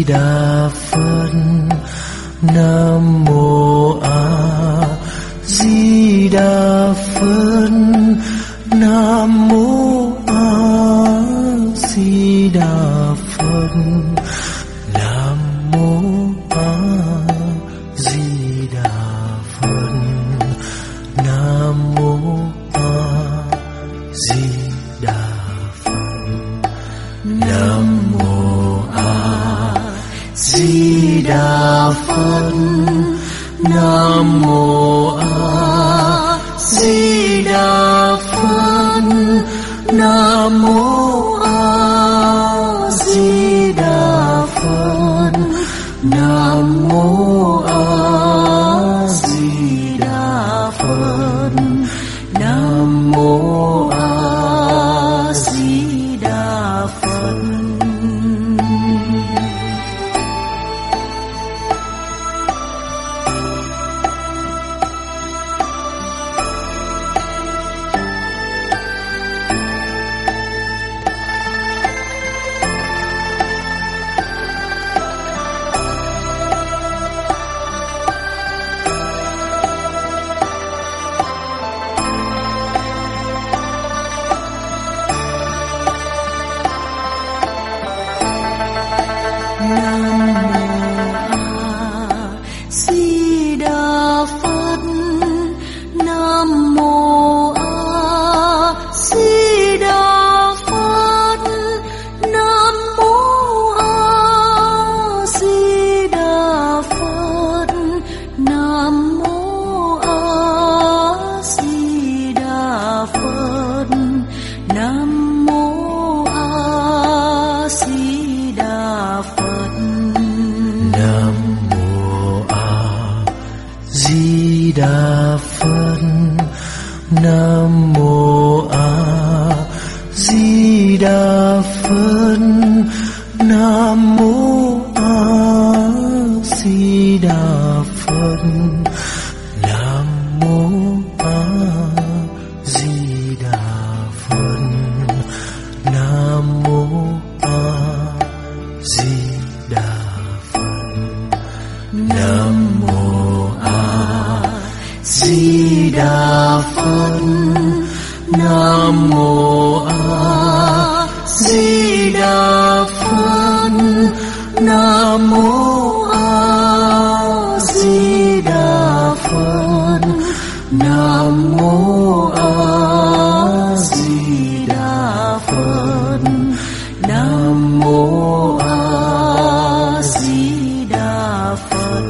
Đà Phật. Nam mô A Di Đà Phật. Nam mô A Di Đà Phật. Nam mô A Di Đà Phật. Nam mô A Di Đà Phật. Nam mô A Di Đà Phật. Nam mô A Di Đà Phật. Nam mô A Di Đà Phật. Nam mô A Di Đà Phật. Nam mô A Di Đà Phật. Nam mô A Di Đà Phật. Nam mô A Di Đà Phật. Nam mô A Di Đà Phật. Nam mô A Di Đà Phật. Nam mô A Di Đà Phật. Nam mô A Di Đà Phật. Nam mô A Di Đà Phật. Nam mô A Di Đà Phật. Nam mô A Di Đà Phật.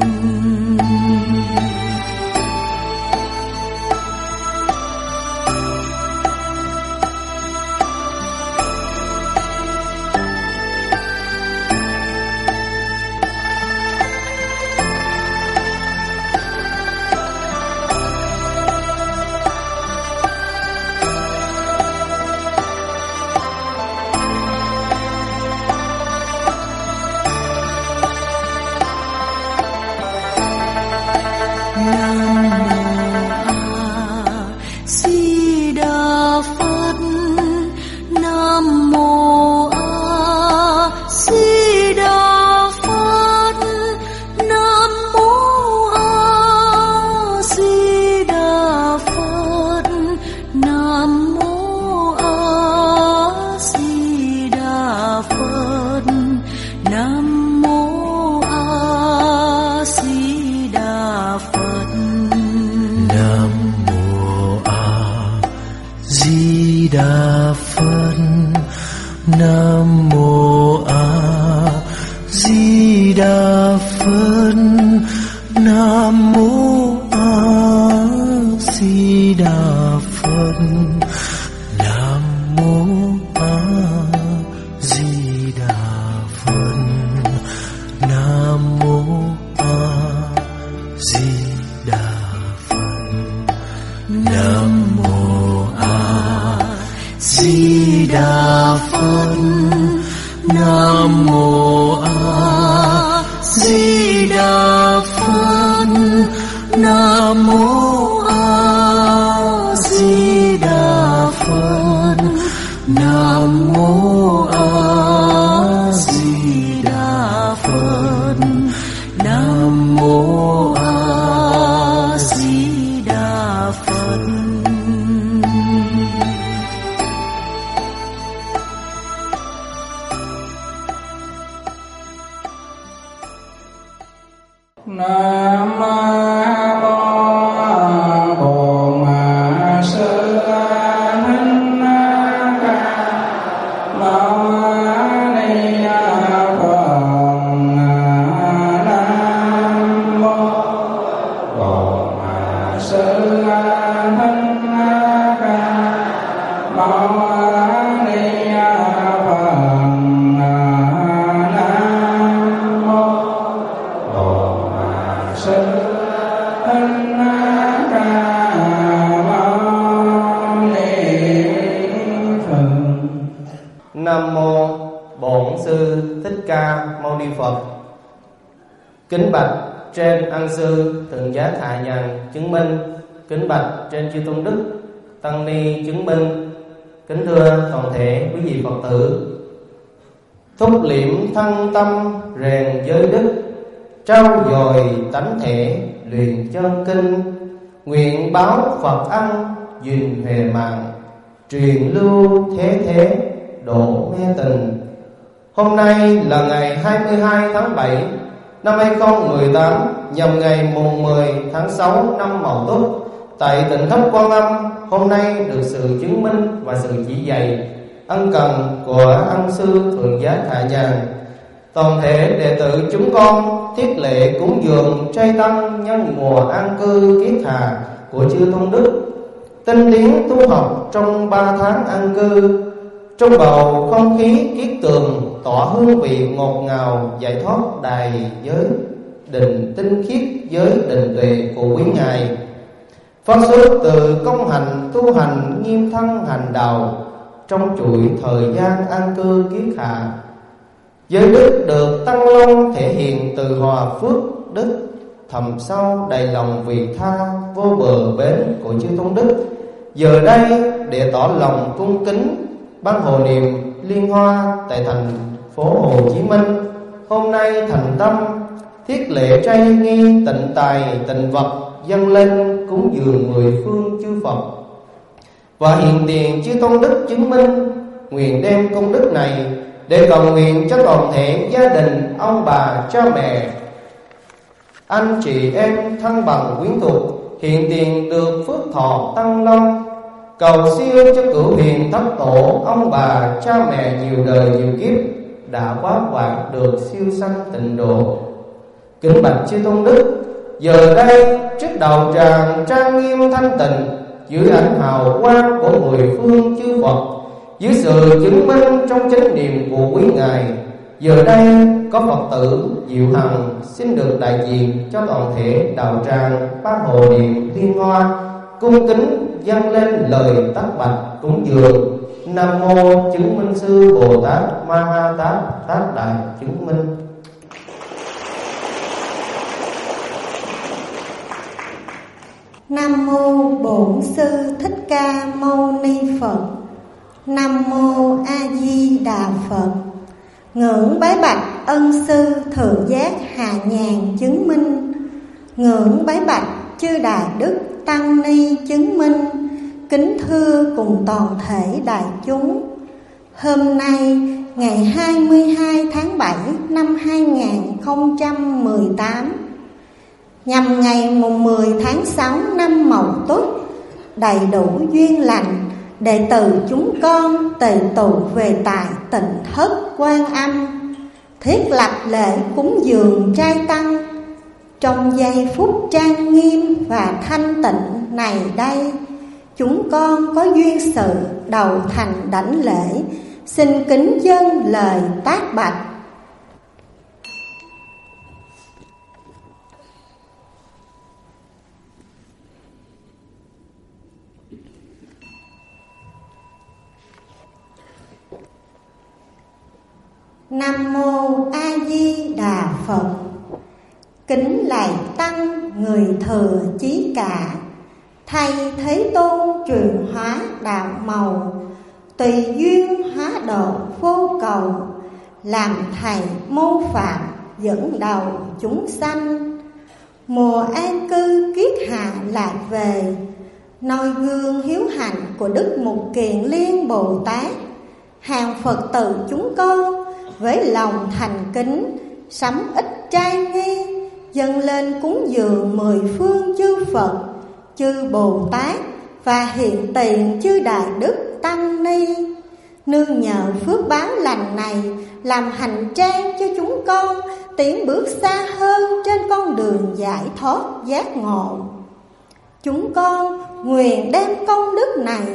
Đà Phật. Nam mô A Di Đà Phật. Nam mô A Di Đà Phật. Nam mô A Di Đà Phật. Nam mô A Di Đà Phật. Nam mô A Di Đà Phật. Nam mô A Di Đà Phật. Nam mô A Di Đà Phật. Nam mô A Di Đà Nam mô Bổn Sư Thích Ca Mâu Ni Phật. Kính bạch trên ân sư Thượng Giá Thạ Nhàn chứng minh. Kính bạch trên chư tôn đức tăng ni chứng minh. Kính thưa toàn thể quý vị Phật tử. Thúc liệm thân tâm rèn giới đức, trau dồi tánh thể luyện chân kinh. Nguyện báo Phật ân duyên huệ mạng, truyền lưu thế thế độ mê tình. Hôm nay là ngày 22 tháng 7 năm 2018, nhằm ngày mùng 10 tháng 6 năm Mậu Tuất, tại tỉnh Thất Quan Âm. Hôm nay được sự chứng minh và sự chỉ dạy ân cần của ân sư Thượng Giá Thạ Nhàn, toàn thể đệ tử chúng con thiết lệ cúng dường trai tăng nhân mùa an cư kiết hà của chư tôn đức, tinh tiến tu học trong 3 tháng an cư, trong bầu không khí kiết tường tỏa hương vị ngọt ngào giải thoát đài giới định tinh khiết giới định tuệ của quý ngài, phát xuất từ công hành tu hành nghiêm thân hành đạo trong chuỗi thời gian an cư kiết hạ. Giới đức được tăng long thể hiện từ hòa phước đức thầm sâu đầy lòng vị tha vô bờ bến của chư tôn đức. Giờ đây để tỏ lòng cung kính ban hộ niệm liên hoa tại thành phố Hồ Chí Minh, hôm nay thành tâm thiết lễ trai nghi tịnh tài tịnh vật dâng lên cúng dường mười phương chư Phật và hiện tiền chư tôn đức chứng minh. Nguyện đem công đức này để cầu nguyện cho toàn thể gia đình, ông bà, cha mẹ, anh chị em, thân bằng quyến thuộc hiện tiền được phước thọ tăng long, cầu siêu cho cửu hiền thất tổ, ông bà, cha mẹ nhiều đời nhiều kiếp đã quá quạt được siêu sanh tịnh độ. Kính bạch chư tôn đức, giờ đây trước đầu tràng trang nghiêm thanh tịnh, dưới ánh hào quang của mười phương chư Phật, dưới sự chứng minh trong chánh niệm của quý ngài, giờ đây có Phật tử Diệu Hằng xin được đại diện cho toàn thể đạo tràng ban hộ niệm liên hoa, cung kính dâng lên lời tác bạch cúng dường. Nam mô chứng minh sư Bồ Tát Ma Ha Tát Tát Đại chứng minh. Nam mô Bổn Sư Thích Ca Mâu Ni Phật. Nam mô A Di Đà Phật. Ngưỡng bái bạch ân sư Thượng Giác Hà Nhàn chứng minh. Ngưỡng bái bạch chư đại đức tăng ni chứng minh. Kính thưa cùng toàn thể đại chúng, hôm nay ngày 22 tháng 7 năm 2018, nhằm ngày mùng 10 tháng 6 năm Mậu Tuất, đầy đủ duyên lành, đệ tử chúng con tề tụ về tại Tịnh Thất Quan Âm, thiết lập lễ cúng dường trai tăng. Trong giây phút trang nghiêm và thanh tịnh này đây, chúng con có duyên sự đầu thành đảnh lễ, xin kính dâng lời tác bạch. Nam mô A Di Đà Phật. Kính lạy tăng người thừa chí cả, thầy Thế Tôn truyền hóa đạo màu, tùy duyên hóa độ vô cầu, làm thầy mô phạm dẫn đầu chúng sanh. Mùa an cư kiết hạ lại về, noi gương hiếu hạnh của Đức Mục Kiền Liên Bồ Tát, hàng Phật tử chúng con với lòng thành kính sắm ít trai nghi, dâng lên cúng dường mười phương chư Phật, chư Bồ Tát và hiện tiền chư đại đức tăng ni. Nương nhờ phước báo lành này làm hành trang cho chúng con tiến bước xa hơn trên con đường giải thoát giác ngộ. Chúng con nguyện đem công đức này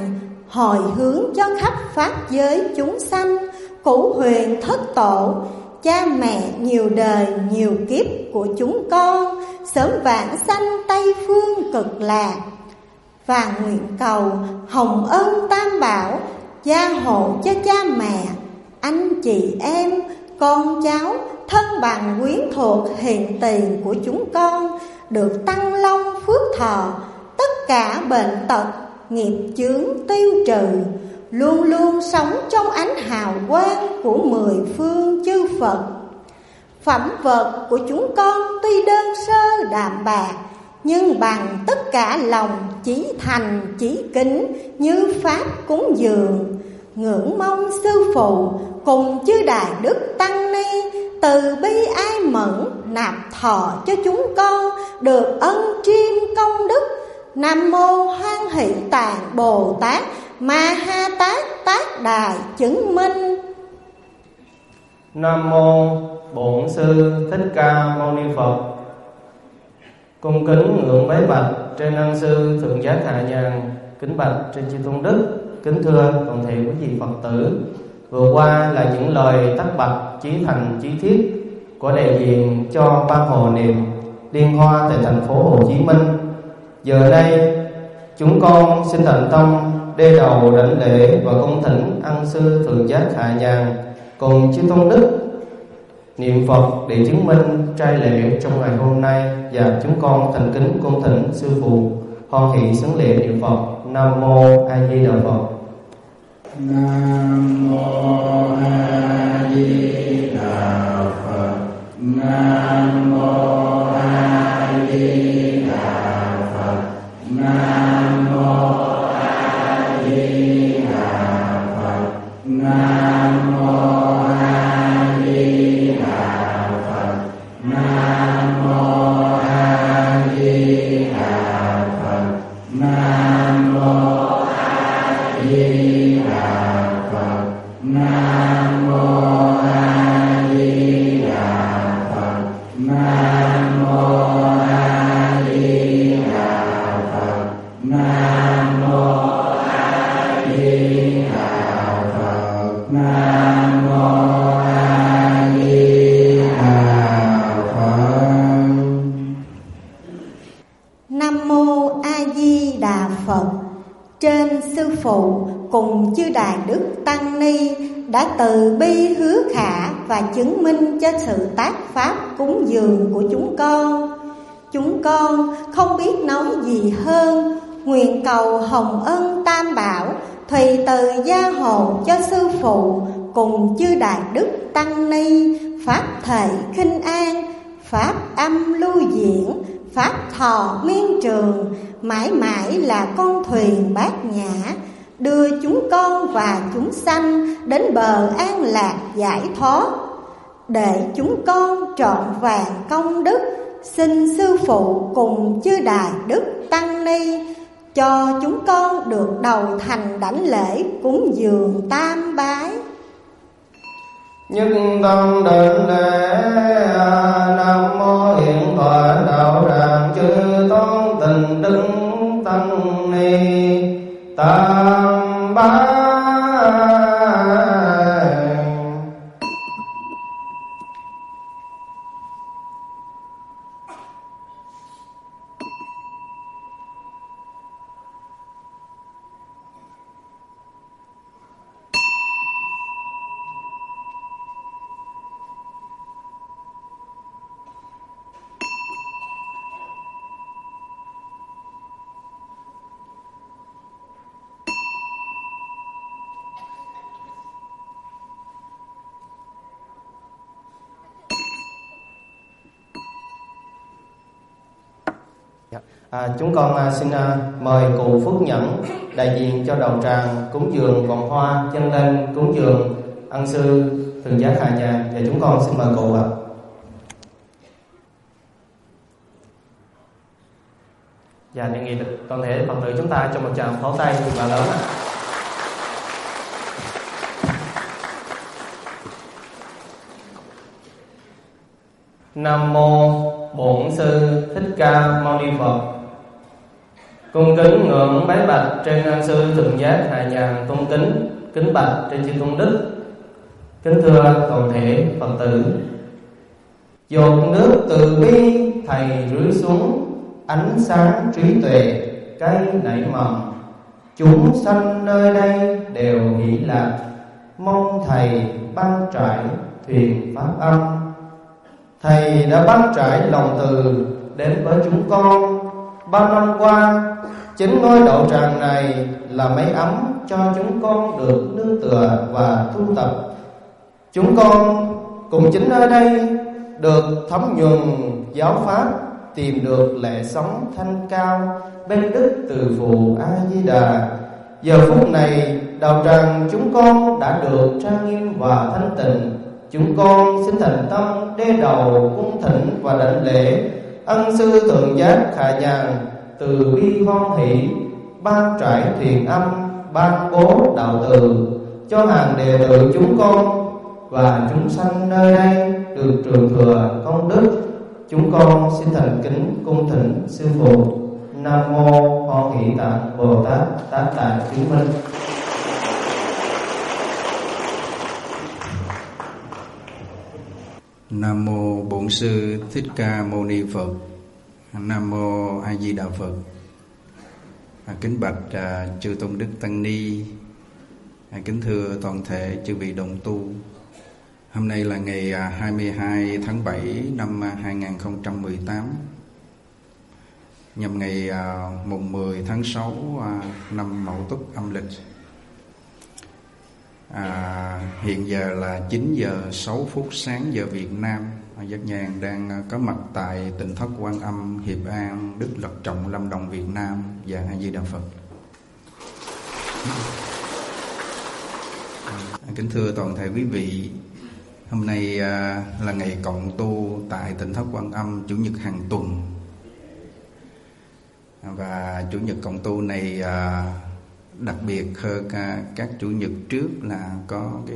hồi hướng cho khắp pháp giới chúng sanh. Cửu huyền thất tổ, cha mẹ nhiều đời nhiều kiếp của chúng con, sớm vãng sanh Tây phương cực lạc. Và nguyện cầu hồng ân tam bảo, gia hộ cho cha mẹ, anh chị em, con cháu, thân bằng quyến thuộc hiện tiền của chúng con được tăng long phước thọ, tất cả bệnh tật, nghiệp chướng tiêu trừ, luôn luôn sống trong ánh hào quang của mười phương chư Phật. Phẩm vật của chúng con tuy đơn sơ đạm bạc, nhưng bằng tất cả lòng chỉ thành chỉ kính như pháp cúng dường. Ngưỡng mong sư phụ cùng chư đại đức tăng ni từ bi ai mẫn nạp thọ cho chúng con được ân triêm công đức. Nam mô Hoan Hỷ Tạng Bồ Tát Ma Ha Tát Tát Đài chứng minh. Nam mô Bổn Sư Thích Ca Mâu Ni Phật. Cung kính ngưỡng bái bạch trên ân sư thượng giác hạ nhàn, kính bạch trên chư tôn đức, kính thưa toàn thể quý vị Phật tử. Vừa qua là những lời tắt bạch chí thành chí thiết của đại diện cho ban hộ niệm Liên Hoa tại thành phố Hồ Chí Minh. Giờ đây chúng con xin thành tâm đê đầu đảnh lễ và cung thỉnh ân sư thượng giác hạ nhàn cùng chư tôn đức niệm Phật để chứng minh trai lễ trong ngày hôm nay. Và chúng con thành kính cung thỉnh sư phụ hoan hỷ xứng lễ niệm Phật. Nam mô A Di Đà Phật. Nam mô A Di Đà Phật. Nam mô A Di Đà Phật. Nam mô A Di Đà Phật. Nam mô A Di Đà Phật. Nam mô A Di Đà Phật. Nam mô A Di Đà Phật. Nam mô A Di Đà Phật. Nam mô A Di Đà Phật. Nam mô A Di Đà Phật. Nam mô A Di Đà Phật. Nam mô A Di Đà Phật. Trên sư phụ cùng chư đại đức tăng ni đã từ bi hứa khả và chứng minh cho sự tác pháp cúng dường của chúng con. Chúng con không biết nói gì hơn, nguyện cầu hồng ân tam bảo tùy từ gia hộ cho sư phụ cùng chư đại đức tăng ni, pháp thể khinh an, pháp âm lưu diễn, pháp thọ miên trường, mãi mãi là con thuyền bát nhã, đưa chúng con và chúng sanh đến bờ an lạc giải thoát. Để chúng con trọn vẹn công đức, xin sư phụ cùng chư đại đức tăng ni cho chúng con được đầu thành đảnh lễ cúng dường tam bái. Nhất tâm đảnh lễ Nam mô Hiện Tọa Đạo Tràng chư tôn tình đức tăng ni tam bái. Chúng con xin mời cụ Phước Nhẫn đại diện cho đầu tràng cúng dường vòng hoa dâng lên cúng dường ân sư thượng giác hạ nhàn, và chúng con xin mời cụ ạ. Và đề nghị toàn thể Phật tử chúng ta cho một tràng pháo tay và lớn. Nam mô Bổn Sư Thích Ca Mâu Ni Phật. Cung kính ngưỡng bái bạch trên An Sư Thượng Giác Hạ Nhàn tôn kính, kính bạch trên chư tôn đức. Kính thưa toàn thể Phật tử, giọt nước từ bi Thầy rưới xuống, ánh sáng trí tuệ cây nảy mầm. Chúng sanh nơi đây đều hỷ lạc, mong Thầy ban trải thuyền pháp âm. Thầy đã ban trải lòng từ đến với chúng con. 3 năm qua, chính ngôi đạo tràng này là mái ấm cho chúng con được nương tựa và tu tập. Chúng con cùng chính nơi đây được thấm nhuần giáo pháp, tìm được lẽ sống thanh cao bên đức từ phụ A Di Đà. Giờ phút này đạo tràng chúng con đã được trang nghiêm và thanh tịnh. Chúng con xin thành tâm đê đầu cung thỉnh và đảnh lễ Ân Sư Thượng Giác Hạ Nhàn từ bi hoan hỷ, ban trải thuyền âm, ban bố đạo từ cho hàng đệ tử chúng con và chúng sanh nơi đây được truyền thừa công đức. Chúng con xin thành kính cung thỉnh sư phụ. Nam mô Hoan Hỷ Tạng Bồ Tát Tát Tại Chứng Minh. Nam mô Bổn Sư Thích Ca Mâu Ni Phật. Nam mô A Di Đà Phật. Kính bạch chư tôn đức tăng ni, kính thưa toàn thể chư vị đồng tu. Hôm nay là ngày 22 tháng 7 năm 2018, nhằm ngày mùng 10 tháng 6 năm Mậu Tuất âm lịch. Hiện giờ là 9 giờ 6 phút sáng giờ Việt Nam. Giác Nhàn đang có mặt tại Tịnh Thất Quan Âm, Hiệp An, Đức Lộc Trọng, Lâm Đồng, Việt Nam. Và A Di Đà Phật. Kính thưa toàn thể quý vị, hôm nay là ngày cộng tu tại Tịnh Thất Quan Âm, chủ nhật hàng tuần. Và chủ nhật cộng tu này đặc biệt hơn các chủ nhật trước là có cái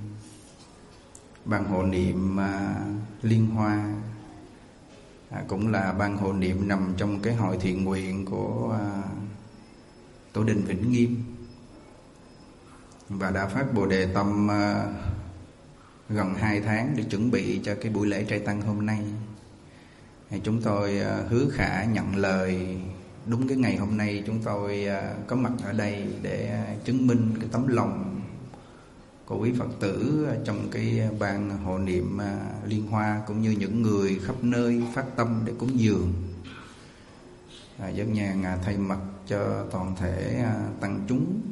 ban hộ niệm liên hoa, cũng là ban hộ niệm nằm trong cái hội thiện nguyện của Tổ đình Vĩnh Nghiêm, và đã phát Bồ Đề Tâm gần 2 tháng để chuẩn bị cho cái buổi lễ trai tăng hôm nay. Chúng tôi hứa khả nhận lời đúng cái ngày hôm nay chúng tôi có mặt ở đây để chứng minh cái tấm lòng của quý Phật tử trong cái ban hộ niệm liên hoa, cũng như những người khắp nơi phát tâm để cúng dường. Giác Nhàn thay mặt cho toàn thể tăng chúng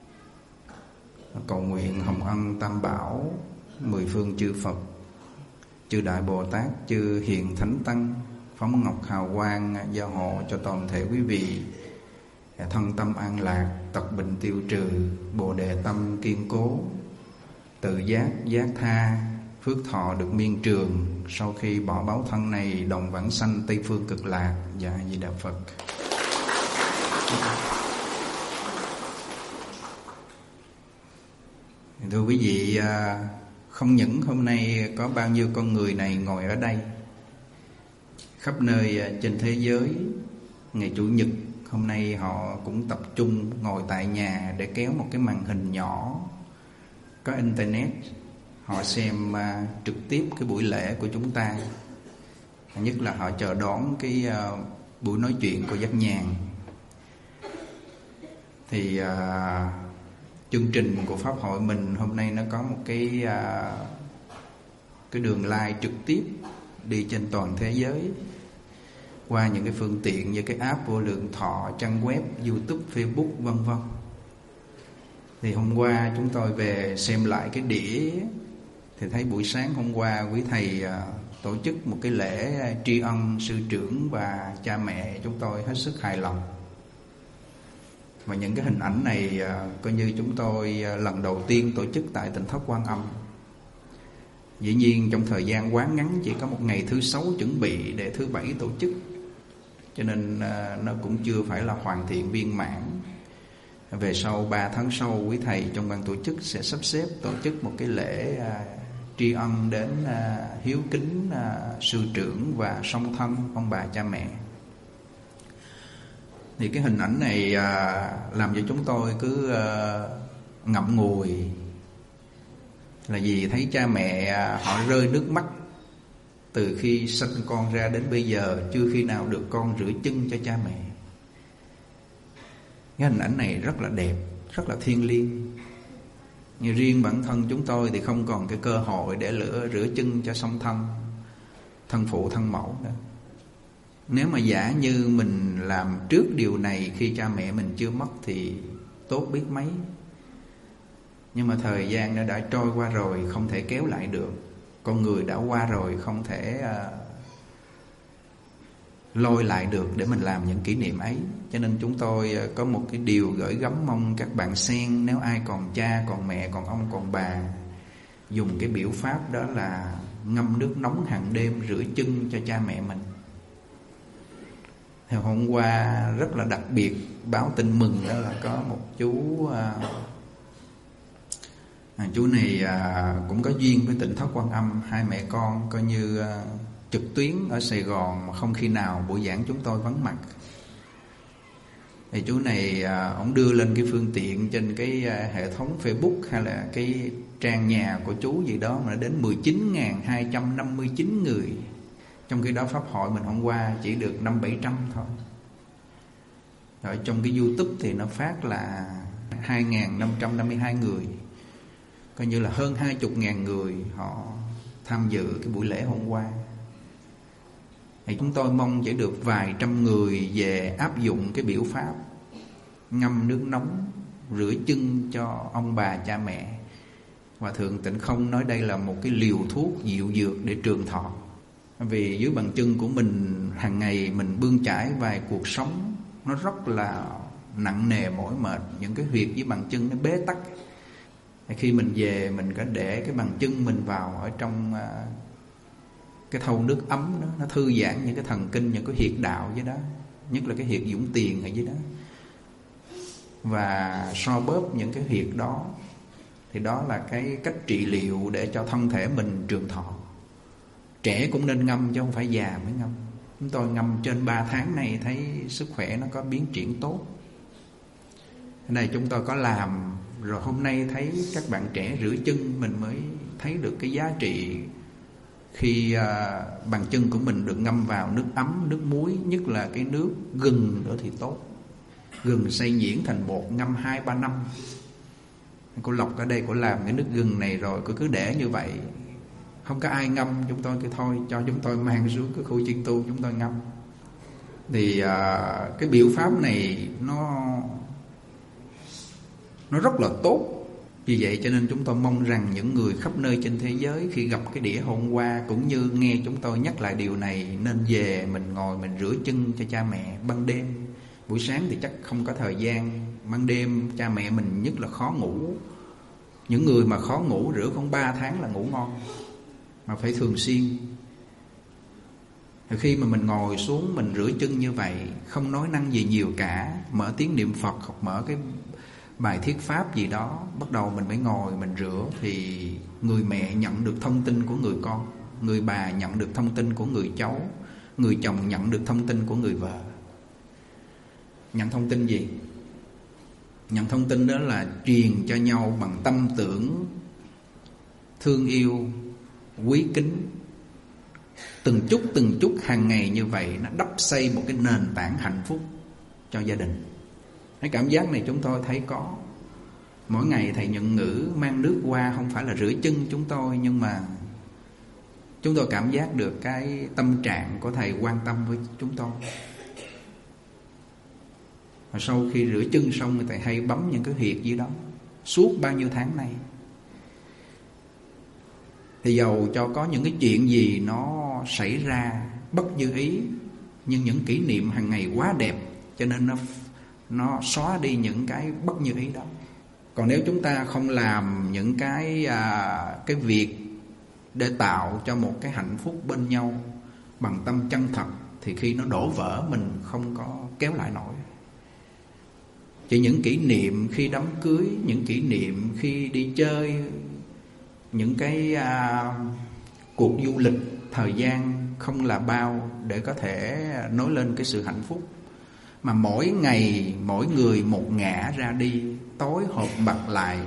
cầu nguyện hồng ân tam bảo, 10 phương chư Phật, chư Đại Bồ Tát, chư Hiền Thánh Tăng phóng ngọc hào quang gia hộ cho toàn thể quý vị thân tâm an lạc, tật bệnh tiêu trừ, Bồ Đề tâm kiên cố, tự giác giác tha, phước thọ được miên trường, sau khi bỏ báo thân này đồng vãng sanh Tây phương cực lạc. Dạ A Di Đà Phật. Thưa quý vị, không những hôm nay có bao nhiêu con người này ngồi ở đây, khắp nơi trên thế giới, ngày Chủ nhật hôm nay họ cũng tập trung ngồi tại nhà để kéo một cái màn hình nhỏ, có internet, họ xem trực tiếp cái buổi lễ của chúng ta. Nhất là họ chờ đón cái buổi nói chuyện của Giác Nhàn. Thì chương trình của Pháp hội mình hôm nay nó có một cái đường live trực tiếp đi trên toàn thế giới qua những cái phương tiện như cái app Vô Lượng Thọ, trang web, YouTube, Facebook, vân vân. Thì hôm qua chúng tôi về xem lại cái đĩa thì thấy buổi sáng hôm qua quý thầy tổ chức một cái lễ tri ân sư trưởng và cha mẹ, chúng tôi hết sức hài lòng. Và những cái hình ảnh này coi như chúng tôi lần đầu tiên tổ chức tại Tịnh Thất Quan Âm. Dĩ nhiên trong thời gian quá ngắn, chỉ có một ngày thứ 6 chuẩn bị để thứ 7 tổ chức, cho nên nó cũng chưa phải là hoàn thiện viên mãn. Về sau 3 tháng sau, quý thầy trong ban tổ chức sẽ sắp xếp tổ chức một cái lễ tri ân đến hiếu kính sư trưởng và song thân ông bà cha mẹ. Thì cái hình ảnh này làm cho chúng tôi cứ ngậm ngùi. Là vì thấy cha mẹ họ rơi nước mắt từ khi sinh con ra đến bây giờ, chưa khi nào được con rửa chân cho cha mẹ. Cái hình ảnh này rất là đẹp, rất là thiêng liêng. Nhưng riêng bản thân chúng tôi thì không còn cái cơ hội để rửa chân cho song thân phụ thân mẫu nữa. Nếu mà giả như mình làm trước điều này khi cha mẹ mình chưa mất thì tốt biết mấy. Nhưng mà thời gian đã trôi qua rồi, không thể kéo lại được. Con người đã qua rồi, không thể lôi lại được để mình làm những kỷ niệm ấy. Cho nên chúng tôi có một cái điều gửi gắm mong các bạn Sen, nếu ai còn cha, còn mẹ, còn ông, còn bà, dùng cái biểu pháp đó là ngâm nước nóng hàng đêm rửa chân cho cha mẹ mình. Thì hôm qua rất là đặc biệt báo tin mừng, đó là có một chú này cũng có duyên với Tỉnh Thất Quan Âm. Hai mẹ con coi như trực tuyến ở Sài Gòn mà không khi nào buổi giảng chúng tôi vắng mặt. Thì chú này ông đưa lên cái phương tiện trên cái hệ thống Facebook hay là cái trang nhà của chú gì đó mà đến 19.259 người. Trong khi đó pháp hội mình hôm qua chỉ được 500-700 thôi. Rồi trong cái YouTube thì nó phát là 2.552 người. Coi như là hơn 20.000 người họ tham dự cái buổi lễ hôm qua. Thì chúng tôi mong chỉ được vài trăm người về áp dụng cái biểu pháp ngâm nước nóng rửa chân cho ông bà cha mẹ. Và Thượng Tịnh Không nói đây là một cái liều thuốc dịu dược để trường thọ. Vì dưới bàn chân của mình hàng ngày mình bươn chải vài cuộc sống nó rất là nặng nề mỏi mệt. Những cái huyệt dưới bàn chân nó bế tắc. Khi mình về mình có để cái bàn chân mình vào ở trong cái thau nước ấm đó, nó thư giãn những cái thần kinh, những cái huyệt đạo dưới đó, nhất là cái huyệt dũng tiền ở dưới đó, và so bóp những cái huyệt đó. Thì đó là cái cách trị liệu để cho thân thể mình trường thọ. Trẻ cũng nên ngâm chứ không phải già mới ngâm. Chúng tôi ngâm trên 3 tháng này thấy sức khỏe nó có biến triển tốt. Cái này chúng tôi có làm rồi, hôm nay thấy các bạn trẻ rửa chân mình mới thấy được cái giá trị khi bàn chân của mình được ngâm vào nước ấm, nước muối, nhất là cái nước gừng nữa thì tốt. Gừng xay nhuyễn thành bột ngâm 2-3 năm. Cô Lộc ở đây cô làm cái nước gừng này rồi cô cứ để như vậy, không có ai ngâm, chúng tôi cứ thôi cho chúng tôi mang xuống cái khu chiên tu chúng tôi ngâm. Thì cái biểu pháp này nó rất là tốt. Vì vậy cho nên chúng tôi mong rằng những người khắp nơi trên thế giới khi gặp cái đĩa hôm qua cũng như nghe chúng tôi nhắc lại điều này nên về mình ngồi mình rửa chân cho cha mẹ ban đêm. Buổi sáng thì chắc không có thời gian, ban đêm cha mẹ mình nhất là khó ngủ. Những người mà khó ngủ rửa khoảng 3 tháng là ngủ ngon, mà phải thường xuyên. Khi mà mình ngồi xuống mình rửa chân như vậy, không nói năng gì nhiều cả, mở tiếng niệm Phật hoặc mở cái bài thuyết pháp gì đó, bắt đầu mình mới ngồi mình rửa. Thì người mẹ nhận được thông tin của người con, người bà nhận được thông tin của người cháu, người chồng nhận được thông tin của người vợ. Nhận thông tin gì? Nhận thông tin đó là truyền cho nhau bằng tâm tưởng thương yêu, quý kính. Từng chút hàng ngày như vậy nó đắp xây một cái nền tảng hạnh phúc cho gia đình. Cái cảm giác này chúng tôi thấy có. Mỗi ngày thầy Nhuận Ngữ mang nước qua không phải là rửa chân chúng tôi, nhưng mà chúng tôi cảm giác được cái tâm trạng của thầy quan tâm với chúng tôi. Và sau khi rửa chân xong thì thầy hay bấm những cái huyệt dưới đó suốt bao nhiêu tháng nay. Thì dầu cho có những cái chuyện gì nó xảy ra bất như ý, nhưng những kỷ niệm hàng ngày quá đẹp cho nên nó xóa đi những cái bất như ý đó. Còn nếu chúng ta không làm những cái việc để tạo cho một cái hạnh phúc bên nhau bằng tâm chân thật, thì khi nó đổ vỡ mình không có kéo lại nổi. Chỉ những kỷ niệm khi đám cưới, những kỷ niệm khi đi chơi, những cái cuộc du lịch thời gian không là bao để có thể nói lên cái sự hạnh phúc. Mà mỗi ngày mỗi người một ngã ra đi, tối họp mặt lại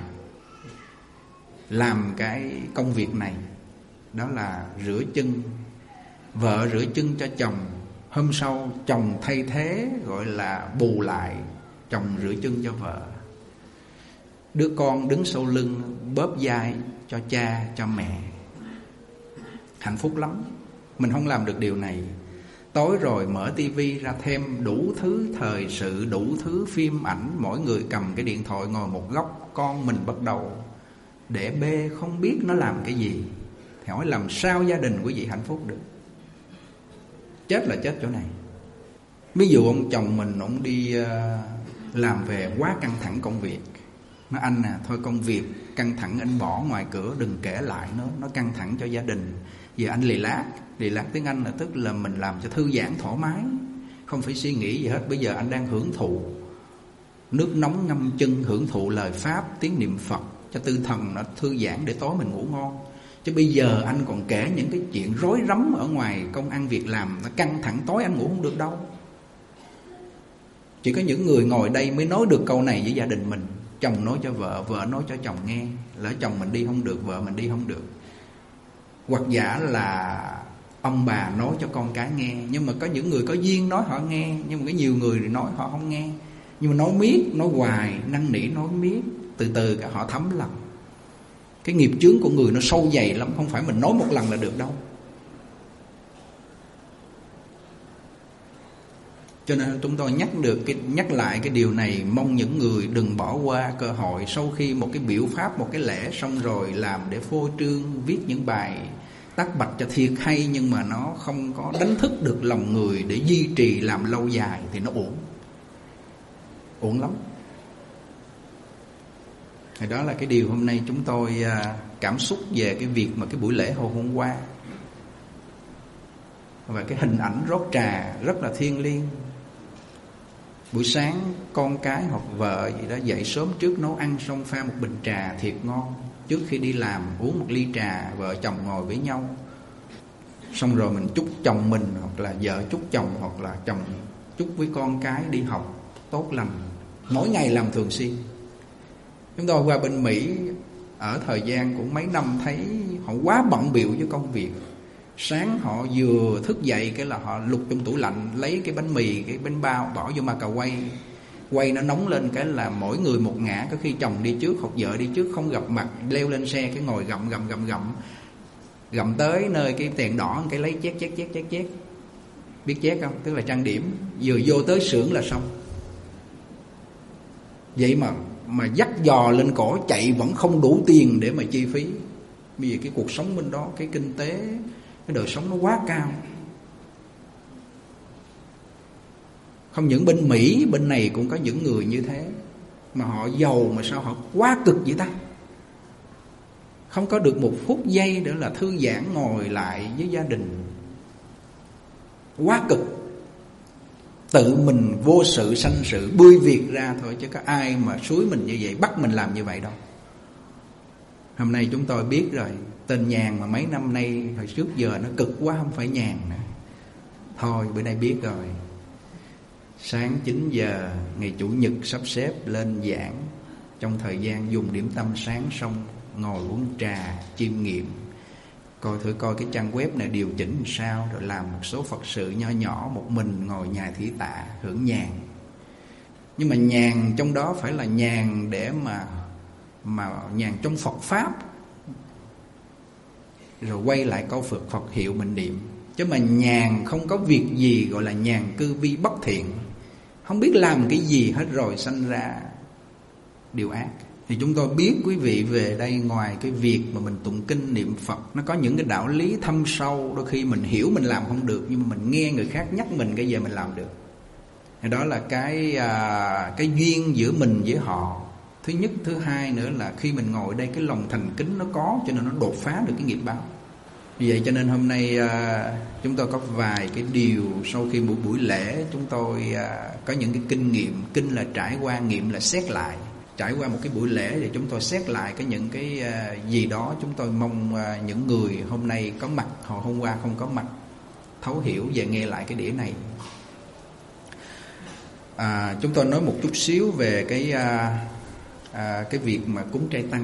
làm cái công việc này. Đó là rửa chân. Vợ rửa chân cho chồng, hôm sau chồng thay thế, gọi là bù lại, chồng rửa chân cho vợ. Đứa con đứng sau lưng bóp vai cho cha, cho mẹ. Hạnh phúc lắm. Mình không làm được điều này. Tối rồi mở tivi ra thêm đủ thứ thời sự, đủ thứ phim ảnh. Mỗi người cầm cái điện thoại ngồi một góc. Con mình bắt đầu để bê, không biết nó làm cái gì. Thì hỏi làm sao gia đình quý vị hạnh phúc được? Chết là chết chỗ này. Ví dụ ông chồng mình, ông đi làm về quá căng thẳng công việc. Nói anh à, thôi công việc căng thẳng anh bỏ ngoài cửa, đừng kể lại nó căng thẳng cho gia đình. Giờ anh lì lát tiếng Anh là tức là mình làm cho thư giãn thoải mái, không phải suy nghĩ gì hết. Bây giờ anh đang hưởng thụ nước nóng ngâm chân, hưởng thụ lời Pháp, tiếng niệm Phật cho tinh thần nó thư giãn để tối mình ngủ ngon. Chứ bây giờ anh còn kể những cái chuyện rối rắm ở ngoài công ăn việc làm, nó căng thẳng, tối anh ngủ không được đâu. Chỉ có những người ngồi đây mới nói được câu này với gia đình mình. Chồng nói cho vợ, vợ nói cho chồng nghe. Lỡ chồng mình đi không được, vợ mình đi không được. Hoặc giả là ông bà nói cho con cái nghe. Nhưng mà có những người có duyên nói họ nghe, nhưng mà có nhiều người thì nói họ không nghe. Nhưng mà nói miết, nói hoài, năn nỉ nói miết, từ từ cả họ thấm lòng. Cái nghiệp chướng của người nó sâu dày lắm, không phải mình nói một lần là được đâu. Cho nên chúng tôi nhắc lại cái điều này. Mong những người đừng bỏ qua cơ hội. Sau khi một cái biểu pháp, một cái lễ xong rồi làm để phô trương, viết những bài tắc bạch cho thiệt hay, nhưng mà nó không có đánh thức được lòng người để duy trì làm lâu dài thì nó uổng lắm. Thì đó là cái điều hôm nay chúng tôi cảm xúc về cái việc mà cái buổi lễ hồi hôm qua. Và cái hình ảnh rót trà rất là thiêng liêng. Buổi sáng con cái hoặc vợ gì đó dậy sớm trước nấu ăn xong pha một bình trà thiệt ngon. Trước khi đi làm uống một ly trà, vợ chồng ngồi với nhau. Xong rồi mình chúc chồng mình, hoặc là vợ chúc chồng, hoặc là chồng chúc với con cái đi học tốt lành. Mỗi ngày làm thường xuyên. Chúng tôi qua bên Mỹ ở thời gian cũng mấy năm, thấy họ quá bận bịu với công việc. Sáng họ vừa thức dậy cái là họ lục trong tủ lạnh, lấy cái bánh mì, cái bánh bao bỏ vô mà quay nó nóng lên cái là mỗi người một ngã. Có khi chồng đi trước hoặc vợ đi trước không gặp mặt, leo lên xe cái ngồi gặm tới nơi cái đèn đỏ cái lấy chét. Biết chét không? Tức là trang điểm. Vừa vô tới xưởng là xong. Vậy mà dắt giò lên cổ chạy vẫn không đủ tiền để mà chi phí. Bây giờ cái cuộc sống bên đó, cái kinh tế, cái đời sống nó quá cao. Không những bên Mỹ, bên này cũng có những người như thế. Mà họ giàu mà sao họ quá cực vậy ta? Không có được một phút giây để là thư giãn ngồi lại với gia đình. Quá cực. Tự mình vô sự sanh sự bươi việc ra thôi, chứ có ai mà xúi mình như vậy, bắt mình làm như vậy đâu. Hôm nay chúng tôi biết rồi. Tên Nhàn mà mấy năm nay hồi trước giờ nó cực quá, không phải Nhàn nữa. Thôi bữa nay biết rồi. Sáng 9 giờ ngày Chủ nhật sắp xếp lên giảng. Trong thời gian dùng điểm tâm sáng xong, ngồi uống trà, chiêm nghiệm, coi cái trang web này điều chỉnh làm sao, rồi làm một số Phật sự nho nhỏ một mình ngồi nhà thí tạ hưởng nhàn. Nhưng mà nhàn trong đó phải là nhàn để mà nhàn trong Phật pháp, rồi quay lại câu Phật hiệu mình niệm. Chứ mà nhàn không có việc gì gọi là nhàn cư vi bất thiện, không biết làm cái gì hết rồi sanh ra điều ác. Thì chúng tôi biết quý vị về đây, ngoài cái việc mà mình tụng kinh niệm Phật, nó có những cái đạo lý thâm sâu. Đôi khi mình hiểu mình làm không được, nhưng mà mình nghe người khác nhắc mình cái giờ mình làm được. Thì đó là cái duyên giữa mình với họ. Thứ nhất. Thứ hai nữa là khi mình ngồi đây, cái lòng thành kính nó có, cho nên nó đột phá được cái nghiệp báo. Vì vậy cho nên hôm nay chúng tôi có vài cái điều. Sau khi một buổi lễ chúng tôi có những cái kinh nghiệm. Kinh là trải qua, nghiệm là xét lại. Trải qua một cái buổi lễ thì chúng tôi xét lại những cái gì đó. Chúng tôi mong những người hôm nay có mặt, họ hôm qua không có mặt, thấu hiểu và nghe lại cái đĩa này. Chúng tôi nói một chút xíu về cái việc mà cúng trai tăng.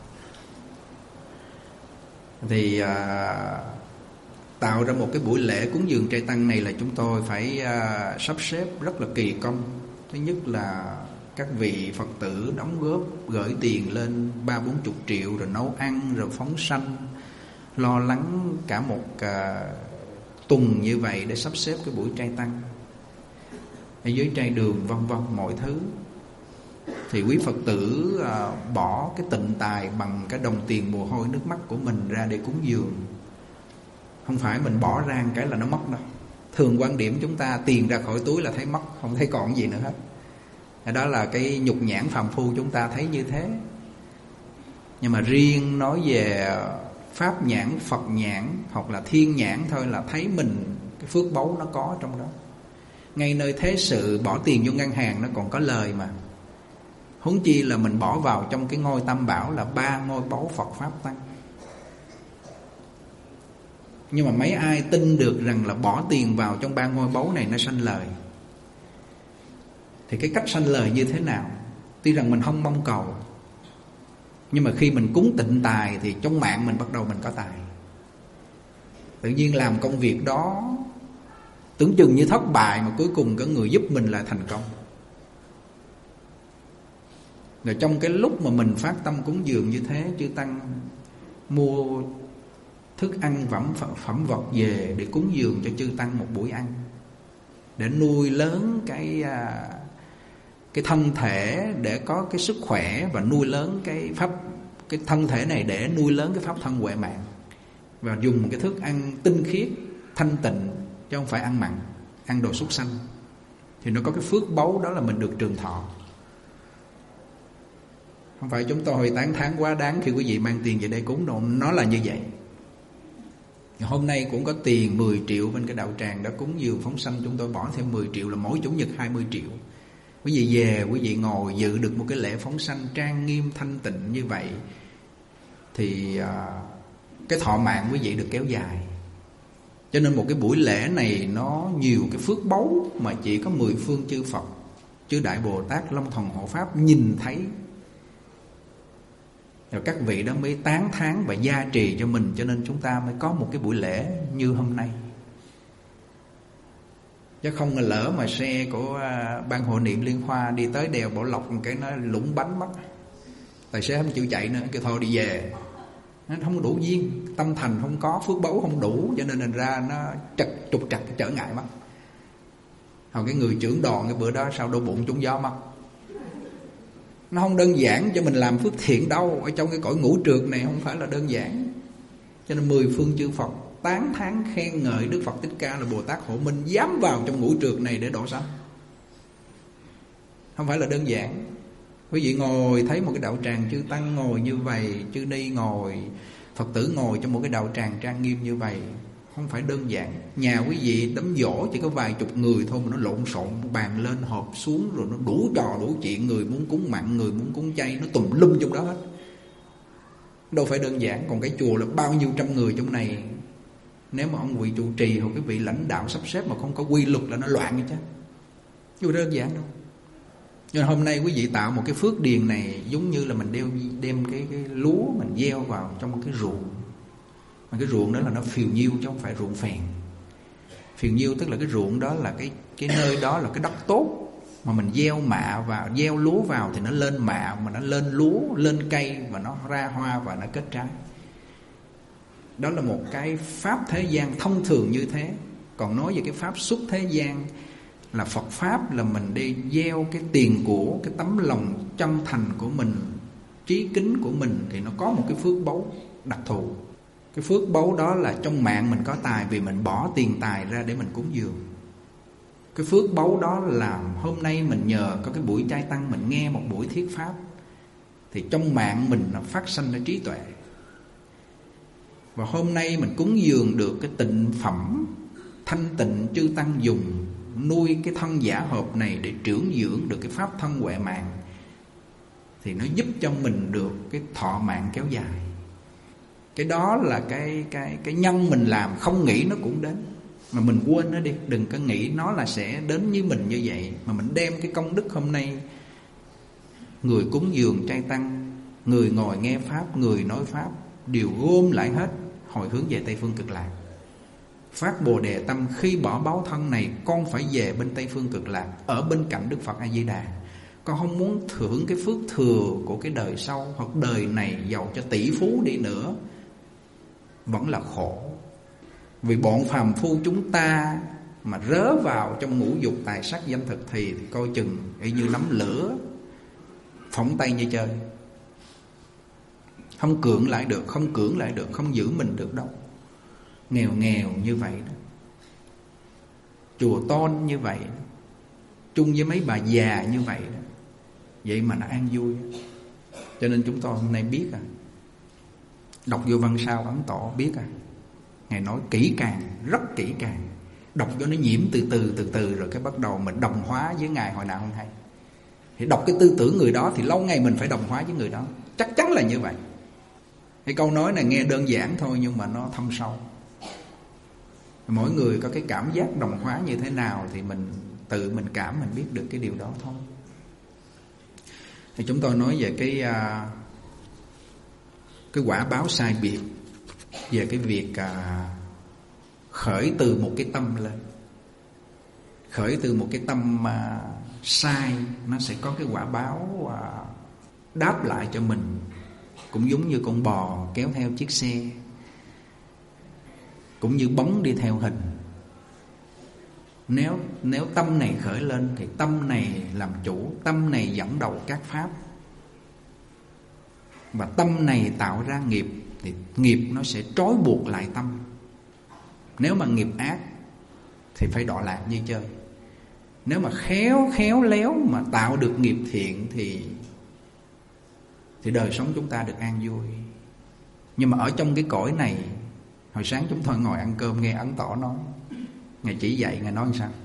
Thì tạo ra một cái buổi lễ cúng dường trai tăng này là chúng tôi phải sắp xếp rất là kỳ công. Thứ nhất là các vị Phật tử đóng góp gửi tiền lên 30-40 triệu, rồi nấu ăn, rồi phóng sanh, lo lắng cả một tuần như vậy để sắp xếp cái buổi trai tăng ở dưới trai đường, vân vân mọi thứ. Thì quý Phật tử bỏ cái tịnh tài bằng cái đồng tiền mồ hôi nước mắt của mình ra để cúng dường. Không phải mình bỏ ra một cái là nó mất đâu. Thường quan điểm chúng ta tiền ra khỏi túi là thấy mất, không thấy còn gì nữa hết. Đó là cái nhục nhãn phàm phu chúng ta thấy như thế. Nhưng mà riêng nói về pháp nhãn, Phật nhãn hoặc là thiên nhãn thôi là thấy mình cái phước báu nó có trong đó. Ngay nơi thế sự bỏ tiền vô ngân hàng nó còn có lời mà. Huống chi là mình bỏ vào trong cái ngôi tam bảo là 3 ngôi báu Phật Pháp Tăng. Nhưng mà mấy ai tin được rằng là bỏ tiền vào trong 3 ngôi báu này nó sanh lời. Thì cái cách sanh lời như thế nào? Tuy rằng mình không mong cầu, nhưng mà khi mình cúng tịnh tài thì trong mạng mình bắt đầu mình có tài. Tự nhiên làm công việc đó tưởng chừng như thất bại mà cuối cùng có người giúp mình lại thành công. Rồi trong cái lúc mà mình phát tâm cúng dường như thế, chư Tăng mua thức ăn phẩm vật về để cúng dường cho chư Tăng một buổi ăn, để nuôi lớn cái thân thể, để có cái sức khỏe, và nuôi lớn cái thân thể này để nuôi lớn cái pháp thân huệ mạng, và dùng một cái thức ăn tinh khiết thanh tịnh chứ không phải ăn mặn, ăn đồ súc sanh. Thì nó có cái phước báu đó là mình được trường thọ. Không phải chúng tôi tán thán quá đáng khi quý vị mang tiền về đây cúng đâu. Nó là như vậy. Hôm nay cũng có tiền 10 triệu bên cái đạo tràng đã cúng dường phóng sanh. Chúng tôi bỏ thêm 10 triệu là mỗi chủ nhật 20 triệu. Quý vị về, quý vị ngồi dự được một cái lễ phóng sanh trang nghiêm thanh tịnh như vậy, thì cái thọ mạng quý vị được kéo dài. Cho nên một cái buổi lễ này nó nhiều cái phước báu mà chỉ có 10 phương chư Phật, chư Đại Bồ Tát, Long Thần Hộ Pháp nhìn thấy. Rồi các vị đó mới tán thán và gia trì cho mình. Cho nên chúng ta mới có một cái buổi lễ như hôm nay. Chứ không lỡ mà xe của ban hộ niệm Liên Hoa đi tới đèo Bảo Lộc cái nó lũng bánh mất, tài xế không chịu chạy nữa, kêu thôi đi về. Nó không đủ duyên, tâm thành không có, phước báu không đủ, cho nên thành ra nó trục trặc trở ngại mất. Còn cái người trưởng đoàn cái bữa đó sao đau bụng trúng gió mất. Nó không đơn giản cho mình làm phước thiện đâu. Ở trong cái cõi ngũ trượt này không phải là đơn giản. Cho nên 10 phương chư Phật tán thán khen ngợi Đức Phật Thích Ca là Bồ Tát Hộ Minh dám vào trong ngũ trượt này để độ sanh. Không phải là đơn giản. Quý vị ngồi thấy một cái đạo tràng chư Tăng ngồi như vậy, chư Ni ngồi, Phật tử ngồi trong một cái đạo tràng trang nghiêm như vậy, không phải đơn giản. Nhà quý vị đám giỗ chỉ có vài chục người thôi mà nó lộn xộn, bàn lên họp xuống, rồi nó đủ trò đủ chuyện. Người muốn cúng mặn, người muốn cúng chay, nó tùm lum trong đó hết. Đâu phải đơn giản. Còn cái chùa là bao nhiêu trăm người trong này, nếu mà ông vị trụ trì hoặc cái vị lãnh đạo sắp xếp mà không có quy luật là nó loạn như chứ. Chứ đơn giản đâu. Nhưng hôm nay quý vị tạo một cái phước điền này giống như là mình đem cái lúa mình gieo vào trong một cái ruộng. Mà cái ruộng đó là nó phìu nhiêu chứ không phải ruộng phèn. Phìu nhiêu tức là cái ruộng đó là cái nơi đó là cái đất tốt, mà mình gieo mạ vào, gieo lúa vào thì nó lên mạ, mà nó lên lúa, lên cây, và nó ra hoa và nó kết trái. Đó là một cái pháp thế gian thông thường như thế. Còn nói về cái pháp xuất thế gian là Phật Pháp, là mình đi gieo cái tiền của, cái tấm lòng chân thành của mình, trí kính của mình, thì nó có một cái phước báu đặc thù. Cái phước báu đó là trong mạng mình có tài vì mình bỏ tiền tài ra để mình cúng dường. Cái phước báu đó là hôm nay mình nhờ có cái buổi trai tăng, mình nghe một buổi thuyết pháp, thì trong mạng mình nó phát sanh ra trí tuệ. Và hôm nay mình cúng dường được cái tịnh phẩm thanh tịnh chư Tăng dùng, nuôi cái thân giả hợp này để trưởng dưỡng được cái pháp thân huệ mạng, thì nó giúp cho mình được cái thọ mạng kéo dài. Cái đó là cái nhân mình làm, không nghĩ nó cũng đến. Mà mình quên nó đi, đừng có nghĩ nó là sẽ đến với mình như vậy. Mà mình đem cái công đức hôm nay, người cúng dường chay tăng, người ngồi nghe Pháp, người nói Pháp, đều gom lại hết, hồi hướng về Tây Phương Cực Lạc. Phát Bồ Đề tâm, khi bỏ báo thân này, con phải về bên Tây Phương Cực Lạc, ở bên cạnh Đức Phật A Di Đà. Con không muốn hưởng cái phước thừa của cái đời sau, hoặc đời này giàu cho tỷ phú đi nữa vẫn là khổ. Vì bọn phàm phu chúng ta mà rớ vào trong ngũ dục tài sắc danh thực thì coi chừng y như nắm lửa, phóng tay như chơi. Không cưỡng lại được, không cưỡng lại được, không giữ mình được đâu. Nghèo nghèo như vậy đó, chùa tôn như vậy đó, chung với mấy bà già như vậy đó, vậy mà nó an vui. Cho nên chúng tôi hôm nay biết đọc vô văn sao Ấn Tổ biết Ngài nói kỹ càng, rất kỹ càng. Đọc cho nó nhiễm từ từ rồi cái bắt đầu mình đồng hóa với Ngài hồi nào không hay. Thì đọc cái tư tưởng người đó thì lâu ngày mình phải đồng hóa với người đó. Chắc chắn là như vậy. Cái câu nói này nghe đơn giản thôi nhưng mà nó thâm sâu. Mỗi người có cái cảm giác đồng hóa như thế nào thì mình tự mình cảm, mình biết được cái điều đó thôi. Thì chúng tôi nói về cái quả báo sai biệt, về cái việc khởi từ một cái tâm lên. Khởi từ một cái tâm sai, nó sẽ có cái quả báo đáp lại cho mình. Cũng giống như con bò kéo theo chiếc xe, cũng như bóng đi theo hình. Nếu tâm này khởi lên thì tâm này làm chủ, tâm này dẫn đầu các pháp. Và tâm này tạo ra nghiệp thì nghiệp nó sẽ trói buộc lại tâm. Nếu mà nghiệp ác thì phải đọa lạc như chơi. Nếu mà khéo léo mà tạo được nghiệp thiện thì đời sống chúng ta được an vui. Nhưng mà ở trong cái cõi này, hồi sáng chúng tôi ngồi ăn cơm nghe Ấn Tổ nói, Ngài chỉ dạy, Ngài nói sao?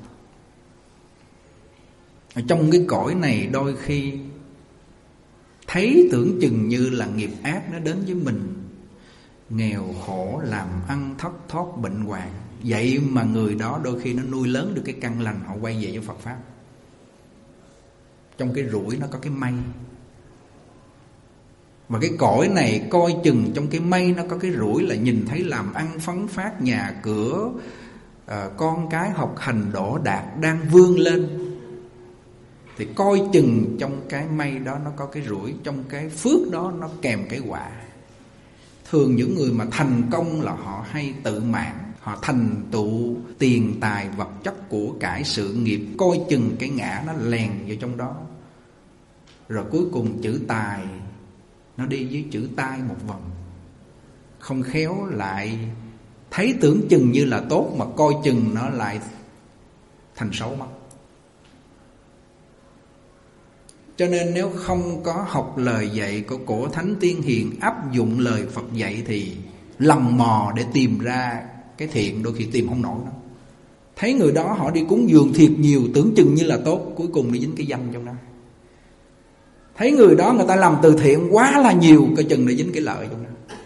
Ở trong cái cõi này đôi khi thấy tưởng chừng như là nghiệp ác nó đến với mình, nghèo khổ, làm ăn thất thoát, bệnh hoạn. Vậy mà người đó đôi khi nó nuôi lớn được cái căn lành, họ quay về với Phật Pháp. Trong cái rủi nó có cái may. Và cái cõi này coi chừng trong cái may nó có cái rủi là nhìn thấy làm ăn phấn phát, nhà cửa, con cái học hành đỗ đạt đang vươn lên. Thì coi chừng trong cái may đó nó có cái rủi, trong cái phước đó nó kèm cái quả. Thường những người mà thành công là họ hay tự mãn, họ thành tựu tiền tài vật chất của cải sự nghiệp, coi chừng cái ngã nó lèn vào trong đó. Rồi cuối cùng chữ tài nó đi với chữ tai một vòng. Không khéo lại thấy tưởng chừng như là tốt mà coi chừng nó lại thành xấu mất. Cho nên nếu không có học lời dạy của cổ thánh tiên hiền, áp dụng lời Phật dạy thì lầm mò để tìm ra cái thiện đôi khi tìm không nổi đâu. Thấy người đó họ đi cúng dường thiệt nhiều, tưởng chừng như là tốt, cuối cùng đi dính cái danh trong đó. Thấy người đó người ta làm từ thiện quá là nhiều, coi chừng để dính cái lợi trong đó.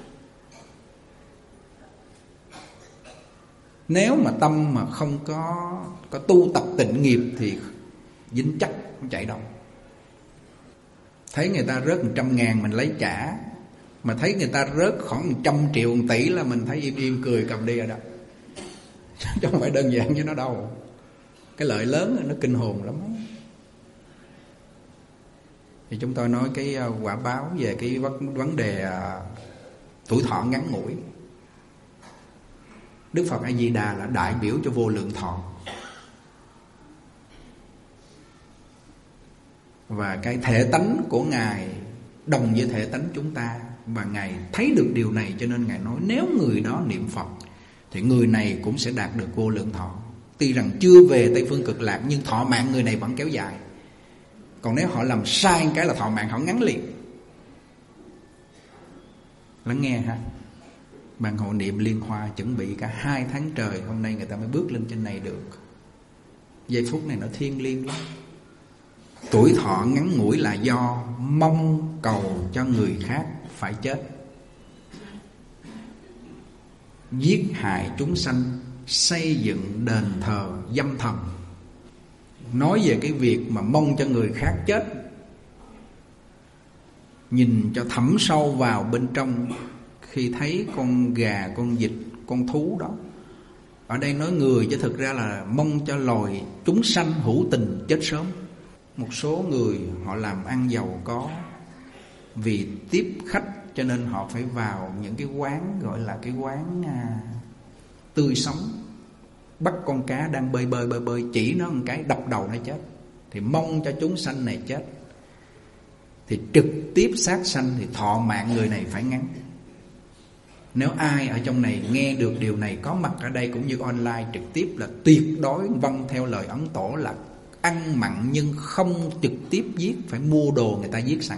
Nếu mà tâm mà không có tu tập tịnh nghiệp thì dính chắc không chạy đâu. Thấy người ta rớt 100.000 mình lấy trả, mà thấy người ta rớt khoảng 100 triệu 1 tỷ là mình thấy im cười cầm đi rồi đó. Chứ không phải đơn giản với nó đâu. Cái lợi lớn nó kinh hồn lắm. Thì chúng tôi nói cái quả báo về cái vấn đề tuổi thọ ngắn ngủi. Đức Phật A Di Đà là đại biểu cho vô lượng thọ. Và cái thể tánh của Ngài đồng với thể tánh chúng ta. Và Ngài thấy được điều này cho nên Ngài nói nếu người đó niệm Phật thì người này cũng sẽ đạt được vô lượng thọ. Tuy rằng chưa về Tây Phương Cực Lạc nhưng thọ mạng người này vẫn kéo dài. Còn nếu họ làm sai cái là thọ mạng họ ngắn liền. Lắng nghe ha. Ban hộ niệm Liên Hoa chuẩn bị cả 2 tháng trời, hôm nay người ta mới bước lên trên này được. Giây phút này nó thiêng liêng lắm. Tuổi thọ ngắn ngủi là do mong cầu cho người khác phải chết, giết hại chúng sanh, xây dựng đền thờ dâm thần. Nói về cái việc mà mong cho người khác chết, nhìn cho thẳm sâu vào bên trong khi thấy con gà, con vịt, con thú đó. Ở đây nói người chứ thực ra là mong cho loài chúng sanh hữu tình chết sớm. Một số người họ làm ăn giàu có, vì tiếp khách cho nên họ phải vào những cái quán gọi là cái quán tươi sống, bắt con cá đang bơi chỉ nó một cái đập đầu nó chết, thì mong cho chúng sanh này chết, thì trực tiếp sát sanh thì thọ mạng người này phải ngắn. Nếu ai ở trong này nghe được điều này, có mặt ở đây cũng như online trực tiếp, là tuyệt đối vâng theo lời Ấn Tổ là ăn mặn nhưng không trực tiếp giết, phải mua đồ người ta giết sẵn.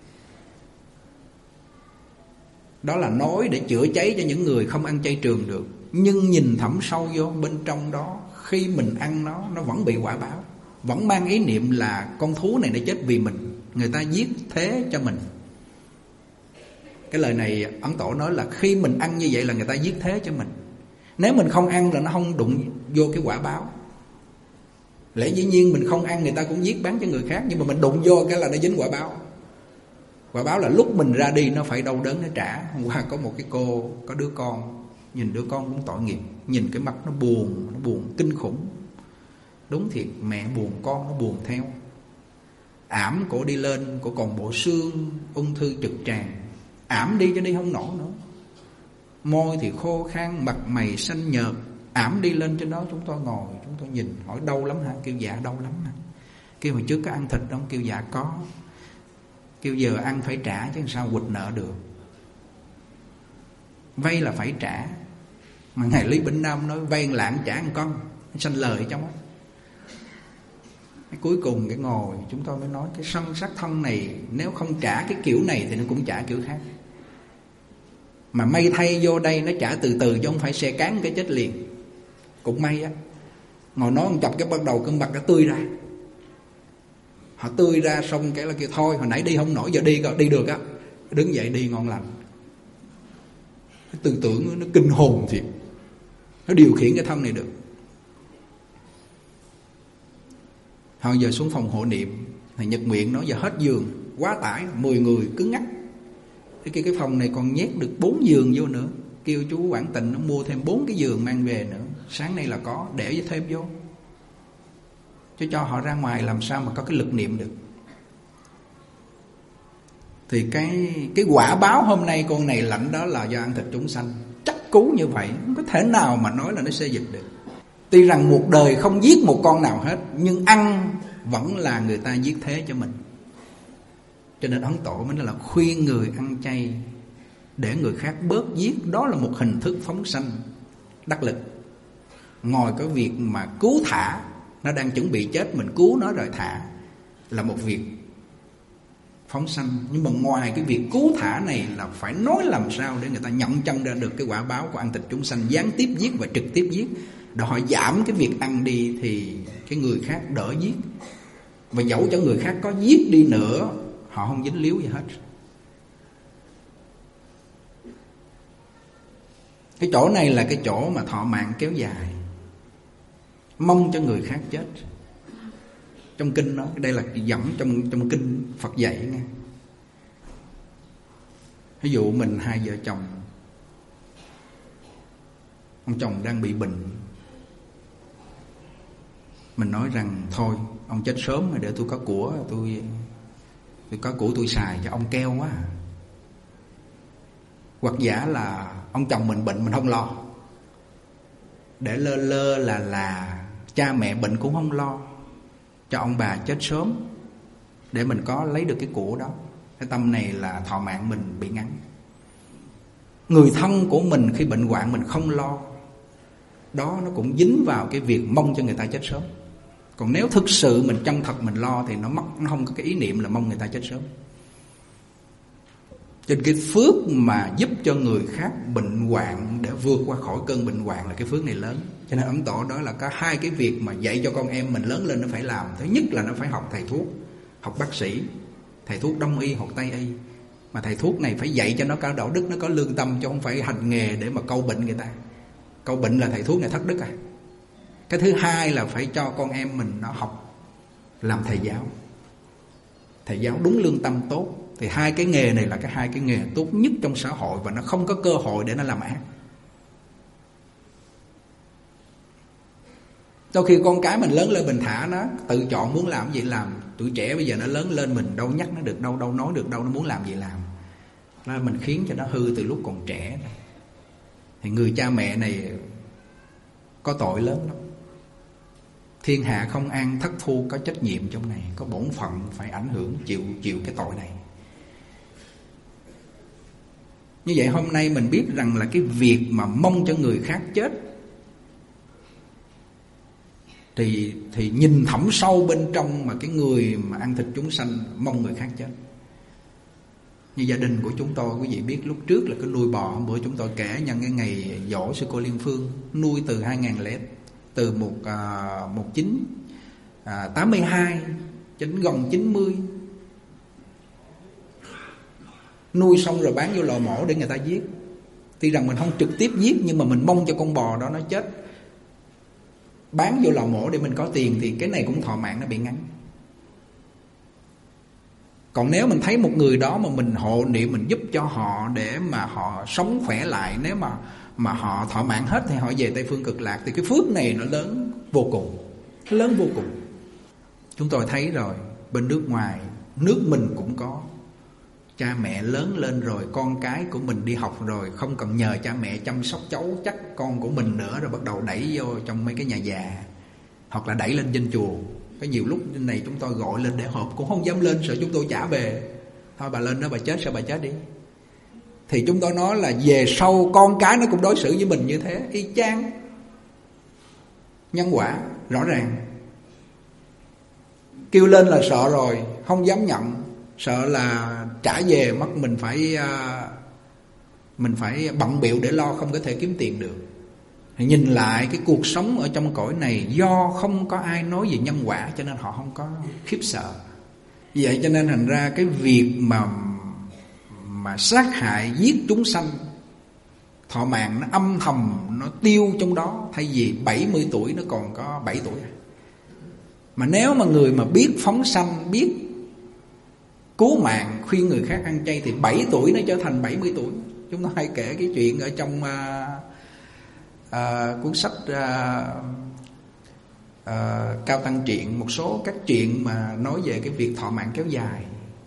Đó là nói để chữa cháy cho những người không ăn chay trường được. Nhưng nhìn thẳm sâu vô bên trong đó, khi mình ăn nó vẫn bị quả báo, vẫn mang ý niệm là con thú này nó chết vì mình, người ta giết thế cho mình. Cái lời này Ấn Tổ nói là khi mình ăn như vậy là người ta giết thế cho mình. Nếu mình không ăn là nó không đụng vô cái quả báo. Lẽ dĩ nhiên mình không ăn người ta cũng giết bán cho người khác, nhưng mà mình đụng vô cái là nó dính quả báo. Quả báo là lúc mình ra đi nó phải đau đớn nó trả. Hôm qua có một cái cô có đứa con, nhìn đứa con cũng tội nghiệp, nhìn cái mặt nó buồn kinh khủng. Đúng thiệt, mẹ buồn con nó buồn theo. Ảm cổ đi lên, cổ còn bộ xương ung thư trực tràng, ảm đi cho đi không nổi nữa. Môi thì khô khan, mặt mày xanh nhợt, ảm đi lên trên đó. Chúng tôi ngồi, chúng tôi nhìn, hỏi đau lắm hả? Kêu dạ đau lắm hả? Kêu hồi trước có ăn thịt không? Kêu dạ có. Kêu giờ ăn phải trả chứ sao quỵt nợ được. Vay là phải trả. Mà Ngài Lý Bỉnh Nam nói vay lạng trả ăn con, sanh lời trong đó. Cuối cùng cái ngồi chúng tôi mới nói cái sân sát thân này nếu không trả cái kiểu này thì nó cũng trả kiểu khác. Mà may thay vô đây nó trả từ từ chứ không phải xe cán cái chết liền. Cũng may á. Ngồi nói một chập cái bắt đầu cơn mặt nó tươi ra. Họ tươi ra xong cái là kêu thôi hồi nãy đi không nổi giờ đi được á. Đứng dậy đi ngon lành. Cái tư tưởng nó kinh hồn thiệt. Nó điều khiển cái thân này được. Họ giờ xuống phòng hộ niệm, thầy Nhật Nguyện nói giờ hết giường, quá tải, 10 người cứng ngắc. Cái phòng này còn nhét được 4 giường vô nữa. Kêu chú Quảng Tịnh nó mua thêm 4 cái giường mang về nữa. Sáng nay là có, để thêm vô. Chứ cho họ ra ngoài làm sao mà có cái lực niệm được. Thì cái quả báo hôm nay con này lãnh đó là do ăn thịt chúng sanh. Chắc cú như vậy, không có thể nào mà nói là nó sẽ dịch được. Tuy rằng một đời không giết một con nào hết, nhưng ăn vẫn là người ta giết thế cho mình. Cho nên Ấn Tổ mới nói là khuyên người ăn chay để người khác bớt giết. Đó là một hình thức phóng sanh đắc lực. Ngoài cái việc mà cứu thả, nó đang chuẩn bị chết mình cứu nó rồi thả, là một việc phóng sanh. Nhưng mà ngoài cái việc cứu thả này là phải nói làm sao để người ta nhận chân ra được cái quả báo của ăn thịt chúng sanh, gián tiếp giết và trực tiếp giết. Để họ giảm cái việc ăn đi thì cái người khác đỡ giết. Và dẫu cho người khác có giết đi nữa, họ không dính líu gì hết. Cái chỗ này là cái chỗ mà thọ mạng kéo dài, mong cho người khác chết. Trong kinh đó, đây là dẫn trong kinh Phật dạy nghe. Ví dụ mình hai vợ chồng, ông chồng đang bị bệnh, mình nói rằng thôi ông chết sớm rồi để tôi có của, tôi có của tôi xài cho ông keo quá. Hoặc giả là ông chồng mình bệnh mình không lo, để lơ là cha mẹ bệnh cũng không lo, cho ông bà chết sớm để mình có lấy được cái của đó. Cái tâm này là thọ mạng mình bị ngắn. Người thân của mình khi bệnh hoạn mình không lo, đó nó cũng dính vào cái việc mong cho người ta chết sớm. Còn nếu thực sự mình chân thật mình lo thì nó không có cái ý niệm là mong người ta chết sớm. Cho nên cái phước mà giúp cho người khác bệnh hoạn để vượt qua khỏi cơn bệnh hoạn là cái phước này lớn. Cho nên Ấn Tổ đó là có hai cái việc mà dạy cho con em mình lớn lên nó phải làm. Thứ nhất là nó phải học thầy thuốc, học bác sĩ, thầy thuốc Đông y hoặc Tây y. Mà thầy thuốc này phải dạy cho nó có đạo đức, nó có lương tâm, chứ không phải hành nghề để mà câu bệnh người ta. Câu bệnh là thầy thuốc này thất đức à. Cái thứ hai là phải cho con em mình nó học làm thầy giáo. Thầy giáo đúng lương tâm tốt. Thì hai cái nghề này là hai cái nghề tốt nhất trong xã hội, và nó không có cơ hội để nó làm ác. Đôi khi con cái mình lớn lên mình thả nó tự chọn muốn làm gì làm. Tuổi trẻ bây giờ nó lớn lên mình đâu nhắc nó được đâu, đâu nói được đâu, nó muốn làm gì làm. Nên mình khiến cho nó hư từ lúc còn trẻ. Thì người cha mẹ này có tội lớn lắm. Thiên hạ không an thất thu có trách nhiệm trong này, có bổn phận phải ảnh hưởng chịu cái tội này. Như vậy hôm nay mình biết rằng là cái việc mà mong cho người khác chết thì nhìn thẳm sâu bên trong mà cái người mà ăn thịt chúng sanh mong người khác chết. Như gia đình của chúng tôi, quý vị biết lúc trước là cái nuôi bò, hôm bữa chúng tôi kể nhân cái ngày dỗ sư cô Liên Phương, nuôi từ 1982 đến gần 90. Nuôi xong rồi bán vô lò mổ để người ta giết. Tuy rằng mình không trực tiếp giết, nhưng mà mình mong cho con bò đó nó chết, bán vô lò mổ để mình có tiền, thì cái này cũng thọ mạng nó bị ngắn. Còn nếu mình thấy một người đó mà mình hộ niệm, mình giúp cho họ để mà họ sống khỏe lại, nếu mà họ thọ mạng hết thì họ về Tây Phương Cực Lạc, thì cái phước này nó lớn vô cùng, nó lớn vô cùng. Chúng tôi thấy rồi, bên nước ngoài, nước mình cũng có. Cha mẹ lớn lên rồi, con cái của mình đi học rồi, không cần nhờ cha mẹ chăm sóc cháu chắc con của mình nữa, rồi bắt đầu đẩy vô trong mấy cái nhà già, hoặc là đẩy lên trên chùa. Có nhiều lúc này chúng tôi gọi lên để họp cũng không dám lên, sợ chúng tôi trả về. Thôi bà lên đó bà chết, sao bà chết đi. Thì chúng tôi nói là về sau con cái nó cũng đối xử với mình như thế, y chang. Nhân quả rõ ràng. Kêu lên là sợ rồi, không dám nhận, sợ là trả về mất mình phải bận bịu để lo, không có thể kiếm tiền được. Nhìn lại cái cuộc sống ở trong cõi này, do không có ai nói về nhân quả cho nên họ không có khiếp sợ. Vậy cho nên thành ra cái việc mà sát hại giết chúng sanh, thọ mạng nó âm thầm, nó tiêu trong đó. Thay vì 70 tuổi nó còn có 7 tuổi. Mà nếu mà người mà biết phóng sanh, biết cứu mạng, khuyên người khác ăn chay, thì 7 tuổi nó trở thành 70 tuổi. Chúng ta hay kể cái chuyện ở trong cuốn sách Cao Tăng Truyện, một số các chuyện mà nói về cái việc thọ mạng kéo dài.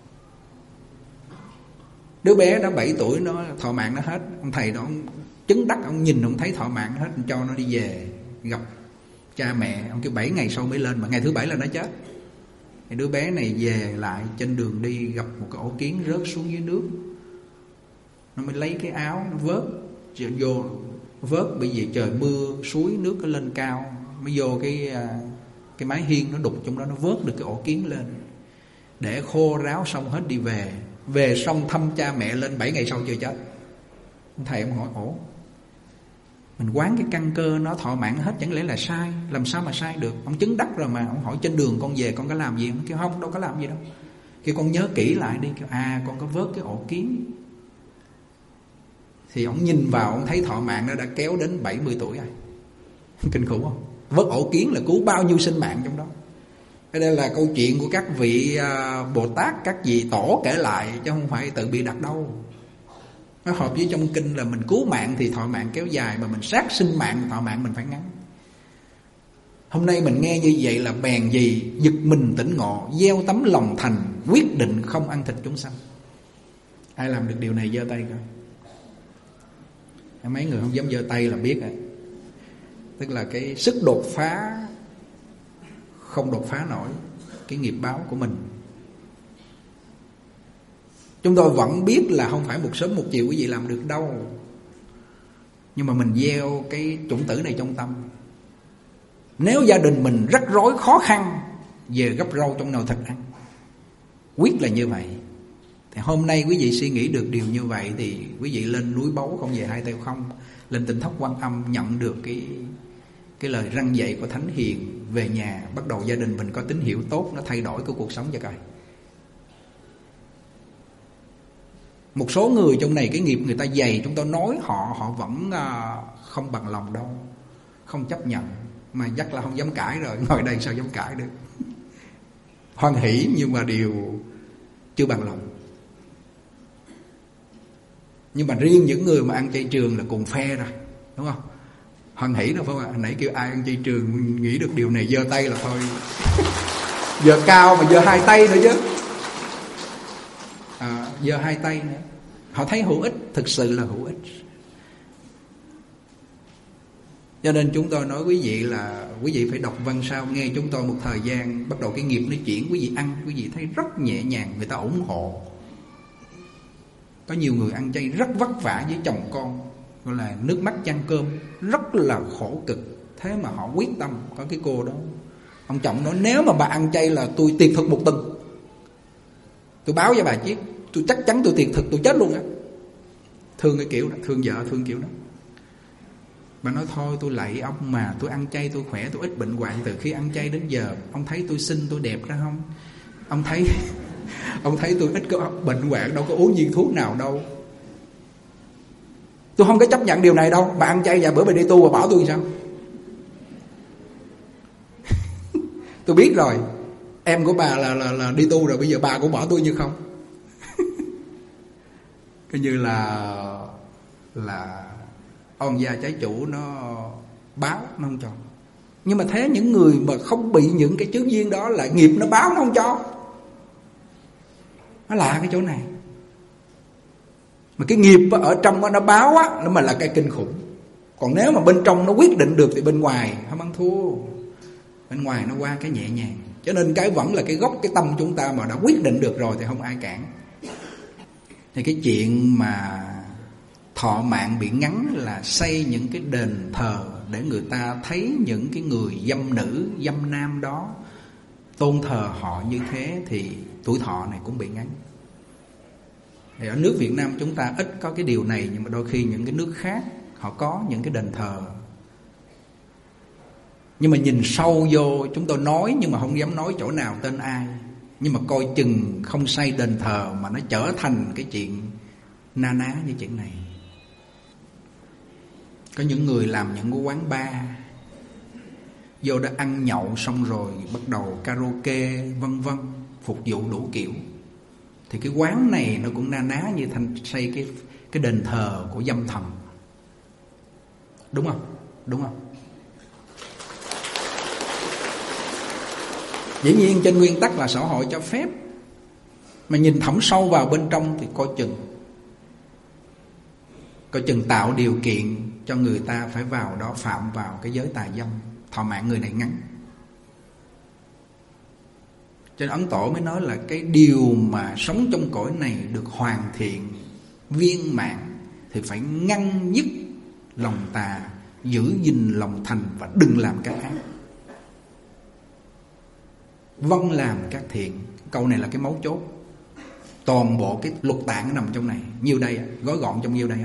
Đứa bé đó 7 tuổi nó thọ mạng nó hết, ông thầy đó ông chứng đắc, ông nhìn ông thấy thọ mạng hết, ông cho nó đi về gặp cha mẹ. Ông kêu 7 ngày sau mới lên, mà ngày thứ 7 là nó chết. Thì đứa bé này về lại trên đường đi gặp một cái ổ kiến rớt xuống dưới nước. Nó mới lấy cái áo nó vớt vô, vớt bởi vì trời mưa suối nước nó lên cao, mới vô cái mái hiên nó đục trong đó, nó vớt được cái ổ kiến lên để khô ráo xong hết đi về. Về xong thăm cha mẹ lên 7 ngày sau chưa chết. Thầy ông hỏi ổ, mình quán cái căn cơ nó thọ mạng hết chẳng lẽ là sai? Làm sao mà sai được? Ông chứng đắc rồi mà. Ông hỏi trên đường con về con có làm gì? Ông kêu không, đâu có làm gì đâu. Kêu con nhớ kỹ lại đi. Kêu con có vớt cái ổ kiến. Thì ông nhìn vào, ông thấy thọ mạng nó đã kéo đến 70 tuổi rồi. Kinh khủng không? Vớt ổ kiến là cứu bao nhiêu sinh mạng trong đó. Đây là câu chuyện của các vị Bồ Tát, các vị tổ kể lại, chứ không phải tự bị đặt đâu. Nó hợp với trong kinh là mình cứu mạng thì thọ mạng kéo dài, mà mình sát sinh mạng thọ mạng mình phải ngắn. Hôm nay mình nghe như vậy là bèn gì giật mình tỉnh ngộ, gieo tấm lòng thành, quyết định không ăn thịt chúng sanh. Ai làm được điều này giơ tay coi. Mấy người không dám giơ tay là biết rồi. Tức là cái sức đột phá không đột phá nổi cái nghiệp báo của mình. Chúng tôi vẫn biết là không phải một sớm một chiều quý vị làm được đâu, nhưng mà mình gieo cái chủng tử này trong tâm. Nếu gia đình mình rắc rối khó khăn, về gấp rau trong nồi thịt ăn, quyết là như vậy. Thì hôm nay quý vị suy nghĩ được điều như vậy, thì quý vị lên núi Báu không về hai tay không, lên Tỉnh Thất Quan Âm nhận được cái lời răn dạy của Thánh Hiền, về nhà bắt đầu gia đình mình có tín hiệu tốt, nó thay đổi cái cuộc sống cho coi. Một số người trong này cái nghiệp người ta dày, chúng ta nói họ vẫn không bằng lòng đâu, không chấp nhận, mà chắc là không dám cãi rồi, ngồi đây sao dám cãi được. Hoan hỷ nhưng mà đều chưa bằng lòng. Nhưng mà riêng những người mà ăn chay trường là cùng phe rồi, đúng không? Hoan hỷ đâu phải không ạ? Nãy kêu ai ăn chay trường nghĩ được điều này giơ tay là thôi. Giơ cao mà giơ hai tay nữa chứ. Giơ hai tay nữa. Họ thấy hữu ích, thực sự là hữu ích. Cho nên chúng tôi nói quý vị là quý vị phải đọc văn sao, nghe chúng tôi một thời gian, bắt đầu cái nghiệp nó chuyển, quý vị ăn, quý vị thấy rất nhẹ nhàng, người ta ủng hộ. Có nhiều người ăn chay rất vất vả với chồng con, gọi là nước mắt chan cơm, rất là khổ cực. Thế mà họ quyết tâm. Có cái cô đó, ông chồng nói nếu mà bà ăn chay là tôi tiệt thực một tuần, tôi báo cho bà biết, tôi chắc chắn tôi tiệt thực, tôi chết luôn á. Thương cái kiểu đó, thương vợ thương kiểu đó. Bà nói thôi tôi lạy ông mà tôi ăn chay tôi khỏe, tôi ít bệnh hoạn từ khi ăn chay đến giờ. Ông thấy tôi xinh tôi đẹp ra không? Ông thấy tôi ít có bệnh hoạn đâu, có uống viên thuốc nào đâu. Tôi không có chấp nhận điều này đâu. Bà ăn chay và bữa bà đi tu bà bỏ tôi sao? Tôi biết rồi, em của bà là đi tu rồi, bây giờ bà cũng bỏ tôi như không? Coi như là ông gia trái chủ nó báo, nó không cho. Nhưng mà thế những người mà không bị những cái chướng duyên đó là nghiệp nó báo, nó không cho. Nó lạ cái chỗ này. Mà cái nghiệp ở trong đó, nó báo á, nó mà là cái kinh khủng. Còn nếu mà bên trong nó quyết định được thì bên ngoài không ăn thua. Bên ngoài nó qua cái nhẹ nhàng. Cho nên cái vẫn là cái gốc cái tâm chúng ta mà đã quyết định được rồi thì không ai cản. Thì cái chuyện mà thọ mạng bị ngắn là xây những cái đền thờ để người ta thấy những cái người dâm nữ, dâm nam đó, tôn thờ họ như thế thì tuổi thọ này cũng bị ngắn. Thì ở nước Việt Nam chúng ta ít có cái điều này, nhưng mà đôi khi những cái nước khác họ có những cái đền thờ. Nhưng mà nhìn sâu vô, chúng tôi nói nhưng mà không dám nói chỗ nào tên ai. Nhưng mà coi chừng không xây đền thờ mà nó trở thành cái chuyện na ná như chuyện này. Có những người làm những cái quán bar, vô đã ăn nhậu xong rồi bắt đầu karaoke vân vân, phục vụ đủ kiểu. Thì cái quán này nó cũng na ná như thành xây cái đền thờ của dâm thần. Đúng không? Đúng không? Dĩ nhiên trên nguyên tắc là xã hội cho phép, mà nhìn thẩm sâu vào bên trong thì coi chừng tạo điều kiện cho người ta phải vào đó phạm vào cái giới tà dâm, thọ mạng người này ngắn. Cho nên Ấn Tổ mới nói là cái điều mà sống trong cõi này được hoàn thiện, viên mãn thì phải ngăn dứt lòng tà, giữ gìn lòng thành và đừng làm các ác, vâng làm các thiện. Câu này là cái mấu chốt. Toàn bộ cái luật tạng nằm trong này, nhiêu đây, gói gọn trong nhiêu đây.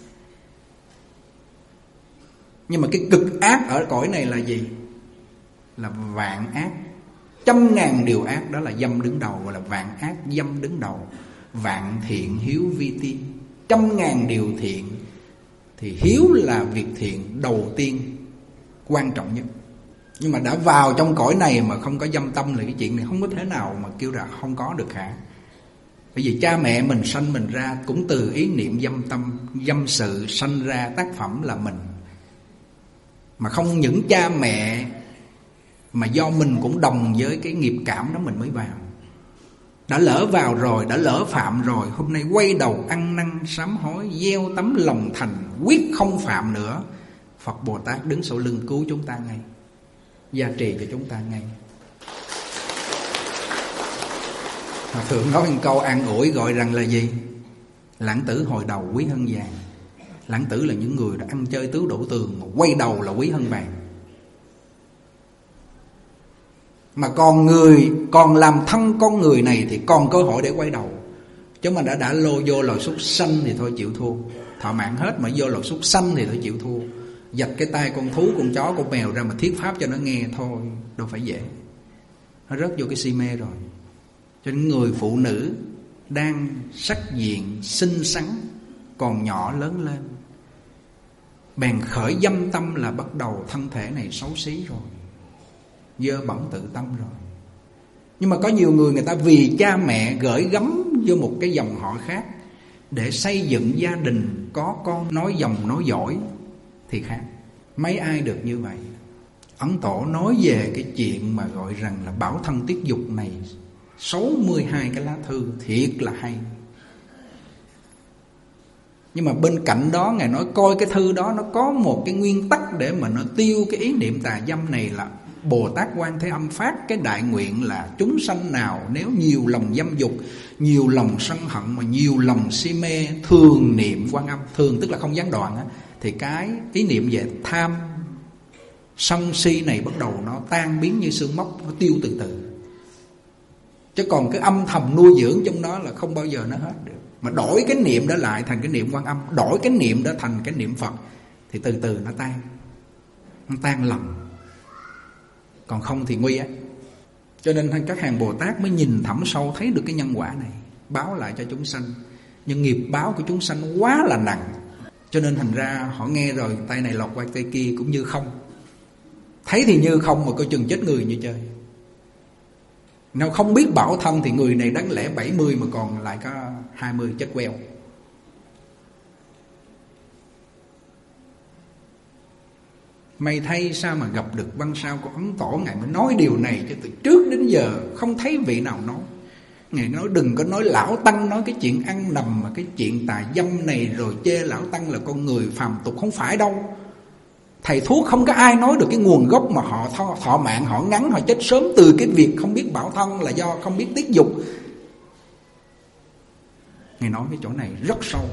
Nhưng mà cái cực ác ở cõi này là gì? Là vạn ác, 100.000 điều ác, đó là dâm đứng đầu, gọi là vạn ác dâm đứng đầu. Vạn thiện hiếu vi tiên, 100.000 điều thiện thì hiếu là việc thiện đầu tiên, quan trọng nhất. Nhưng mà đã vào trong cõi này mà không có dâm tâm là cái chuyện này không có thể nào mà kêu là không có được cả. Bởi vì cha mẹ mình sanh mình ra cũng từ ý niệm dâm tâm, dâm sự sanh ra tác phẩm là mình. Mà không những cha mẹ, mà do mình cũng đồng với cái nghiệp cảm đó mình mới vào. Đã lỡ vào rồi, đã lỡ phạm rồi, hôm nay quay đầu ăn năn sám hối, gieo tấm lòng thành, quyết không phạm nữa. Phật Bồ Tát đứng sau lưng cứu chúng ta ngay, gia trì cho chúng ta ngay. Hòa Thượng nói một câu an ủi gọi rằng là gì? Lãng tử hồi đầu quý hơn vàng. Lãng tử là những người đã ăn chơi tứ đổ tường, mà quay đầu là quý hơn vàng. Mà còn làm thân con người này thì còn cơ hội để quay đầu. Chứ mà đã lô vô lò súc sanh thì thôi chịu thua. Thọ mạng hết mà vô lò súc sanh thì thôi chịu thua. Dạch cái tay con thú, con chó, con mèo ra mà thuyết pháp cho nó nghe thôi, đâu phải dễ. Nó rớt vô cái si mê rồi. Cho nên người phụ nữ đang sắc diện xinh xắn, còn nhỏ lớn lên, bèn khởi dâm tâm là bắt đầu thân thể này xấu xí rồi, dơ bẩn tự tâm rồi. Nhưng mà có nhiều người ta vì cha mẹ gửi gắm vô một cái dòng họ khác để xây dựng gia đình có con nói dòng nói giỏi thì khác. Mấy ai được như vậy? Ấn Tổ nói về cái chuyện mà gọi rằng là bảo thân tiết dục này, 62 cái lá thư thiệt là hay. Nhưng mà bên cạnh đó Ngài nói coi cái thư đó nó có một cái nguyên tắc để mà nó tiêu cái ý niệm tà dâm này, là Bồ Tát Quan Thế Âm phát cái đại nguyện là chúng sanh nào nếu nhiều lòng dâm dục, nhiều lòng sân hận mà nhiều lòng si mê, thường niệm Quan Âm, thường tức là không gián đoạn á, thì cái ý niệm về tham sân si này bắt đầu nó tan biến như sương mốc, nó tiêu từ từ. Chứ còn cái âm thầm nuôi dưỡng trong đó là không bao giờ nó hết được. Mà đổi cái niệm đó lại thành cái niệm Quan Âm, đổi cái niệm đó thành cái niệm Phật, thì từ từ nó tan lòng. Còn không thì nguy á. Cho nên các hàng Bồ Tát mới nhìn thẳm sâu thấy được cái nhân quả này, báo lại cho chúng sanh. Nhưng nghiệp báo của chúng sanh quá là nặng, cho nên thành ra họ nghe rồi tay này lọt qua tay kia cũng như không. Thấy thì như không mà coi chừng chết người như chơi. Nếu không biết bảo thân thì người này đáng lẽ 70 mà còn lại có 20 chết queo. May thay sao mà gặp được văn sao của Ấn Tổ, Ngài mới nói điều này, chứ từ trước đến giờ không thấy vị nào nói. Ngài nói đừng có nói lão tăng nói cái chuyện ăn nằm mà cái chuyện tà dâm này rồi chê lão tăng là con người phàm tục, không phải đâu. Thầy thuốc không có ai nói được cái nguồn gốc mà họ thọ mạng họ ngắn, họ chết sớm từ cái việc không biết bảo thân là do không biết tiết dục. Ngài nói cái chỗ này rất sâu.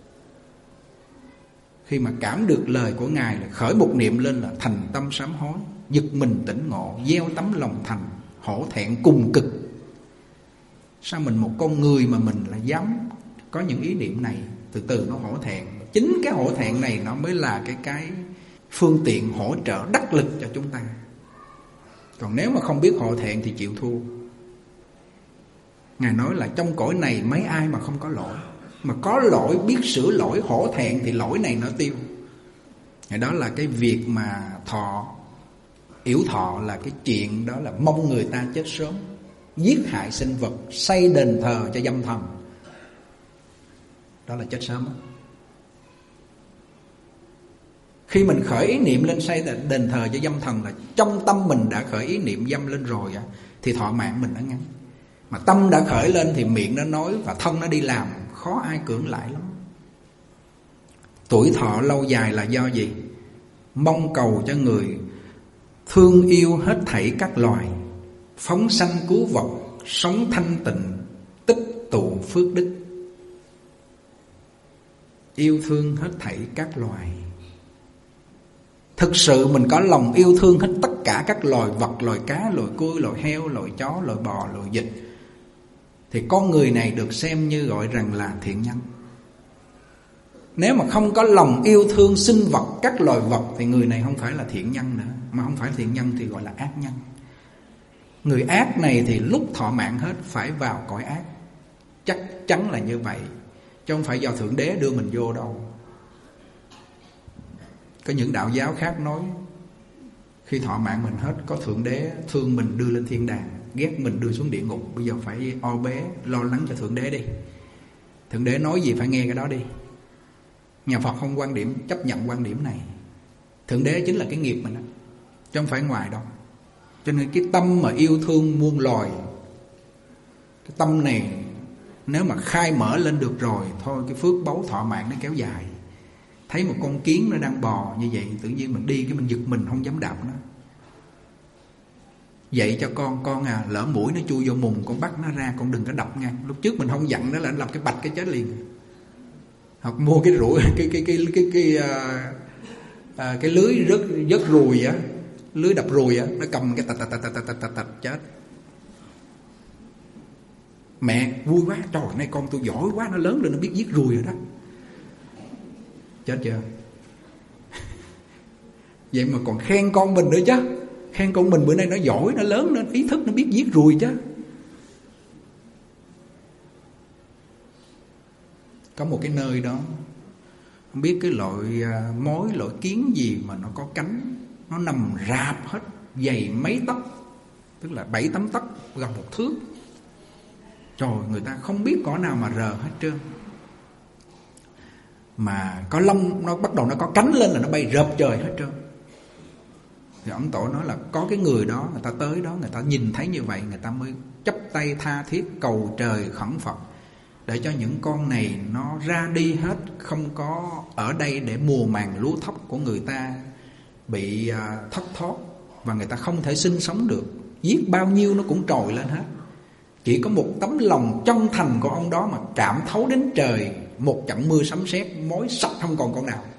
Khi mà cảm được lời của Ngài là khởi một niệm lên là thành tâm sám hối, giật mình tỉnh ngộ, gieo tấm lòng thành, hổ thẹn cùng cực. Sao mình một con người mà mình lại dám có những ý niệm này? Từ từ nó hổ thẹn. Chính cái hổ thẹn này nó mới là cái phương tiện hỗ trợ đắc lực cho chúng ta. Còn nếu mà không biết hổ thẹn thì chịu thua. Ngài nói là trong cõi này mấy ai mà không có lỗi, mà có lỗi biết sửa lỗi, hổ thẹn thì lỗi này nó tiêu. Đó là cái việc mà yểu thọ là cái chuyện đó là mong người ta chết sớm, giết hại sinh vật, xây đền thờ cho dâm thần. Đó là chết sớm đó. Khi mình khởi ý niệm lên xây đền thờ cho dâm thần là trong tâm mình đã khởi ý niệm dâm lên rồi thì thọ mạng mình nó ngắn. Mà tâm đã khởi lên thì miệng nó nói và thân nó đi làm, khó ai cưỡng lại lắm. Tuổi thọ lâu dài là do gì? Mong cầu cho người thương yêu hết thảy các loài, phóng sanh cứu vật, sống thanh tịnh, tích tụ phước đức. Yêu thương hết thảy các loài. Thực sự mình có lòng yêu thương hết tất cả các loài vật, loài cá, loài cua, loài heo, loài chó, loài bò, loài vịt, thì con người này được xem như gọi rằng là thiện nhân. Nếu mà không có lòng yêu thương sinh vật, các loài vật, thì người này không phải là thiện nhân nữa. Mà không phải thiện nhân thì gọi là ác nhân. Người ác này thì lúc thọ mạng hết phải vào cõi ác. Chắc chắn là như vậy, chứ không phải do Thượng Đế đưa mình vô đâu. Có những đạo giáo khác nói khi thọ mạng mình hết, có Thượng Đế thương mình đưa lên thiên đàng, ghét mình đưa xuống địa ngục. Bây giờ phải o bế lo lắng cho Thượng Đế đi. Thượng Đế nói gì phải nghe cái đó đi. Nhà Phật không quan điểm, chấp nhận quan điểm này. Thượng Đế chính là cái nghiệp mình đó, chứ không phải ngoài đâu. Cho nên cái tâm mà yêu thương muôn loài, cái tâm này nếu mà khai mở lên được rồi, thôi cái phước báu thọ mạng nó kéo dài. Thấy một con kiến nó đang bò như vậy, tự nhiên mình đi cái mình giật mình không dám đạp nó. Dạy cho con à, lỡ mũi nó chui vô mùng, con bắt nó ra, con đừng có đập nha. Lúc trước mình không dặn nó là nó làm cái bạch cái chết liền. Hoặc mua cái rủi cái lưới rớt ruồi á, lưới đập ruồi á, nó cầm cái tạch chết. Mẹ vui quá, trời nay con tôi giỏi quá, nó lớn lên nó biết giết ruồi rồi đó. Chết chưa? Vậy mà còn khen con mình nữa chứ. Khen con mình bữa nay nó giỏi, nó lớn, nó ý thức, nó biết giết ruồi chứ. Có một cái nơi đó, không biết cái loại mối, loại kiến gì mà nó có cánh, nó nằm rạp hết, dày mấy tấc, tức là 7-8 tấc, gần 1 thước. Trời, người ta không biết cỏ nào mà rờ hết trơn. Mà có lông, nó bắt đầu nó có cánh lên là nó bay rợp trời hết trơn. Thì ông Tổ nói là có cái người đó, người ta tới đó, người ta nhìn thấy như vậy, người ta mới chắp tay tha thiết cầu trời khẩn Phật để cho những con này nó ra đi hết, không có ở đây để mùa màng lúa thóc của người ta bị thất thoát, và người ta không thể sinh sống được. Giết bao nhiêu nó cũng trồi lên hết. Chỉ có một tấm lòng chân thành của ông đó mà cảm thấu đến trời, một trận mưa sấm sét mối sạch không còn con nào.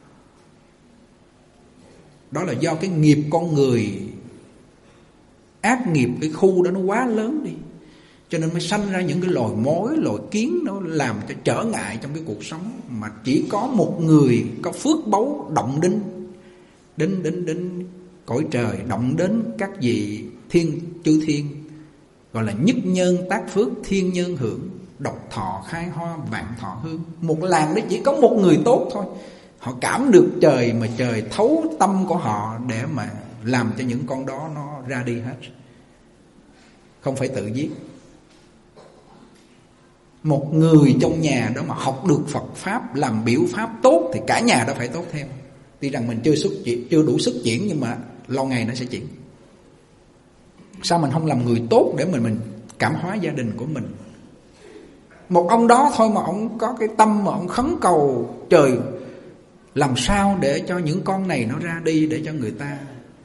Đó là do cái nghiệp con người, ác nghiệp cái khu đó nó quá lớn đi, cho nên mới sanh ra những cái loài mối, loài kiến, nó làm cho trở ngại trong cái cuộc sống. Mà chỉ có một người có phước báu động đến cõi trời, động đến các vị chư thiên, gọi là nhất nhân tác phước, thiên nhân hưởng, độc thọ khai hoa, vạn thọ hương. Một làng đấy chỉ có một người tốt thôi, họ cảm được trời, mà trời thấu tâm của họ để mà làm cho những con đó nó ra đi hết, không phải tự giết. Một người trong nhà đó mà học được Phật Pháp, làm biểu Pháp tốt thì cả nhà đó phải tốt theo. Tuy rằng mình chưa đủ sức chuyển, nhưng mà lâu ngày nó sẽ chuyển. Sao mình không làm người tốt để mình cảm hóa gia đình của mình? Một ông đó thôi mà ông có cái tâm mà ông khấn cầu trời làm sao để cho những con này nó ra đi, để cho người ta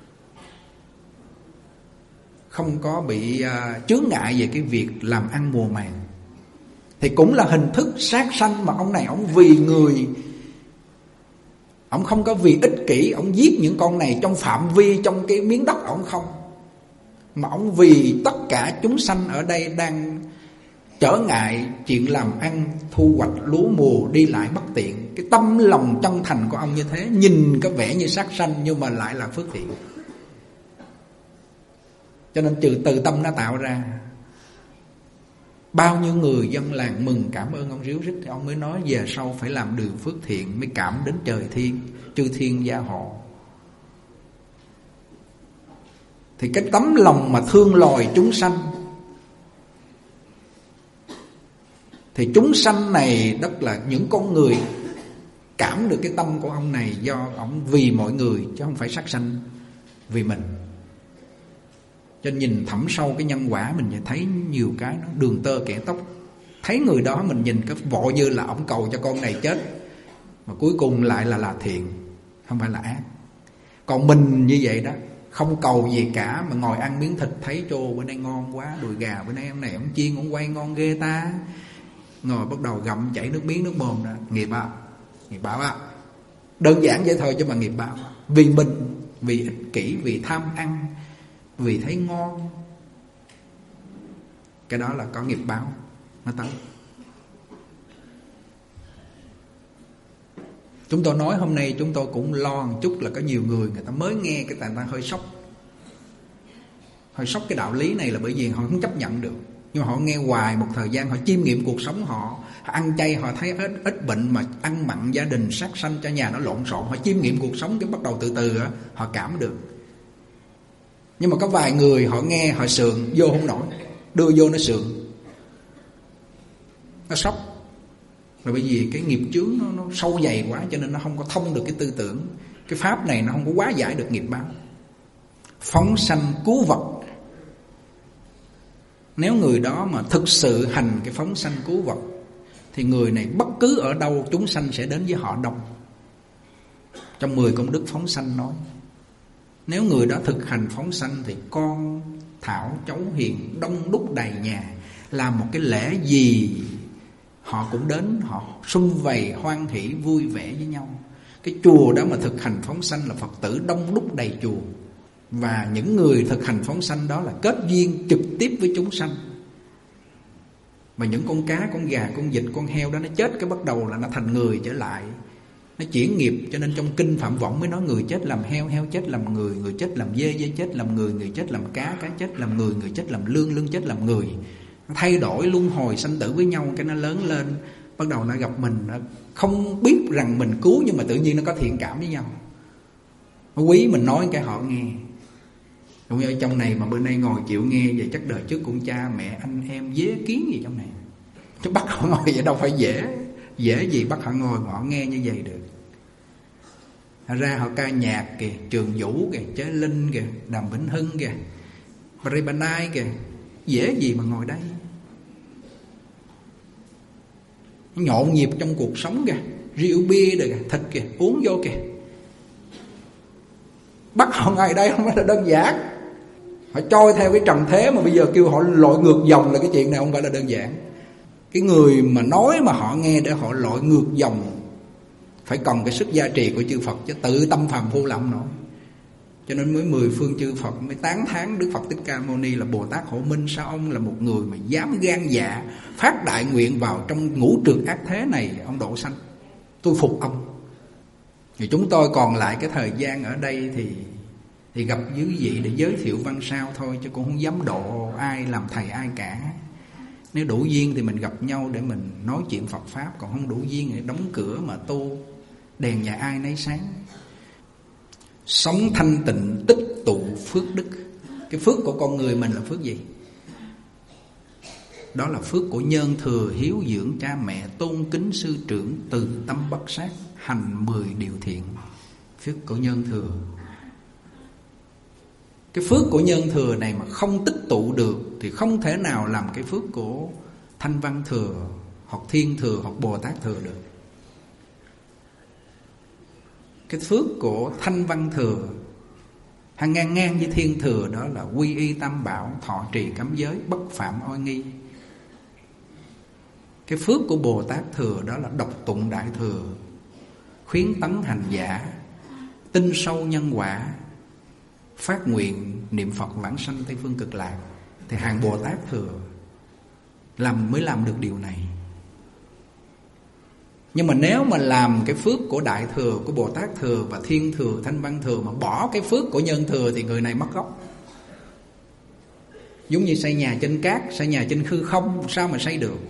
không có bị chướng ngại về cái việc làm ăn mùa màng. Thì cũng là hình thức sát sanh, mà ông này ông vì người, ông không có vì ích kỷ, ông giết những con này trong phạm vi, trong cái miếng đất ông không, mà ông vì tất cả chúng sanh ở đây đang trở ngại chuyện làm ăn, thu hoạch lúa mùa, đi lại bất tiện. Cái tâm lòng chân thành của ông như thế, nhìn có vẻ như sát sanh nhưng mà lại là phước thiện. Cho nên từ tâm nó tạo ra. Bao nhiêu người dân làng mừng cảm ơn ông Ríu Rít, thì ông mới nói về sau phải làm đường phước thiện mới cảm đến trời thiên, chư thiên gia hộ. Thì cái tấm lòng mà thương loài chúng sanh, thì chúng sanh này đất là những con người cảm được cái tâm của ông này, do ông vì mọi người chứ không phải sát sanh vì mình. Cho nên nhìn thẳm sâu cái nhân quả, mình thấy nhiều cái nó đường tơ kẻ tóc. Thấy người đó mình nhìn cái vội như là ông cầu cho con này chết, mà cuối cùng lại là thiện, không phải là ác. Còn mình như vậy đó, không cầu gì cả mà ngồi ăn miếng thịt, thấy chô bữa nay ngon quá, đùi gà bữa nay ông này ông chiên ông quay ngon ghê ta, ngồi bắt đầu gặm chảy nước miếng nước mồm ra. Nghiệp à, nghiệp báo à. Đơn giản vậy thôi chứ mà nghiệp báo. Vì mình, vì ích kỷ, vì tham ăn, vì thấy ngon, cái đó là có nghiệp báo nó tới. Chúng tôi nói hôm nay chúng tôi cũng lo một chút là có nhiều người ta mới nghe cái người ta hơi sốc. Hơi sốc cái đạo lý này là bởi vì họ không chấp nhận được. Nhưng mà họ nghe hoài một thời gian, họ chiêm nghiệm cuộc sống họ ăn chay, họ thấy ít bệnh, mà ăn mặn gia đình sát sanh cho nhà nó lộn xộn. Họ chiêm nghiệm cuộc sống, cái bắt đầu từ từ họ cảm được. Nhưng mà có vài người họ nghe họ sượng, vô không nổi, đưa vô nó sượng, nó sốc. Rồi bởi vì cái nghiệp chướng nó sâu dày quá, cho nên nó không có thông được cái tư tưởng. Cái pháp này nó không có hóa giải được nghiệp báo. Phóng sanh cứu vật, nếu người đó mà thực sự hành cái phóng sanh cứu vật, thì người này bất cứ ở đâu chúng sanh sẽ đến với họ đông. Trong 10 công đức phóng sanh nói, nếu người đó thực hành phóng sanh thì con thảo cháu hiền đông đúc đầy nhà, làm một cái lễ gì họ cũng đến, họ sum vầy hoan hỷ vui vẻ với nhau. Cái chùa đó mà thực hành phóng sanh là Phật tử đông đúc đầy chùa. Và những người thực hành phóng sanh đó là kết duyên trực tiếp với chúng sanh. Mà những con cá, con gà, con vịt, con heo đó nó chết, cái bắt đầu là nó thành người trở lại, nó chuyển nghiệp. Cho nên trong kinh Phạm Võng mới nói người chết làm heo, heo chết làm người, người chết làm dê, dê chết làm người, người chết làm cá, cá chết làm người chết làm lương, lương chết làm người. Nó thay đổi luân hồi sanh tử với nhau, cái nó lớn lên. Bắt đầu nó gặp mình, nó không biết rằng mình cứu, nhưng mà tự nhiên nó có thiện cảm với nhau. Nó quý mình nói cái họ nghe. Đúng như ở trong này mà bữa nay ngồi chịu nghe vậy, chắc đời trước cũng cha mẹ anh em dế kiến gì trong này. Chứ bắt họ ngồi vậy đâu phải dễ gì bắt họ ngồi mà họ nghe như vậy được. Thật ra họ ca nhạc kìa, Trường Vũ kìa, Chế Linh kìa, Đàm Vĩnh Hưng kìa, Baribanai kìa, dễ gì mà ngồi đây. Nhộn nhịp trong cuộc sống kìa, rượu bia rồi kìa, thịt kìa, uống vô kìa. Bắt họ ngồi đây không phải là đơn giản. Họ trôi theo cái trần thế mà bây giờ kêu họ lội ngược dòng là cái chuyện này không phải là đơn giản. Cái người mà nói mà họ nghe để họ lội ngược dòng phải cần cái sức gia trì của chư Phật, chứ tự tâm phàm phu làm nổi. Cho nên mới 10 phương chư Phật mới tán thán Đức Phật Thích Ca Mâu Ni là Bồ Tát Hộ Minh. Sao ông là một người mà dám gan dạ phát đại nguyện vào trong ngũ trượt ác thế này, ông độ sanh. Tôi phục ông. Thì chúng tôi còn lại cái thời gian ở đây thì gặp quý vị để giới thiệu văn sao thôi, chứ cũng không dám độ ai làm thầy ai cả. Nếu đủ duyên thì mình gặp nhau để mình nói chuyện Phật Pháp, còn không đủ duyên thì đóng cửa mà tu, đèn nhà ai nấy sáng. Sống thanh tịnh tích tụ phước đức. Cái phước của con người mình là phước gì? Đó là phước của nhân thừa, hiếu dưỡng cha mẹ, tôn kính sư trưởng, từ tâm bất sát, hành 10 điều thiện. Phước của nhân thừa. Cái phước của nhân thừa này mà không tích tụ được thì không thể nào làm cái phước của Thanh Văn thừa, hoặc Thiên thừa, hoặc Bồ Tát thừa được. Cái phước của Thanh Văn thừa hàng ngang với Thiên thừa, đó là quy y tam bảo, thọ trì cấm giới, bất phạm oai nghi. Cái phước của Bồ Tát thừa đó là đọc tụng đại thừa, khuyến tấn hành giả, tin sâu nhân quả, phát nguyện niệm Phật vãng sanh Tây phương cực lạc. Thì hàng Bồ Tát thừa mới làm được điều này. Nhưng mà nếu mà làm cái phước của Đại thừa, của Bồ Tát thừa và Thiên thừa, Thanh Văn thừa mà bỏ cái phước của nhân thừa thì người này mất gốc. Giống như xây nhà trên cát, xây nhà trên hư không, sao mà xây được?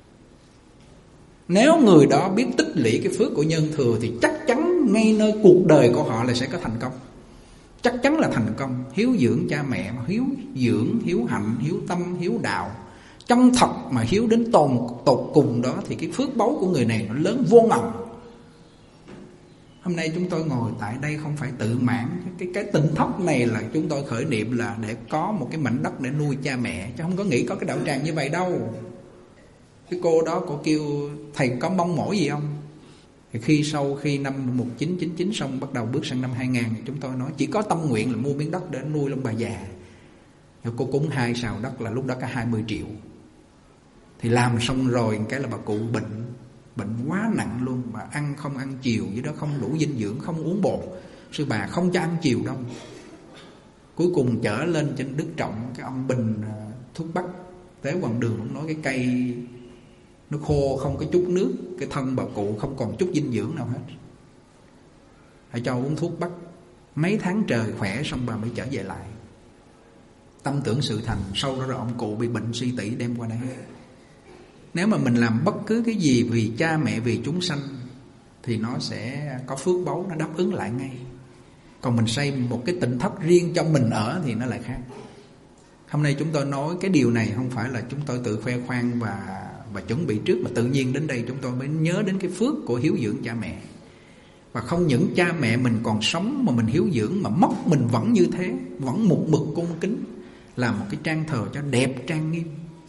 Nếu người đó biết tích lũy cái phước của nhân thừa thì chắc chắn ngay nơi cuộc đời của họ là sẽ có thành công. Chắc chắn là thành công. Hiếu dưỡng cha mẹ, hiếu dưỡng, hiếu hạnh, hiếu tâm, hiếu đạo, chân thật mà hiếu đến tột cùng đó, thì cái phước báu của người này nó lớn vô ngần. Hôm nay chúng tôi ngồi tại đây không phải tự mãn. Cái tỉnh thất này là chúng tôi khởi niệm là để có một cái mảnh đất để nuôi cha mẹ, chứ không có nghĩ có cái đạo tràng như vậy đâu. Cái cô đó cô kêu thầy có mong mỏi gì không? Thì sau khi năm 1999 xong bắt đầu bước sang năm 2000, chúng tôi nói chỉ có tâm nguyện là mua miếng đất để nuôi ông bà già. Rồi cô cúng 2 sào đất là lúc đó có 20 triệu. Thì làm xong rồi cái là bà cụ bệnh quá nặng luôn, mà ăn không ăn chiều, với đó không đủ dinh dưỡng, không uống bột. Sư bà không cho ăn chiều đâu. Cuối cùng chở lên trên Đức Trọng, cái ông bình thuốc bắc Tế Hoàng Đường, ông nói cái cây nó khô không có chút nước, cái thân bà cụ không còn chút dinh dưỡng nào hết. Hãy cho uống thuốc bắc mấy tháng trời khỏe, xong bà mới trở về lại. Tâm tưởng sự thành. Sau đó rồi ông cụ bị bệnh suy tỷ đem qua đây. Nếu mà mình làm bất cứ cái gì vì cha mẹ, vì chúng sanh thì nó sẽ có phước báu, nó đáp ứng lại ngay. Còn mình xây một cái tỉnh thất riêng cho mình ở thì nó lại khác. Hôm nay chúng tôi nói cái điều này không phải là chúng tôi tự khoe khoang và chuẩn bị trước, mà tự nhiên đến đây chúng tôi mới nhớ đến cái phước của hiếu dưỡng cha mẹ. Và không những cha mẹ mình còn sống mà mình hiếu dưỡng, mà mất mình vẫn như thế, vẫn một mực cung kính, làm một cái trang thờ cho đẹp trang nghiêm.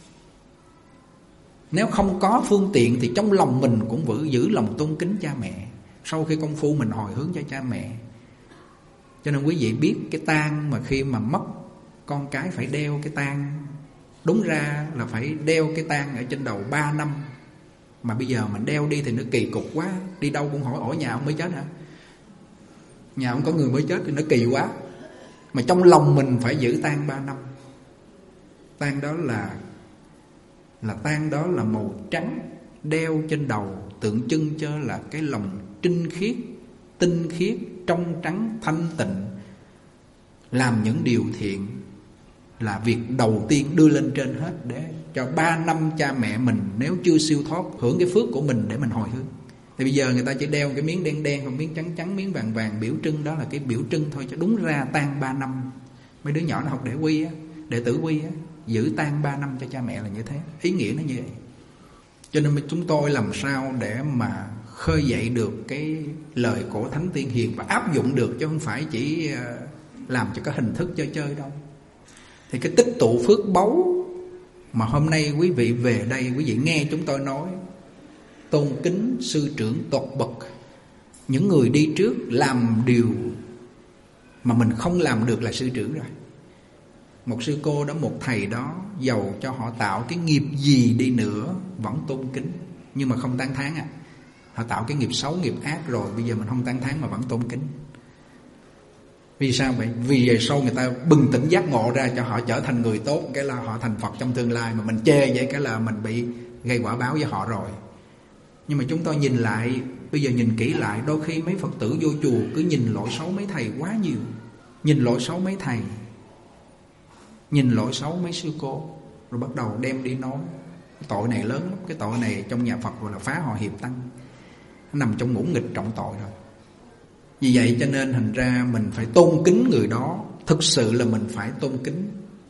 Nếu không có phương tiện thì trong lòng mình cũng vẫn giữ lòng tôn kính cha mẹ. Sau khi công phu mình hồi hướng cho cha mẹ. Cho nên quý vị biết cái tang mà khi mà mất con cái phải đeo cái tang, đúng ra là phải đeo cái tang ở trên đầu 3 năm. Mà bây giờ mình đeo đi thì nó kỳ cục quá. Đi đâu cũng hỏi ở nhà ông mới chết hả? Nhà ông có người mới chết thì nó kỳ quá. Mà trong lòng mình phải giữ tang 3 năm. Tang đó là tang đó là màu trắng, đeo trên đầu, tượng trưng cho là cái lòng trinh khiết, tinh khiết, trong trắng, thanh tịnh, làm những điều thiện, là việc đầu tiên đưa lên trên hết, để cho 3 năm cha mẹ mình nếu chưa siêu thoát hưởng cái phước của mình để mình hồi hướng. Thì bây giờ người ta chỉ đeo cái miếng đen đen, còn miếng trắng trắng, miếng vàng vàng, biểu trưng, đó là cái biểu trưng thôi, chứ đúng ra tang 3 năm. Mấy đứa nhỏ nó học đệ quy á, đệ tử quy á, giữ tang 3 năm cho cha mẹ là như thế, ý nghĩa nó như vậy. Cho nên chúng tôi làm sao để mà khơi dậy được cái lời cổ thánh tiên hiền và áp dụng được, chứ không phải chỉ làm cho cái hình thức chơi chơi đâu. Thì cái tích tụ phước báu mà hôm nay quý vị về đây, quý vị nghe chúng tôi nói, tôn kính sư trưởng tột bậc, những người đi trước làm điều mà mình không làm được là sư trưởng rồi. Một sư cô đó, một thầy đó, dầu cho họ tạo cái nghiệp gì đi nữa vẫn tôn kính, nhưng mà không tán thán à. Họ tạo cái nghiệp xấu, nghiệp ác rồi, bây giờ mình không tán thán mà vẫn tôn kính. Vì sao vậy? Vì về sau người ta bừng tỉnh giác ngộ ra cho họ trở thành người tốt, cái là họ thành Phật trong tương lai. Mà mình chê vậy cái là mình bị gây quả báo với họ rồi. Nhưng mà chúng tôi nhìn lại, bây giờ nhìn kỹ lại, đôi khi mấy Phật tử vô chùa cứ nhìn lỗi xấu mấy thầy quá nhiều. Nhìn lỗi xấu mấy thầy, nhìn lỗi xấu mấy sư cô, rồi bắt đầu đem đi nói cái tội này lớn lắm, cái tội này trong nhà Phật gọi là phá họ hiệp tăng, nó nằm trong ngũ nghịch trọng tội rồi. Vì vậy cho nên thành ra mình phải tôn kính người đó, thực sự là mình phải tôn kính.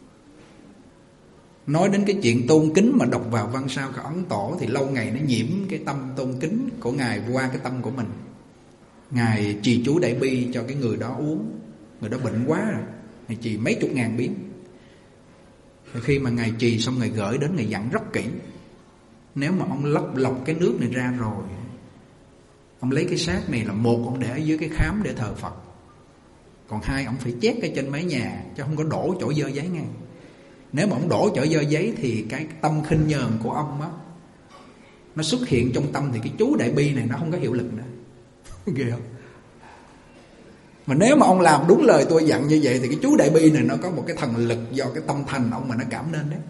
Nói đến cái chuyện tôn kính mà đọc vào văn sao của Ấn Tổ thì lâu ngày nó nhiễm cái tâm tôn kính của Ngài qua cái tâm của mình. Ngài trì chú đại bi cho cái người đó uống, người đó bệnh quá rồi, Ngài trì mấy chục ngàn biến. Thì khi mà Ngài trì xong, Ngài gửi đến, Ngài dặn rất kỹ, nếu mà ông lọc cái nước này ra rồi, ông lấy cái xác này là một, ông để ở dưới cái khám để thờ Phật, còn hai, ông phải chét ở trên mái nhà, chứ không có đổ chỗ dơ giấy ngay. Nếu mà ông đổ chỗ dơ giấy thì cái tâm khinh nhờn của ông á, nó xuất hiện trong tâm, thì cái chú đại bi này nó không có hiệu lực nữa. Ghê không? Mà nếu mà ông làm đúng lời tôi dặn như vậy thì cái chú đại bi này nó có một cái thần lực do cái tâm thành ông mà nó cảm nên đấy.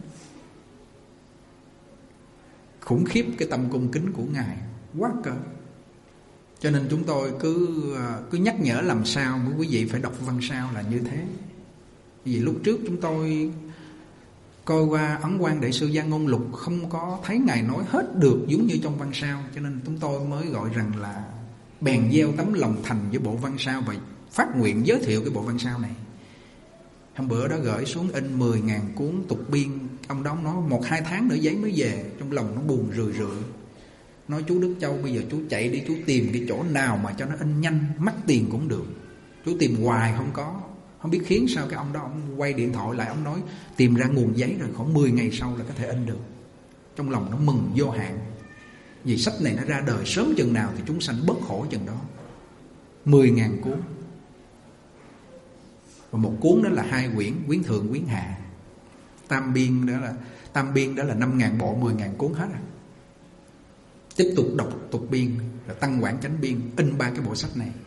Khủng khiếp cái tâm cung kính của Ngài, quá cỡ. Cho nên chúng tôi cứ nhắc nhở làm sao với quý vị phải đọc văn sao là như thế. Vì lúc trước chúng tôi coi qua Ấn Quang Đại Sư Gia Ngôn Lục không có thấy Ngài nói hết được giống như trong văn sao, cho nên chúng tôi mới gọi rằng là bèn gieo tấm lòng thành với bộ văn sao và phát nguyện giới thiệu cái bộ văn sao này. Hôm bữa đó gửi xuống in 10.000 cuốn tục biên, ông đó nói 1-2 tháng nữa giấy mới về, trong lòng nó buồn rười rượi. Nói chú Đức Châu bây giờ chú chạy đi, chú tìm cái chỗ nào mà cho nó in nhanh, mắc tiền cũng được. Chú tìm hoài không có, không biết khiến sao. Cái ông đó ông quay điện thoại lại, ông nói tìm ra nguồn giấy rồi, khoảng 10 ngày sau là có thể in được. Trong lòng nó mừng vô hạn, vì sách này nó ra đời sớm chừng nào thì chúng sanh bớt khổ chừng đó. 10.000 cuốn. Và một cuốn đó là 2 quyển, quyển thượng, quyển hạ. Tam biên đó là 5.000 bộ, 10.000 cuốn hết rồi. Tiếp tục đọc tục biên, rồi tăng quảng chánh biên, in 3 cái bộ sách này.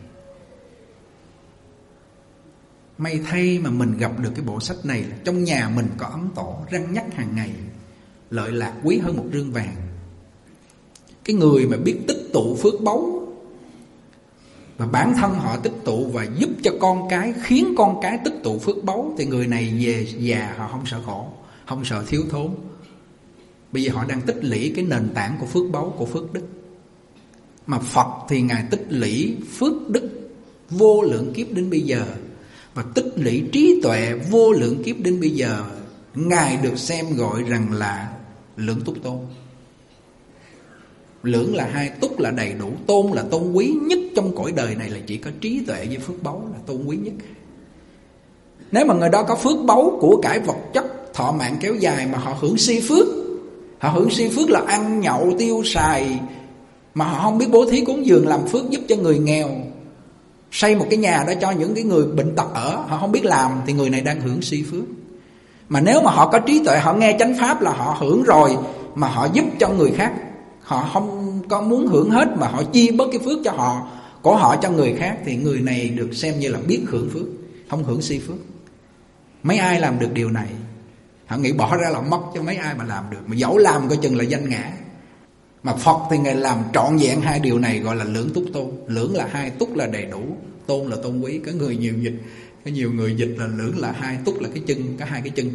May thay mà mình gặp được cái bộ sách này, là trong nhà mình có Ấn Tổ răn nhắc hàng ngày, lợi lạc quý hơn một rương vàng. Cái người mà biết tích tụ phước báu và bản thân họ tích tụ và giúp cho con cái, khiến con cái tích tụ phước báu, thì người này về già họ không sợ khổ, không sợ thiếu thốn. Bây giờ họ đang tích lũy cái nền tảng của phước báu, của phước đức. Mà Phật thì Ngài tích lũy phước đức vô lượng kiếp đến bây giờ, và tích lũy trí tuệ vô lượng kiếp đến bây giờ. Ngài được xem gọi rằng là lưỡng túc tôn. Lưỡng là 2, túc là đầy đủ, tôn là tôn quý nhất trong cõi đời này, là chỉ có trí tuệ với phước báu là tôn quý nhất. Nếu mà người đó có phước báu của cải vật chất, thọ mạng kéo dài, mà họ hưởng si phước, họ hưởng si phước là ăn nhậu tiêu xài, mà họ không biết bố thí cúng dường làm phước giúp cho người nghèo, xây một cái nhà đó cho những cái người bệnh tật ở, họ không biết làm, thì người này đang hưởng si phước. Mà nếu mà họ có trí tuệ, họ nghe chánh pháp là họ hưởng rồi, mà họ giúp cho người khác, họ không có muốn hưởng hết mà họ chia bớt cái phước cho họ, của họ cho người khác, thì người này được xem như là biết hưởng phước, không hưởng si phước. Mấy ai làm được điều này? Họ nghĩ bỏ ra là mất, chứ mấy ai mà làm được. Mà dẫu làm coi chừng là danh ngã. Mà Phật thì Ngài làm trọn vẹn 2 điều này, gọi là lưỡng túc tôn. Lưỡng là 2, túc là đầy đủ, tôn là tôn quý. Có người nhiều dịch Có nhiều người dịch là lưỡng là hai, túc là cái chân, có hai cái chân.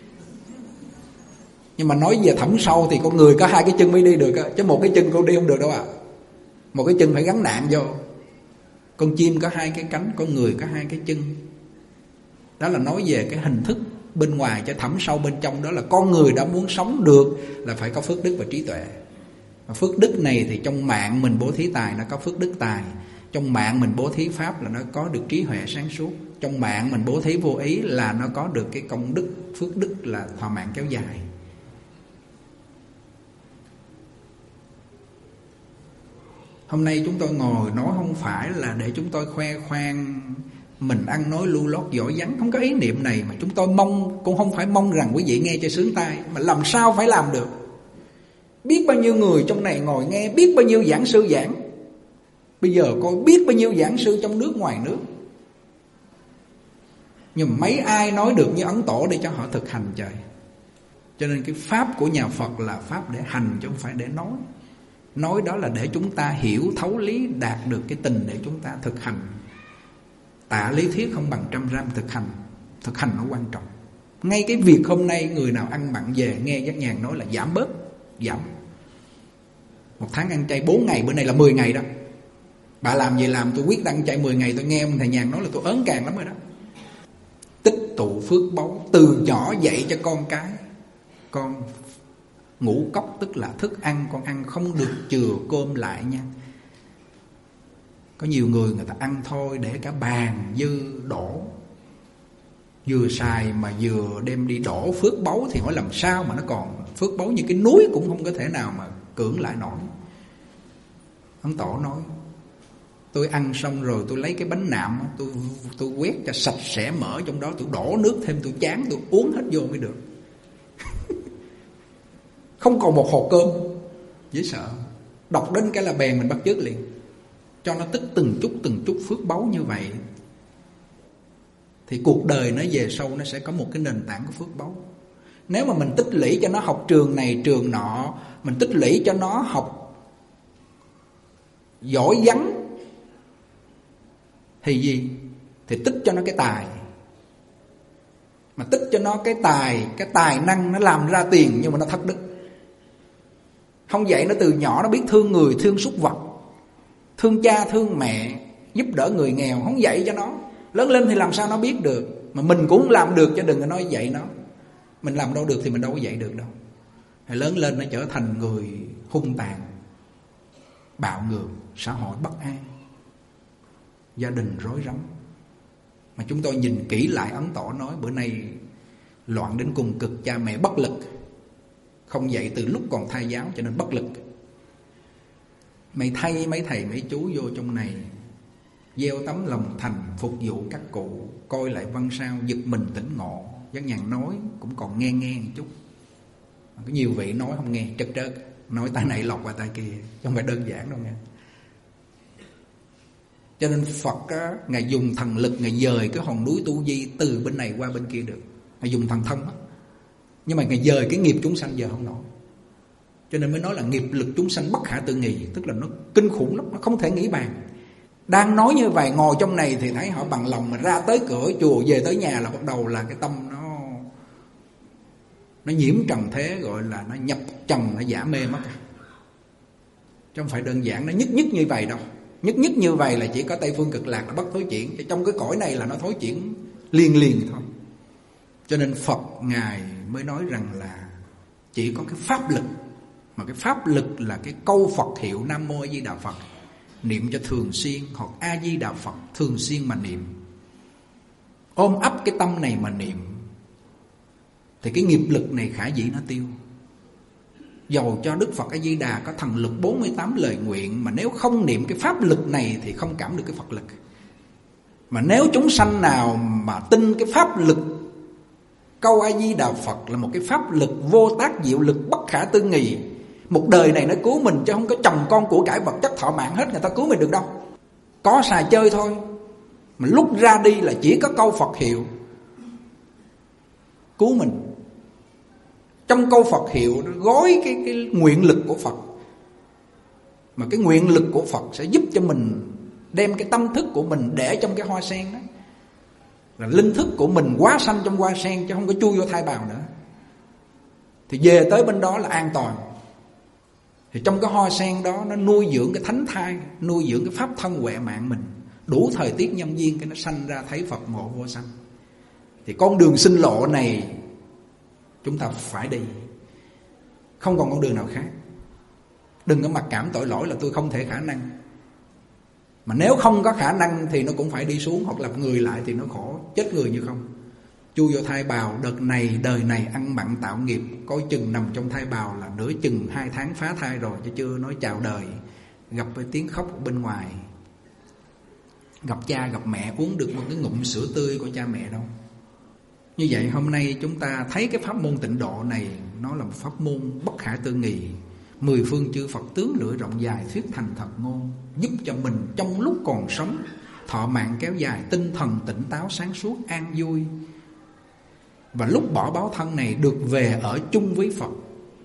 Nhưng mà nói về thẳm sâu thì con người có hai cái chân mới đi được, chứ một cái chân con đi không được đâu ạ. Một cái chân phải gắn nạn vô. Con chim có hai cái cánh, con người có hai cái chân. Đó là nói về cái hình thức bên ngoài, cho thẳm sâu bên trong đó là con người đã muốn sống được là phải có phước đức và trí tuệ. Và phước đức này thì trong mạng mình bố thí tài nó có phước đức tài, trong mạng mình bố thí pháp là nó có được trí huệ sáng suốt, trong mạng mình bố thí vô ý là nó có được cái công đức, phước đức là thọ mạng kéo dài. Hôm nay chúng tôi ngồi nói không phải là để chúng tôi khoe khoang mình ăn nói lưu lót giỏi vắn, không có ý niệm này. Mà chúng tôi mong, cũng không phải mong rằng quý vị nghe cho sướng tai, mà làm sao phải làm được. Biết bao nhiêu người trong này ngồi nghe, biết bao nhiêu giảng sư giảng. Bây giờ coi biết bao nhiêu giảng sư trong nước ngoài nước, nhưng mà mấy ai nói được như Ấn Tổ để cho họ thực hành trời. Cho nên cái pháp của nhà Phật là pháp để hành chứ không phải để nói. Nói đó là để chúng ta hiểu thấu lý, đạt được cái tình để chúng ta thực hành. Tạ lý thuyết không bằng trăm gram thực hành. Thực hành nó quan trọng. Ngay cái việc hôm nay người nào ăn mặn về nghe Giác Nhàn nói là giảm bớt, giảm. 1 tháng ăn chay 4 ngày, bữa nay là 10 ngày đó. Bà làm gì làm, tôi quyết ăn chay 10 ngày. Tôi nghe ông thầy Nhàn nói là tôi ớn càng lắm rồi đó. Tích tụ phước báu, từ nhỏ dạy cho con cái. Con ngũ cốc tức là thức ăn, con ăn không được chừa cơm lại nha. Có nhiều người ta ăn thôi để cả bàn dư đổ, vừa xài mà vừa đem đi đổ phước báu thì hỏi làm sao mà nó còn phước báu như cái núi cũng không có thể nào mà cưỡng lại nổi. Ấn Tổ nói tôi ăn xong rồi tôi lấy cái bánh nạm, tôi quét cho sạch sẽ mỡ trong đó, tôi đổ nước thêm, tôi chán, tôi uống hết vô mới được. Không còn một hộp cơm, dễ sợ. Đọc đến cái là bèn mình bắt chước liền. Cho nó tích từng chút phước báu như vậy, thì cuộc đời nó về sau nó sẽ có một cái nền tảng của phước báu. Nếu mà mình tích lũy cho nó học trường này trường nọ, mình tích lũy cho nó học giỏi vắn thì gì? Thì tích cho nó cái tài. Mà tích cho nó cái tài năng nó làm ra tiền, nhưng mà nó thất đức. Không dạy nó từ nhỏ nó biết thương người, thương súc vật, thương cha, thương mẹ, giúp đỡ người nghèo. Không dạy cho nó, lớn lên thì làm sao nó biết được. Mà mình cũng không làm được, chứ đừng có nói dạy nó. Mình làm đâu được thì mình đâu có dạy được đâu. Hay lớn lên nó trở thành người hung tàn, bạo ngược, xã hội bất an, gia đình rối rắm. Mà chúng tôi nhìn kỹ lại Ấn Tổ nói bữa nay loạn đến cùng cực, cha mẹ bất lực, không dạy từ lúc còn thai giáo cho nên bất lực. Mấy thầy mấy chú vô trong này gieo tấm lòng thành, phục vụ các cụ, coi lại văn sao giật mình tỉnh ngộ. Giác Nhàn nói cũng còn nghe một chút. Có nhiều vị nói không nghe, trật nói tay này lọt qua tay kia, chứ không phải đơn giản đâu nghe. Cho nên Phật á, Ngài dùng thần lực, Ngài dời cái hòn núi Tu Di từ bên này qua bên kia được. Ngài dùng thần thông á. Nhưng mà Ngài dời cái nghiệp chúng sanh giờ không nổi. Cho nên mới nói là nghiệp lực chúng sanh bất khả tư nghị. Tức là nó kinh khủng lắm, nó không thể nghĩ bàn. Đang nói như vậy, ngồi trong này thì thấy họ bằng lòng, mà ra tới cửa chùa, về tới nhà là bắt đầu là cái tâm nó nhiễm trần thế, gọi là nó nhập trần, nó giả mê mất. Chứ không phải đơn giản nó nhất như vậy đâu. Nhất như vậy là chỉ có Tây Phương Cực Lạc là bất thối chuyển. Trong cái cõi này là nó thối chuyển liền thôi. Cho nên Phật Ngài mới nói rằng là chỉ có cái pháp lực. Mà cái pháp lực là cái câu Phật hiệu Nam Mô A Di Đà Phật, niệm cho thường xuyên, hoặc A Di Đà Phật thường xuyên mà niệm, ôm ấp cái tâm này mà niệm, thì cái nghiệp lực này khả dĩ nó tiêu. Dầu cho Đức Phật A Di Đà có thần lực 48 lời nguyện, mà nếu không niệm cái pháp lực này thì không cảm được cái Phật lực. Mà nếu chúng sanh nào mà tin cái pháp lực câu A Di Đà Phật là một cái pháp lực vô tác diệu lực bất khả tư nghị, một đời này nó cứu mình, chứ không có chồng con của cải vật chất thọ mạng hết người ta cứu mình được đâu. Có xài chơi thôi, mà lúc ra đi là chỉ có câu Phật hiệu cứu mình. Trong câu Phật hiệu nó gói cái nguyện lực của Phật. Mà cái nguyện lực của Phật sẽ giúp cho mình đem cái tâm thức của mình để trong cái hoa sen đó. là linh thức của mình quá sanh trong hoa sen, chứ không có chui vô thai bào nữa. Thì về tới bên đó là an toàn. Thì trong cái hoa sen đó nó nuôi dưỡng cái thánh thai, nuôi dưỡng cái pháp thân huệ mạng mình, đủ thời tiết nhân duyên cái nó sanh ra thấy Phật ngộ vô sanh. Thì con đường sinh lộ này chúng ta phải đi, không còn con đường nào khác. Đừng có mặc cảm tội lỗi là tôi không thể khả năng. Mà nếu không có khả năng thì nó cũng phải đi xuống, hoặc là người lại thì nó khổ, chết người như không. Chui vô thai bào, đợt này đời này ăn mặn tạo nghiệp, coi chừng nằm trong thai bào là nửa chừng 2 tháng phá thai rồi, chứ chưa nói chào đời. Gặp với tiếng khóc ở bên ngoài, gặp cha gặp mẹ uống được một cái ngụm sữa tươi của cha mẹ đâu. Như vậy hôm nay chúng ta thấy cái pháp môn tịnh độ này nó là một pháp môn bất khả tư nghị. 10 phương chư Phật tướng lưỡi rộng dài, thuyết thành thật ngôn, giúp cho mình trong lúc còn sống thọ mạng kéo dài, tinh thần tỉnh táo sáng suốt an vui. Và lúc bỏ báo thân này được về ở chung với Phật,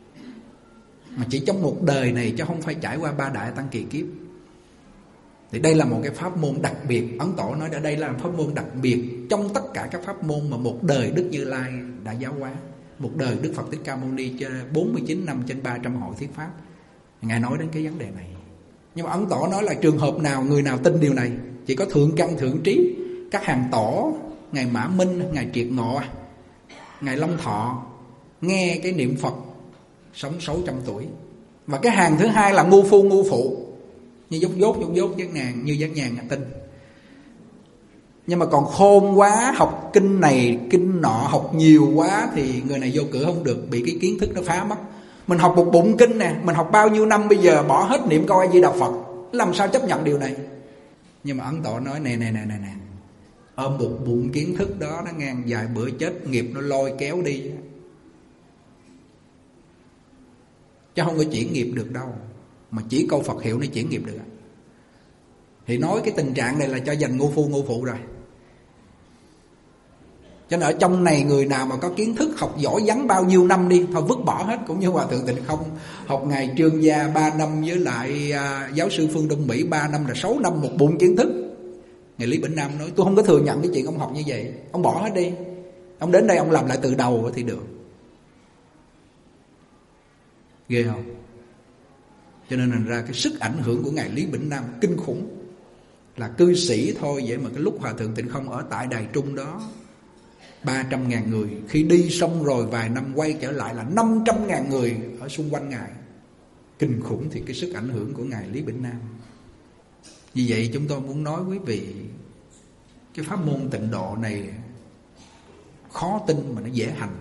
mà chỉ trong một đời này, chứ không phải trải qua 3 đại tăng kỳ kiếp. Thì đây là một cái pháp môn đặc biệt. Ấn Tổ nói ở đây là pháp môn đặc biệt trong tất cả các pháp môn mà một đời Đức Như Lai đã giáo hóa. Một đời Đức Phật Thích Ca Mâu Ni 49 năm trên 300 hội thuyết pháp, Ngài nói đến cái vấn đề này. Nhưng mà Ấn Tổ nói là trường hợp nào, người nào tin điều này? Chỉ có thượng căn thượng trí, các hàng tổ, Ngài Mã Minh, Ngài Triệt Ngộ, Ngài Long Thọ nghe cái niệm Phật sống 600 tuổi. Và cái hàng thứ hai là ngu phu ngu phụ, như dốt giác ngàn, như giác nhàn tin. Nhưng mà còn khôn quá, học kinh này kinh nọ, học nhiều quá thì người này vô cửa không được, bị cái kiến thức nó phá mất. Mình học một bụng kinh nè, mình học bao nhiêu năm, bây giờ bỏ hết niệm câu A Di Đà Phật, làm sao chấp nhận điều này? Nhưng mà Ấn Tổ nói nè, ôm một bụng kiến thức đó nó ngang vài bữa chết, nghiệp nó lôi kéo đi, chứ không có chuyển nghiệp được đâu. Mà chỉ câu Phật hiệu nó chuyển nghiệp được. Thì nói cái tình trạng này là cho dành ngu phu ngu phụ rồi. Cho nên ở trong này người nào mà có kiến thức học giỏi vắng bao nhiêu năm đi, thôi vứt bỏ hết. Cũng như Hòa Thượng Tịnh Không học Ngài Trương Gia 3 năm, với lại giáo sư Phương Đông Mỹ 3 năm, là 6 năm một bụng kiến thức. Ngài Lý Bỉnh Nam nói tôi không có thừa nhận cái chuyện ông học như vậy, ông bỏ hết đi, ông đến đây ông làm lại từ đầu thì được. Ghê không? Cho nên thành ra cái sức ảnh hưởng của Ngài Lý Bỉnh Nam kinh khủng. Là cư sĩ thôi vậy mà cái lúc Hòa Thượng Tịnh Không ở tại Đài Trung đó 300.000 người, khi đi xong rồi vài năm quay trở lại là 500.000 người ở xung quanh Ngài. Kinh khủng thì cái sức ảnh hưởng của Ngài Lý Bỉnh Nam. Vì vậy chúng tôi muốn nói quý vị, cái pháp môn tịnh độ này khó tin mà nó dễ hành.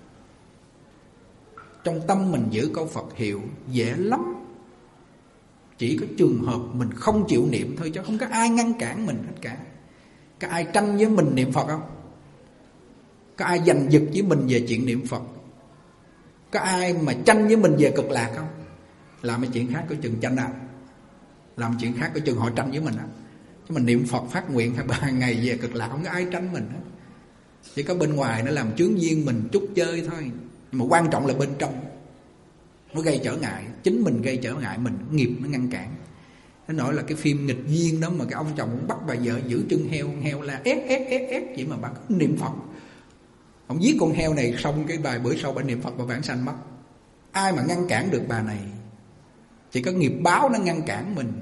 Trong tâm mình giữ câu Phật hiệu dễ lắm. Chỉ có trường hợp mình không chịu niệm thôi, chứ không có ai ngăn cản mình hết cả. Có ai tranh với mình niệm Phật không? Có ai giành giật với mình về chuyện niệm Phật? Có ai mà tranh với mình về cực lạc không? Làm cái chuyện khác có chừng tranh à, làm chuyện khác có chừng họ tranh với mình á. Chứ mình niệm Phật phát nguyện 3 ngày về cực lạc không có ai tranh mình hết. Chỉ có bên ngoài nó làm chướng duyên mình chút chơi thôi. Nhưng mà quan trọng là bên trong nó gây trở ngại, chính mình gây trở ngại mình, nghiệp nó ngăn cản. Nó nói là cái phim nghịch duyên đó mà cái ông chồng cũng bắt bà vợ giữ chân heo là ép vậy mà bà cứ niệm Phật. Ông giết con heo này xong cái bài bữa sau bà niệm Phật và vãng sanh mất. Ai mà ngăn cản được bà này? Chỉ có nghiệp báo nó ngăn cản mình.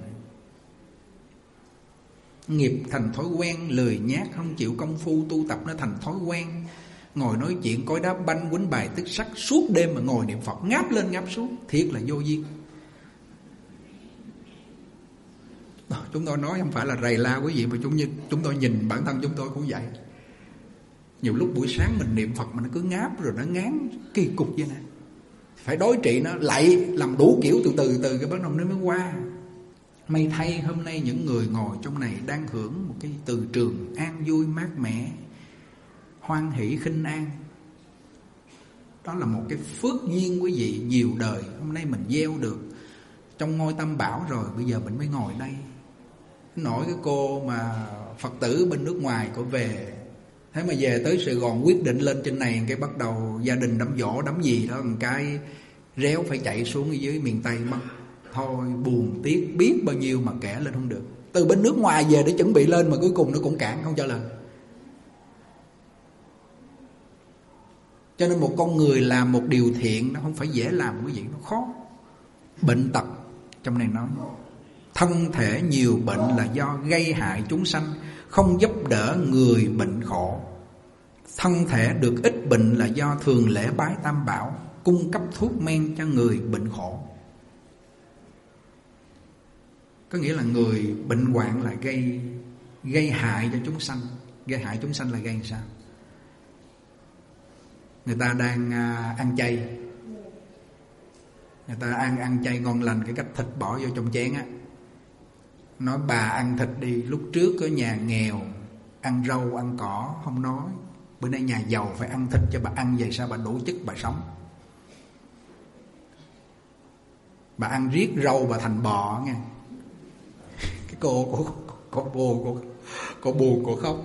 Nghiệp thành thói quen, lười nhác, không chịu công phu tu tập, nó thành thói quen. Ngồi nói chuyện cối đá banh, quýnh bài tức sắc, suốt đêm mà ngồi niệm Phật, ngáp lên ngáp xuống, thiệt là vô duyên. Chúng tôi nói không phải là rầy la quý vị, mà chúng tôi nhìn bản thân chúng tôi cũng vậy. Nhiều lúc buổi sáng mình niệm Phật mà nó cứ ngáp rồi nó ngán kỳ cục vậy nè. Phải đối trị nó, lại làm đủ kiểu từ cái bắt đầu nó mới qua. May thay hôm nay những người ngồi trong này đang hưởng một cái từ trường an vui mát mẻ, hoan hỷ khinh an. Đó là một cái phước duyên quý vị, nhiều đời hôm nay mình gieo được trong ngôi Tam Bảo rồi, bây giờ mình mới ngồi đây. Nổi cái cô mà Phật tử bên nước ngoài cô về, thế mà về tới Sài Gòn quyết định lên trên này, cái bắt đầu gia đình đám dỗ đám gì đó, một cái réo phải chạy xuống dưới miền Tây mất. Thôi buồn tiếc biết bao nhiêu mà kể lên không được. Từ bên nước ngoài về để chuẩn bị lên mà cuối cùng nó cũng cản không cho lên. Cho nên một con người làm một điều thiện nó không phải dễ làm, quý vị, nó khó. Bệnh tật trong này nói thân thể nhiều bệnh là do gây hại chúng sanh, không giúp đỡ người bệnh khổ. Thân thể được ít bệnh là do thường lễ bái Tam Bảo, cung cấp thuốc men cho người bệnh khổ. Có nghĩa là người bệnh hoạn là gây hại cho chúng sanh. Gây hại chúng sanh là gây sao? Người ta đang ăn chay, người ta ăn chay ngon lành, cái cách thịt bỏ vô trong chén á, nói bà ăn thịt đi. Lúc trước ở nhà nghèo ăn rau ăn cỏ không nói, bữa nay nhà giàu phải ăn thịt cho bà ăn, vậy sao bà đủ chất bà sống. Bà ăn riết rau bà thành bò nghe. Cái cô buồn, cô khóc,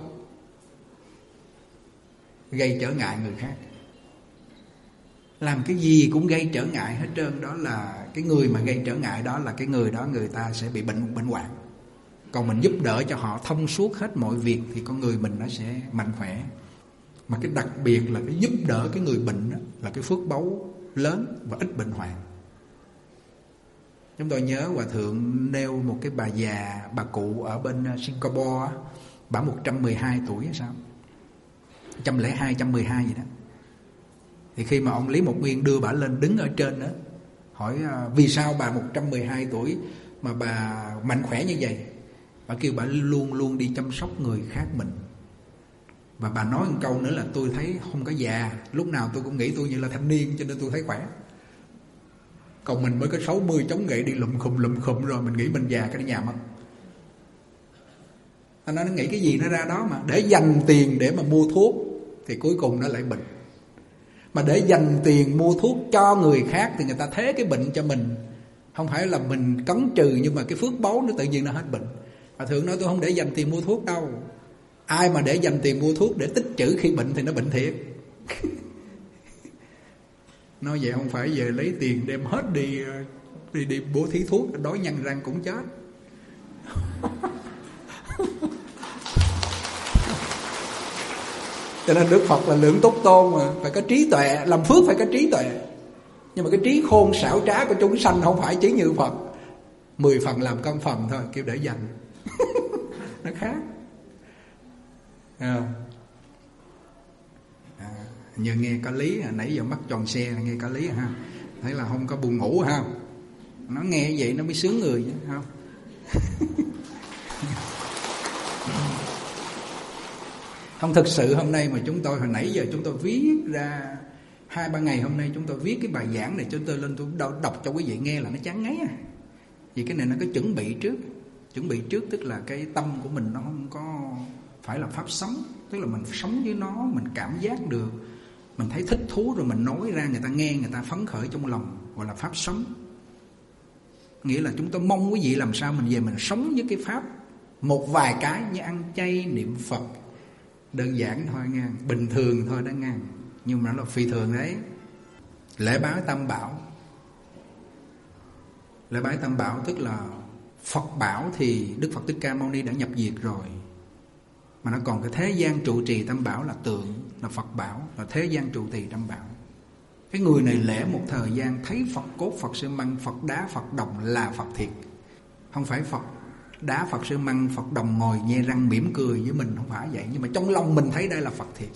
gây trở ngại người khác. Làm cái gì cũng gây trở ngại hết trơn. Đó là cái người mà gây trở ngại, đó là cái người đó người ta sẽ bị bệnh hoạn. Còn mình giúp đỡ cho họ thông suốt hết mọi việc thì con người mình nó sẽ mạnh khỏe. Mà cái đặc biệt là cái giúp đỡ cái người bệnh đó, là cái phước báu lớn và ít bệnh hoạn. Chúng tôi nhớ Hòa Thượng nêu một cái bà già, bà cụ ở bên Singapore, bà 112 tuổi hay sao, 102, 112 gì đó. Thì khi mà ông Lý Mộc Nguyên đưa bà lên đứng ở trên đó, hỏi vì sao bà 112 tuổi mà bà mạnh khỏe như vậy. Bà kêu bà luôn luôn đi chăm sóc người khác mình. Và bà nói một câu nữa là tôi thấy không có già, lúc nào tôi cũng nghĩ tôi như là thanh niên, cho nên tôi thấy khỏe. Còn mình mới có 60 chống gậy đi lụm khùm rồi mình nghĩ mình già cái nhà mất. Nó nghĩ cái gì nó ra đó, mà để dành tiền để mà mua thuốc thì cuối cùng nó lại bệnh. Mà để dành tiền mua thuốc cho người khác thì người ta thế cái bệnh cho mình. Không phải là mình cấn trừ, nhưng mà cái phước báu nó tự nhiên nó hết bệnh. Và Thượng nói tôi không để dành tiền mua thuốc đâu. Ai mà để dành tiền mua thuốc để tích trữ khi bệnh thì nó bệnh thiệt. Nói vậy không phải về lấy tiền đem hết đi bố thí thuốc, đói nhăn răng cũng chết. Cho nên Đức Phật là Lượng Túc Tôn mà, phải có trí tuệ, làm phước phải có trí tuệ. Nhưng mà cái trí khôn xảo trá của chúng sanh không phải trí như Phật. 10 phần làm công phần thôi, kêu để dành. Nó khác. Như nghe có lý, nãy giờ mắt tròn xe nghe có lý ha. Thấy là không có buồn ngủ ha. Nó nghe vậy nó mới sướng người chứ không. Không, thực sự hôm nay mà chúng tôi hồi nãy giờ chúng tôi viết ra 2-3 ngày hôm nay chúng tôi viết cái bài giảng này, chúng tôi lên tôi đọc cho quý vị nghe là nó chán ngấy à. Vì cái này nó có chuẩn bị trước tức là cái tâm của mình nó không có phải là pháp sống, tức là mình sống với nó, mình cảm giác được, mình thấy thích thú rồi mình nói ra, người ta nghe, người ta phấn khởi trong lòng, gọi là pháp sống. Nghĩa là chúng tôi mong quý vị làm sao mình về mình sống với cái pháp một vài cái như ăn chay, niệm Phật, đơn giản thôi nha, bình thường thôi đó nha, nhưng mà nó là phi thường đấy. Lễ bái Tam Bảo, lễ bái Tam Bảo tức là Phật bảo thì Đức Phật Thích Ca Mâu Ni đã nhập diệt rồi, mà nó còn cái thế gian trụ trì Tam Bảo là tượng, là Phật bảo, là thế gian trụ trì Tam Bảo. Cái người này lễ một thời gian thấy Phật cốt, Phật xi măng, Phật đá, Phật đồng là Phật thiệt. Không phải Phật đá, Phật xi măng, Phật đồng ngồi nhe răng mỉm cười với mình, không phải vậy. Nhưng mà trong lòng mình thấy đây là Phật thiệt.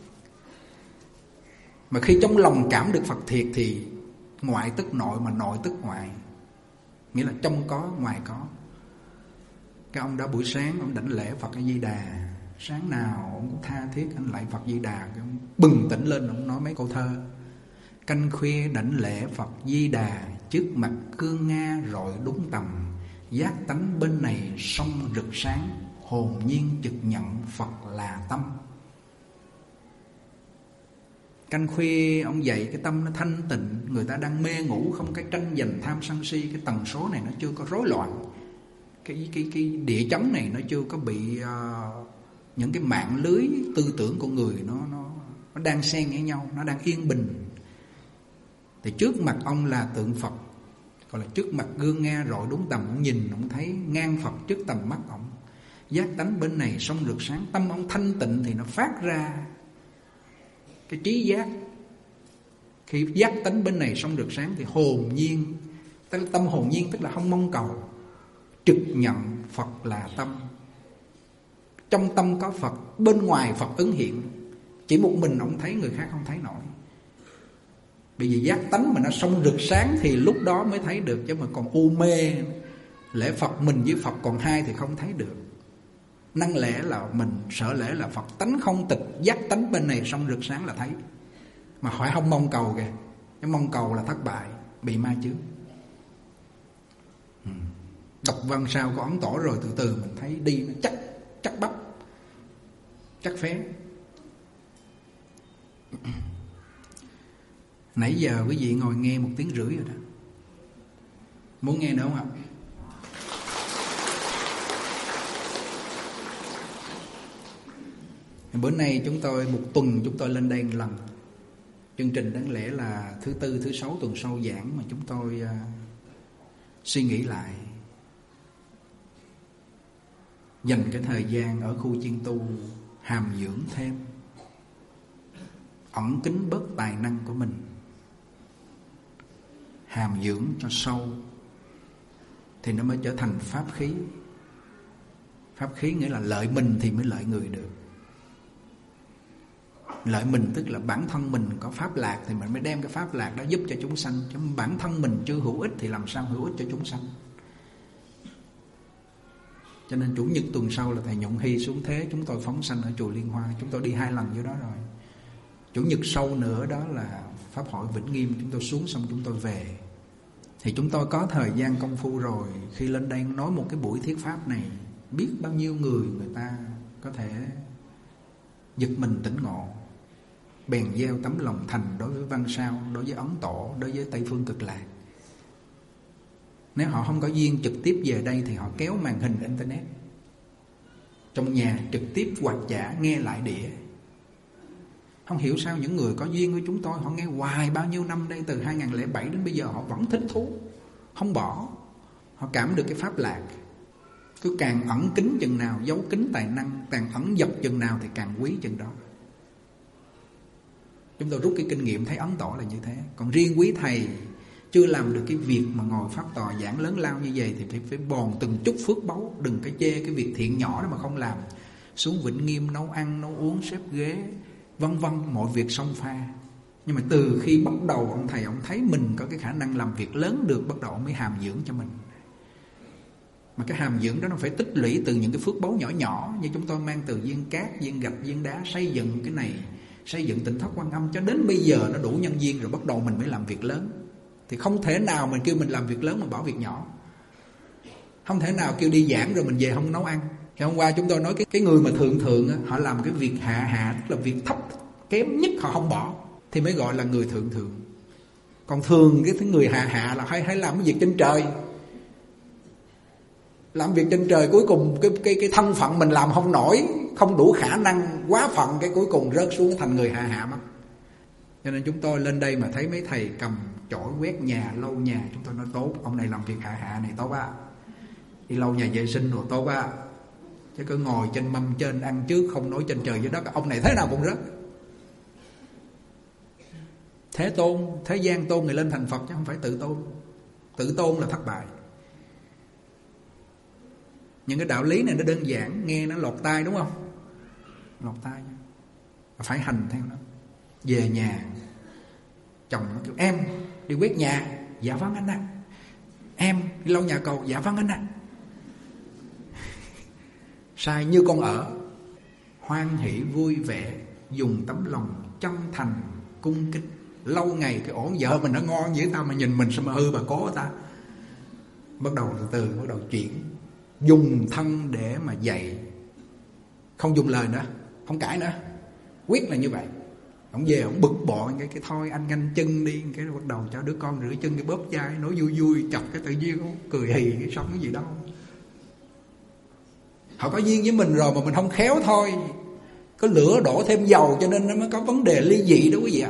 Mà khi trong lòng cảm được Phật thiệt thì ngoại tức nội, mà nội tức ngoại. Nghĩa là trong có, ngoài có. Cái ông đó buổi sáng ông đảnh lễ Phật A Di Đà, sáng nào ông cũng tha thiết anh lạy Phật Di Đà, ông bừng tỉnh lên ông nói mấy câu thơ. Canh khuya đảnh lễ Phật Di Đà, trước mặt cương Nga rọi đúng tầm, giác tánh bên này sông rực sáng, hồn nhiên trực nhận Phật là tâm. Canh khuya ông dậy cái tâm nó thanh tịnh, người ta đang mê ngủ, không cái tranh giành tham sân si, cái tần số này nó chưa có rối loạn, cái địa chấn này nó chưa có bị những cái mạng lưới tư tưởng của người nó đang xen với nhau, nó đang yên bình. Thì trước mặt ông là tượng Phật, gọi là trước mặt gương Nga rọi đúng tầm, ông nhìn ông thấy ngang Phật trước tầm mắt ông, giác tánh bên này sông rực sáng, tâm ông thanh tịnh thì nó phát ra cái trí giác Khi giác tánh bên này xong rực sáng thì hồn nhiên, tức là tâm hồn nhiên, tức là không mong cầu, trực nhận Phật là tâm. Trong tâm có Phật, bên ngoài Phật ứng hiện. Chỉ một mình ông thấy, người khác không thấy nổi. Bởi vì giác tánh mà nó xong rực sáng thì lúc đó mới thấy được. Chứ mà còn u mê, lẽ Phật mình với Phật còn hai thì không thấy được. Năng lẽ là mình, sợ lẽ là Phật tánh không tịch, giác tánh bên này xong rực sáng là thấy. Mà hỏi không mong cầu kìa. Cái mong cầu là thất bại, bị ma chướng. Đọc văn sao có ấn tỏ rồi, từ từ mình thấy đi nó chắc bắp, chắc phé. Nãy giờ quý vị ngồi nghe 1 tiếng rưỡi rồi đó. Muốn nghe nữa không ạ? Bữa nay chúng tôi 1 tuần chúng tôi lên đây 1 lần. Chương trình đáng lẽ là thứ Tư, thứ Sáu tuần sau giảng, mà chúng tôi suy nghĩ lại, dành cái thời gian ở khu chiên tu hàm dưỡng thêm, ẩn kín bớt tài năng của mình, hàm dưỡng cho sâu, thì nó mới trở thành pháp khí. Pháp khí nghĩa là lợi mình thì mới lợi người được. Lợi mình tức là bản thân mình có pháp lạc thì mình mới đem cái pháp lạc đó giúp cho chúng sanh. Chứ bản thân mình chưa hữu ích thì làm sao hữu ích cho chúng sanh. Cho nên Chủ nhật tuần sau là thầy Nhuận Hy xuống thế, chúng tôi phóng sanh ở chùa Liên Hoa. Chúng tôi đi 2 lần vô đó rồi. Chủ nhật sau nữa đó là Pháp hội Vĩnh Nghiêm. Chúng tôi xuống xong chúng tôi về. Thì chúng tôi có thời gian công phu rồi. Khi lên đây nói một cái buổi thuyết pháp này, biết bao nhiêu người ta có thể giật mình tỉnh ngộ, bèn gieo tấm lòng thành đối với Văn Sao, đối với Ấn Tổ, đối với Tây Phương Cực Lạc. Nếu họ không có duyên trực tiếp về đây thì họ kéo màn hình internet, trong nhà trực tiếp quạt chả nghe lại đĩa. Không hiểu sao những người có duyên với chúng tôi, họ nghe hoài bao nhiêu năm đây, từ 2007 đến bây giờ họ vẫn thích thú, không bỏ. Họ cảm được cái pháp lạc. Cứ càng ẩn kín chừng nào, giấu kín tài năng, càng ẩn dập chừng nào thì càng quý chừng đó. Chúng tôi rút cái kinh nghiệm thấy Ấn Tổ là như thế. Còn riêng quý thầy chưa làm được cái việc mà ngồi pháp tòa giảng lớn lao như vậy thì phải bòn từng chút phước báu. Đừng có chê cái việc thiện nhỏ đó mà không làm. Xuống Vĩnh Nghiêm nấu ăn, nấu uống, xếp ghế, vân vân, mọi việc song pha. Nhưng mà từ khi bắt đầu ông thầy ông thấy mình có cái khả năng làm việc lớn được, bắt đầu ông mới hàm dưỡng cho mình. Mà cái hàm dưỡng đó nó phải tích lũy từ những cái phước báu nhỏ nhỏ. Như chúng tôi mang từ viên cát, viên gạch, viên đá, xây dựng cái này, xây dựng Tỉnh Thất Quan Âm, cho đến bây giờ nó đủ nhân duyên rồi, bắt đầu mình mới làm việc lớn. Thì không thể nào mình kêu mình làm việc lớn mà bỏ việc nhỏ. Không thể nào kêu đi giảng rồi mình về không nấu ăn. Thì hôm qua chúng tôi nói cái người mà thượng á, họ làm cái việc hạ, tức là việc thấp kém nhất họ không bỏ, thì mới gọi là người thượng. Còn thường cái người hạ là hay làm cái việc trên trời. Làm việc trên trời cuối cùng cái thân phận mình làm không nổi, không đủ khả năng, quá phận, cái cuối cùng rớt xuống thành người hạ mất. Cho nên chúng tôi lên đây mà thấy mấy thầy cầm chổi quét nhà, lau nhà, chúng tôi nói tốt, ông này làm việc hạ này tốt á, đi lau nhà vệ sinh rồi tốt á. Chứ cứ ngồi trên mâm trên ăn trước, không nói trên trời dưới đất, ông này thế nào cũng rớt. Thế tôn, thế gian tôn người lên thành Phật chứ không phải tự tôn. Tự tôn là thất bại. Những cái đạo lý này nó đơn giản, nghe nó lọt tai đúng không? Lọt tai, phải hành theo nó. Về nhà, chồng nó kêu em đi quét nhà, dạ vâng anh ạ. Em đi lau nhà cầu, dạ vâng anh ạ. Sai như con ở, hoan hỷ vui vẻ, dùng tấm lòng chân thành cung kính. Lâu ngày cái ổ vợ mình nó ngon vậy ta, mà nhìn mình sao mà hư bà cố ta. Bắt đầu từ bắt đầu chuyển, dùng thân để mà dạy, không dùng lời nữa, không cãi nữa, quyết là như vậy. Ông về ông bực bội cái thôi anh nhanh chân đi, cái bắt đầu cho đứa con rửa chân cái bóp vai, nói vui chọc cái tự nhiên ông cười hì cái xong cái gì đâu. Họ có duyên với mình rồi mà mình không khéo thôi, có lửa đổ thêm dầu cho nên nó mới có vấn đề ly dị đó quý vị ạ.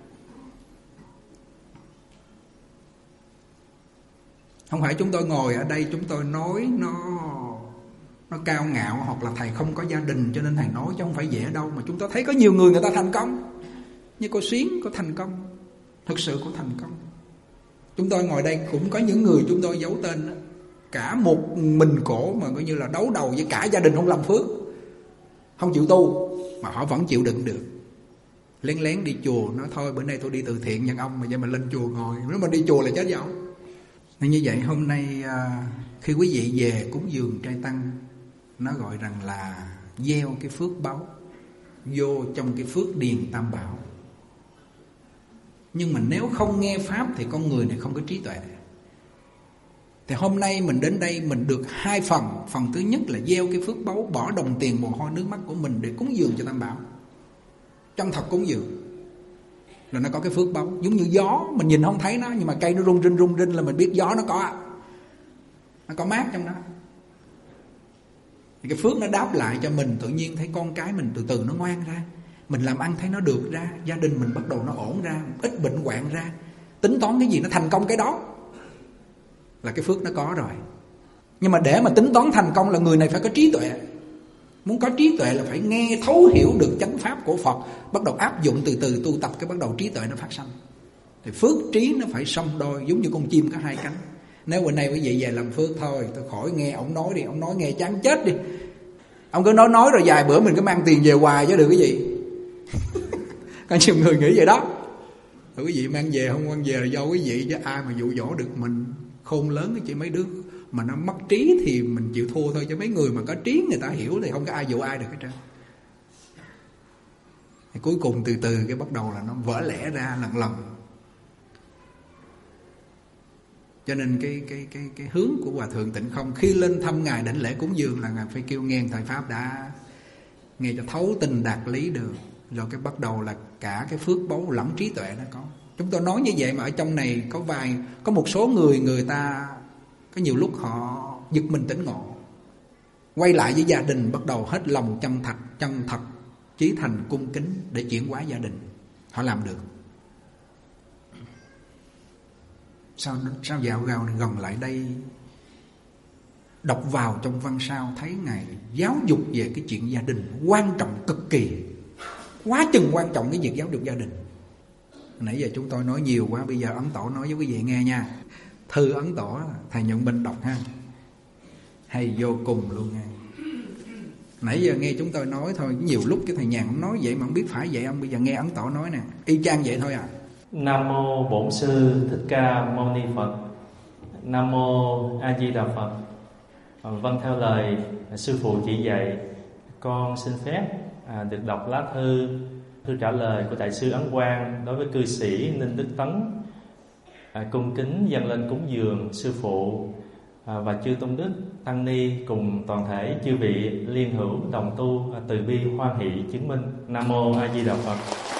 Không phải chúng tôi ngồi ở đây chúng tôi nói nó cao ngạo, hoặc là thầy không có gia đình cho nên thầy nói, chứ không phải dễ đâu. Mà chúng ta thấy có nhiều người ta thành công, như cô Xuyến có thành công, thực sự có thành công. Chúng tôi ngồi đây cũng có những người chúng tôi giấu tên đó. Cả một mình cổ mà coi như là đấu đầu với cả gia đình không làm phước, không chịu tu, mà họ vẫn chịu đựng được. Lén lén đi chùa, nói thôi bữa nay tôi đi từ thiện nhận ông, mà vậy mà lên chùa ngồi. Nếu mà đi chùa là chết dẫu. Nên như vậy hôm nay khi quý vị về cúng dường trai tăng, nó gọi rằng là gieo cái phước báu vô trong cái phước điền tam bảo. Nhưng mà nếu không nghe pháp thì con người này không có trí tuệ. Thì hôm nay mình đến đây mình được hai phần. Phần thứ nhất là gieo cái phước báu, bỏ đồng tiền mồ hôi nước mắt của mình để cúng dường cho tam bảo. Chân thật cúng dường là nó có cái phước báu. Giống như gió, mình nhìn không thấy nó, nhưng mà cây nó rung rinh là mình biết gió nó có mát trong đó. Thì cái phước nó đáp lại cho mình. Tự nhiên thấy con cái mình từ từ nó ngoan ra, mình làm ăn thấy nó được ra, gia đình mình bắt đầu nó ổn ra, ít bệnh hoạn ra. Tính toán cái gì nó thành công cái đó, là cái phước nó có rồi. Nhưng mà để mà tính toán thành công là người này phải có trí tuệ. Muốn có trí tuệ là phải nghe thấu hiểu được chánh pháp của Phật, bắt đầu áp dụng từ từ tu tập, cái bắt đầu trí tuệ nó phát sanh. Thì phước trí nó phải song đôi, giống như con chim có hai cánh. Nếu bữa nay quý vị về làm phước thôi, tôi khỏi nghe ông nói đi, ông nói nghe chán chết đi. Ông cứ nói rồi vài bữa mình cứ mang tiền về hoài chứ được cái gì. Có nhiều người nghĩ vậy đó. Rồi quý vị mang về không mang về là do quý vị, chứ ai mà dụ dỗ được mình. Khôn lớn chỉ mấy đứa mà nó mất trí thì mình chịu thua thôi, chứ mấy người mà có trí người ta hiểu thì không có ai dụ ai được hết trơn. Thì cuối cùng từ từ cái bắt đầu là nó vỡ lẽ ra lần. Cho nên cái hướng của Hòa Thượng Tịnh Không khi lên thăm Ngài đảnh lễ cúng dường là Ngài phải kêu nghe thời Pháp đã nghe cho thấu tình đạt lý được. Rồi cái bắt đầu là cả cái phước báu lẫn trí tuệ nó có. Chúng tôi nói như vậy mà ở trong này có một số người ta có nhiều lúc họ giật mình tỉnh ngộ, quay lại với gia đình, bắt đầu hết lòng chân thật chí thành cung kính để chuyển hóa gia đình. Họ làm được. Sao dạo gào này gần lại đây, đọc vào trong văn sao thấy Ngài giáo dục về cái chuyện gia đình quan trọng cực kỳ, quá chừng quan trọng cái việc giáo dục gia đình. Nãy giờ chúng tôi nói nhiều quá, bây giờ Ấn Tổ nói với quý vị nghe nha. Thư Ấn Tổ thầy Nhuận Bình đọc ha, hay vô cùng luôn nha. Nãy giờ nghe chúng tôi nói thôi, nhiều lúc cái thầy Nhàn không nói vậy mà không biết phải vậy không. Bây giờ nghe Ấn Tổ nói nè, y chang vậy thôi à. Nam mô Bổn Sư Thích Ca Mâu Ni Phật. Nam mô A Di Đà Phật. Vâng, theo lời sư phụ chỉ dạy, con xin phép được đọc lá thư trả lời của đại sư Ấn Quang đối với cư sĩ Ninh Đức Tấn, cung kính dâng lên cúng dường sư phụ và chư tôn đức tăng ni cùng toàn thể chư vị liên hữu đồng tu từ bi hoan hỷ chứng minh. Nam mô A Di Đà Phật.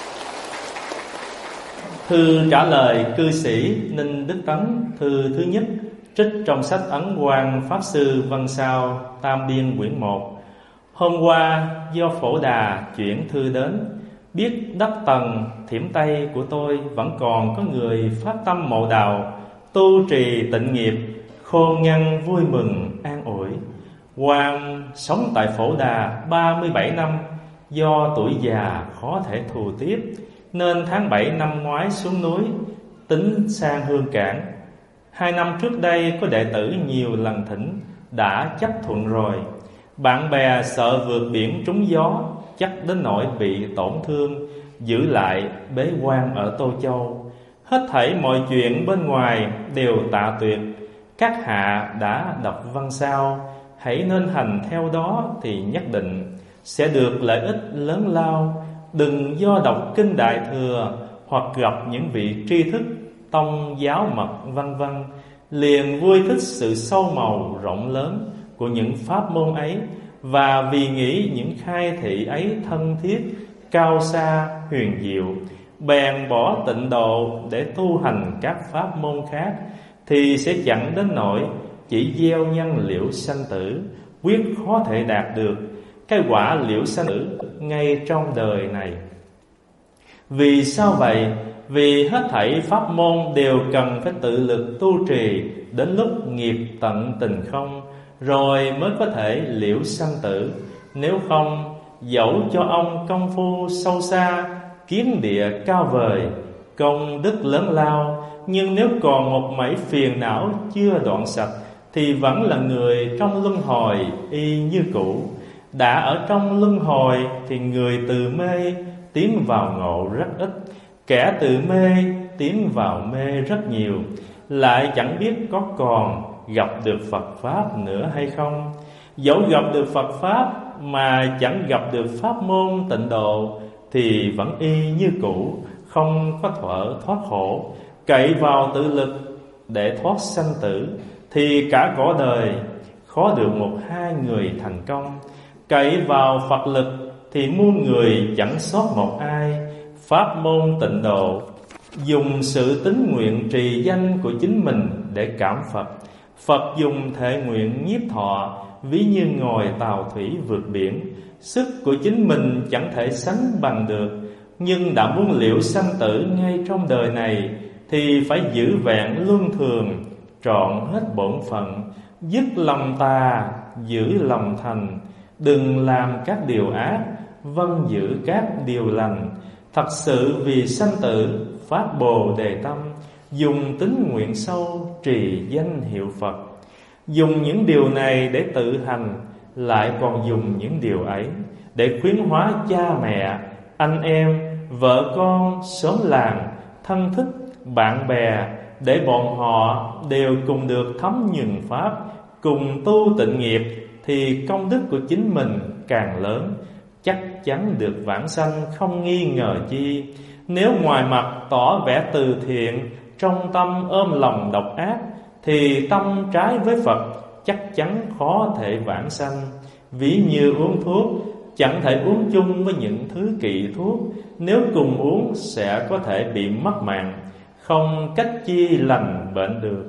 Thư trả lời cư sĩ Ninh Đức Tấn. Thư thứ nhất trích trong sách Ấn Quang Pháp Sư Văn Sao Tam Biên quyển 1. Hôm qua do Phổ Đà chuyển thư đến, biết đất Tần Thiểm Tây của tôi vẫn còn có người phát tâm mộ đạo, tu trì tịnh nghiệp, khôn ngoan vui mừng an ủi. Quan sống tại Phổ Đà 37 năm, do tuổi già khó thể thù tiếp, nên tháng 7 năm ngoái xuống núi tính sang Hương Cảng. 2 năm trước đây có đệ tử nhiều lần thỉnh, đã chấp thuận rồi. Bạn bè sợ vượt biển trúng gió, chắc đến nỗi bị tổn thương, giữ lại bế quan ở Tô Châu. Hết thảy mọi chuyện bên ngoài đều tạ tuyệt. Các hạ đã đọc văn sao, hãy nên hành theo đó thì nhất định sẽ được lợi ích lớn lao. Đừng do đọc kinh Đại Thừa hoặc gặp những vị tri thức tông giáo mật vân vân liền vui thích sự sâu màu rộng lớn của những pháp môn ấy, và vì nghĩ những khai thị ấy thân thiết, cao xa, huyền diệu, bèn bỏ tịnh độ để tu hành các pháp môn khác, thì sẽ chẳng đến nỗi chỉ gieo nhân liễu sanh tử, quyết khó thể đạt được cái quả liễu sanh tử ngay trong đời này. Vì sao vậy? Vì hết thảy pháp môn đều cần phải tự lực tu trì đến lúc nghiệp tận tình không, rồi mới có thể liễu sanh tử. Nếu không, dẫu cho ông công phu sâu xa, kiến địa cao vời, công đức lớn lao. Nhưng nếu còn một mảy phiền não chưa đoạn sạch thì vẫn là người trong luân hồi y như cũ. Đã ở trong luân hồi thì người từ mê tiến vào ngộ rất ít, kẻ từ mê tiến vào mê rất nhiều, lại chẳng biết có còn gặp được Phật Pháp nữa hay không. Dẫu gặp được Phật Pháp mà chẳng gặp được pháp môn tịnh độ thì vẫn y như cũ, không có thoát khổ. Cậy vào tự lực để thoát sanh tử thì cả cõi đời khó được một hai người thành công. Cậy vào Phật lực thì muôn người chẳng sót một ai. Pháp môn tịnh độ dùng sự tín nguyện trì danh của chính mình để cảm Phật. Phật dùng thệ nguyện nhiếp thọ, ví như ngồi tàu thủy vượt biển. Sức của chính mình chẳng thể sánh bằng được, nhưng đã muốn liễu sanh tử ngay trong đời này thì phải giữ vẹn luân thường, trọn hết bổn phận, dứt lòng tà, giữ lòng thành. Đừng làm các điều ác, vâng giữ các điều lành. Thật sự vì sanh tử, phát Bồ Đề tâm, dùng tín nguyện sâu, trì danh hiệu Phật. Dùng những điều này để tự hành, lại còn dùng những điều ấy để khuyến hóa cha mẹ, anh em, vợ con, xóm làng, thân thích, bạn bè, để bọn họ đều cùng được thấm nhuần Pháp, cùng tu tịnh nghiệp, thì công đức của chính mình càng lớn, chắc chắn được vãng sanh không nghi ngờ chi. Nếu ngoài mặt tỏ vẻ từ thiện, trong tâm ôm lòng độc ác, thì tâm trái với Phật chắc chắn khó thể vãng sanh. Ví như uống thuốc, chẳng thể uống chung với những thứ kỵ thuốc, nếu cùng uống sẽ có thể bị mất mạng, không cách chi lành bệnh được.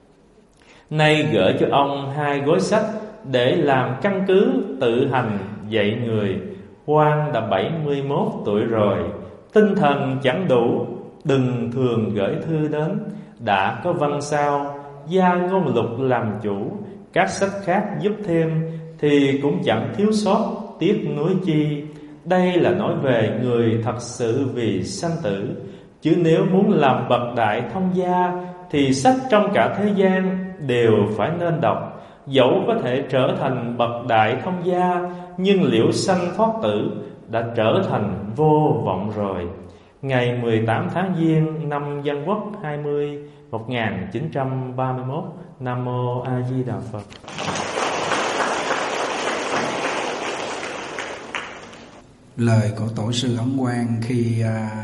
Nay gửi cho ông 2 gói sách để làm căn cứ tự hành dạy người. Quan đã 71 tuổi rồi, tinh thần chẳng đủ, đừng thường gửi thư đến. Đã có văn sao, gia ngôn lục làm chủ, các sách khác giúp thêm thì cũng chẳng thiếu sót tiếc nuối chi. Đây là nói về người thật sự vì sanh tử. Chứ nếu muốn làm bậc đại thông gia thì sách trong cả thế gian đều phải nên đọc. Dẫu có thể trở thành bậc đại thông gia, nhưng liễu sanh thoát tử đã trở thành vô vọng rồi. Ngày 18 tháng Giêng năm Dân Quốc 20 1931. Nam Mô A Di Đà Phật. Lời của Tổ sư Ấn Quang khi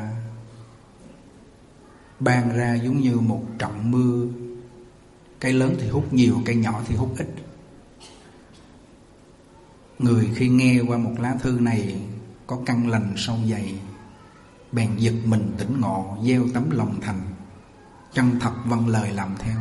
ban ra giống như một trận mưa. Cây lớn thì hút nhiều, cây nhỏ thì hút ít. Người khi nghe qua một lá thư này có căn lành sâu dày, bèn giật mình tỉnh ngộ, gieo tấm lòng thành, chân thật vâng lời làm theo.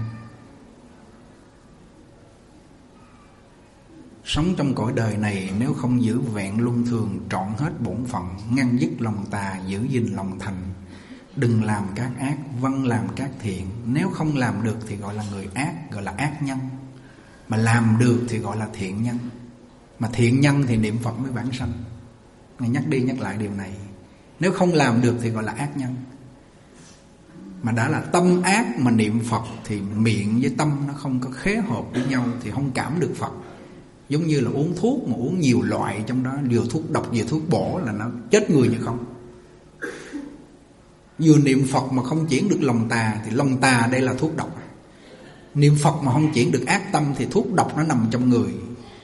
Sống trong cõi đời này nếu không giữ vẹn luân thường, trọn hết bổn phận, ngăn dứt lòng tà, giữ gìn lòng thành. Đừng làm các ác, vâng làm các thiện. Nếu không làm được thì gọi là người ác, gọi là ác nhân. Mà làm được thì gọi là thiện nhân. Mà thiện nhân thì niệm Phật mới vãng sanh. Ngài nhắc đi nhắc lại điều này. Nếu không làm được thì gọi là ác nhân. Mà đã là tâm ác mà niệm Phật thì miệng với tâm nó không có khế hợp với nhau, thì không cảm được Phật. Giống như là uống thuốc mà uống nhiều loại, trong đó vừa thuốc độc vừa thuốc bổ là nó chết người như không. Vừa niệm Phật mà không chuyển được lòng tà thì lòng tà đây là thuốc độc. Niệm Phật mà không chuyển được ác tâm thì thuốc độc nó nằm trong người.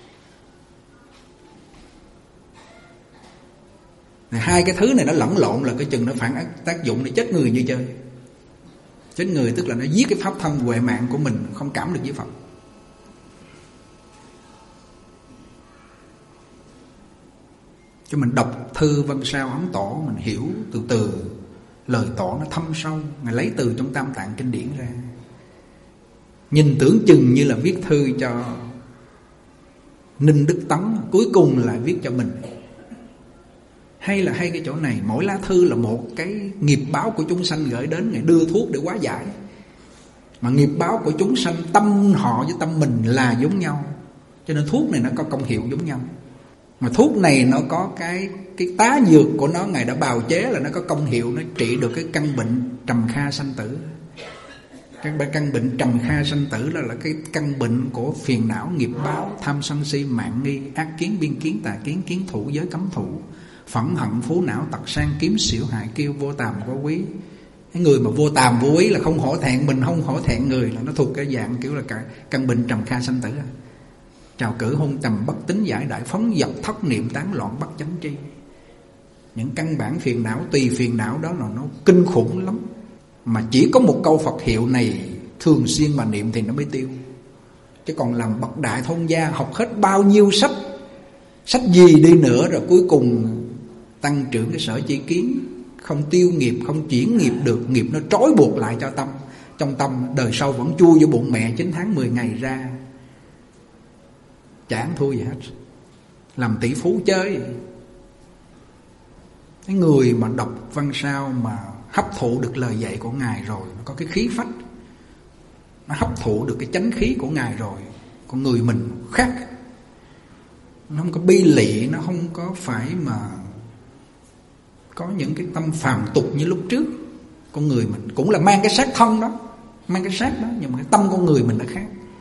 Hai cái thứ này nó lẫn lộn là cái chừng nó phản tác dụng để chết người như chơi. Chết người tức là nó giết cái pháp thân huệ mạng của mình, không cảm được với Phật. Cho mình đọc thư văn sao ấn tổ, mình hiểu từ từ lời tổ nó thâm sâu. Ngài lấy từ trong Tam Tạng kinh điển ra, nhìn tưởng chừng như là viết thư cho Ninh Đức Tấn, cuối cùng là viết cho mình. Hay là hay cái chỗ này, mỗi lá thư là một cái nghiệp báo của chúng sanh gửi đến, Ngài đưa thuốc để hóa giải. Mà nghiệp báo của chúng sanh, tâm họ với tâm mình là giống nhau, cho nên thuốc này nó có công hiệu giống nhau. Mà thuốc này nó có cái tá dược của nó, Ngài đã bào chế là nó có công hiệu, nó trị được cái căn bệnh trầm kha sanh tử. Cái căn bệnh trầm kha sanh tử là cái căn bệnh của phiền não, nghiệp báo, tham sân si, mạn nghi, ác kiến, biên kiến, tà kiến, kiến thủ, giới cấm thủ, phẫn hận, phú não, tật sang, kiếm, xỉu, hại, kiêu, vô tàm, quá quý. Cái người mà vô tàm, vô quý là không hổ thẹn mình, không hổ thẹn người, là nó thuộc cái dạng kiểu là cả căn bệnh trầm kha sanh tử. Trào cử, hôn trầm, bất tín, giải đại, phóng dật, thất niệm, tán loạn, bất chánh tri. Những căn bản phiền não, tùy phiền não đó là nó kinh khủng lắm. Mà chỉ có một câu Phật hiệu này thường xuyên mà niệm thì nó mới tiêu. Chứ còn làm bậc đại thôn gia, học hết bao nhiêu sách gì đi nữa, rồi cuối cùng tăng trưởng cái sở chi kiến, không tiêu nghiệp, không chuyển nghiệp được, nghiệp nó trói buộc lại cho tâm. Trong tâm đời sau vẫn chui vô bụng mẹ 9 tháng 10 ngày ra, chả ăn thua gì hết. Làm tỷ phú chơi. Cái người mà đọc văn sao mà hấp thụ được lời dạy của Ngài rồi, nó có cái khí phách, nó hấp thụ được cái chánh khí của Ngài rồi, con người mình khác. Nó không có bi lị, nó không có phải mà có những cái tâm phàm tục như lúc trước. Con người mình cũng là mang cái xác thân đó, mang cái xác đó, nhưng mà cái tâm con người mình nó khác.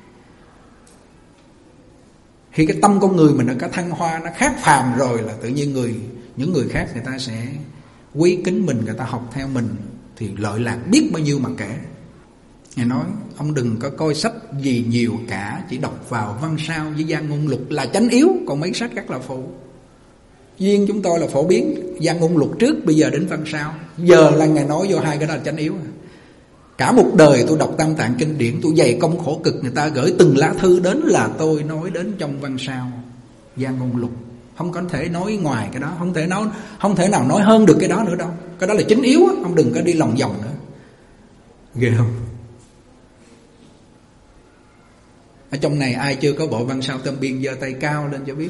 Khi cái tâm con người mình nó có thăng hoa, nó khác phàm rồi, là tự nhiên những người khác người ta sẽ quý kính mình, người ta học theo mình, thì lợi lạc biết bao nhiêu mà kể. Ngài nói ông đừng có coi sách gì nhiều cả, chỉ đọc vào văn sao với Gia Ngôn Lục là chánh yếu, còn mấy sách các là phụ. Duyên chúng tôi là phổ biến Gia Ngôn Lục trước, bây giờ đến văn sao. Giờ là Ngài nói vô hai cái đó là chánh yếu. Cả một đời tôi đọc Tam Tạng kinh điển, tôi dày công khổ cực, người ta gửi từng lá thư đến là tôi nói đến trong văn sao Gia Ngôn Lục. Không có thể nói ngoài cái đó, không thể nào nói hơn được cái đó nữa đâu. Cái đó là chính yếu, ông đừng có đi lòng vòng nữa. Ghê không? Ở trong này ai chưa có bộ văn sao Tâm Biên giơ tay cao lên cho biết.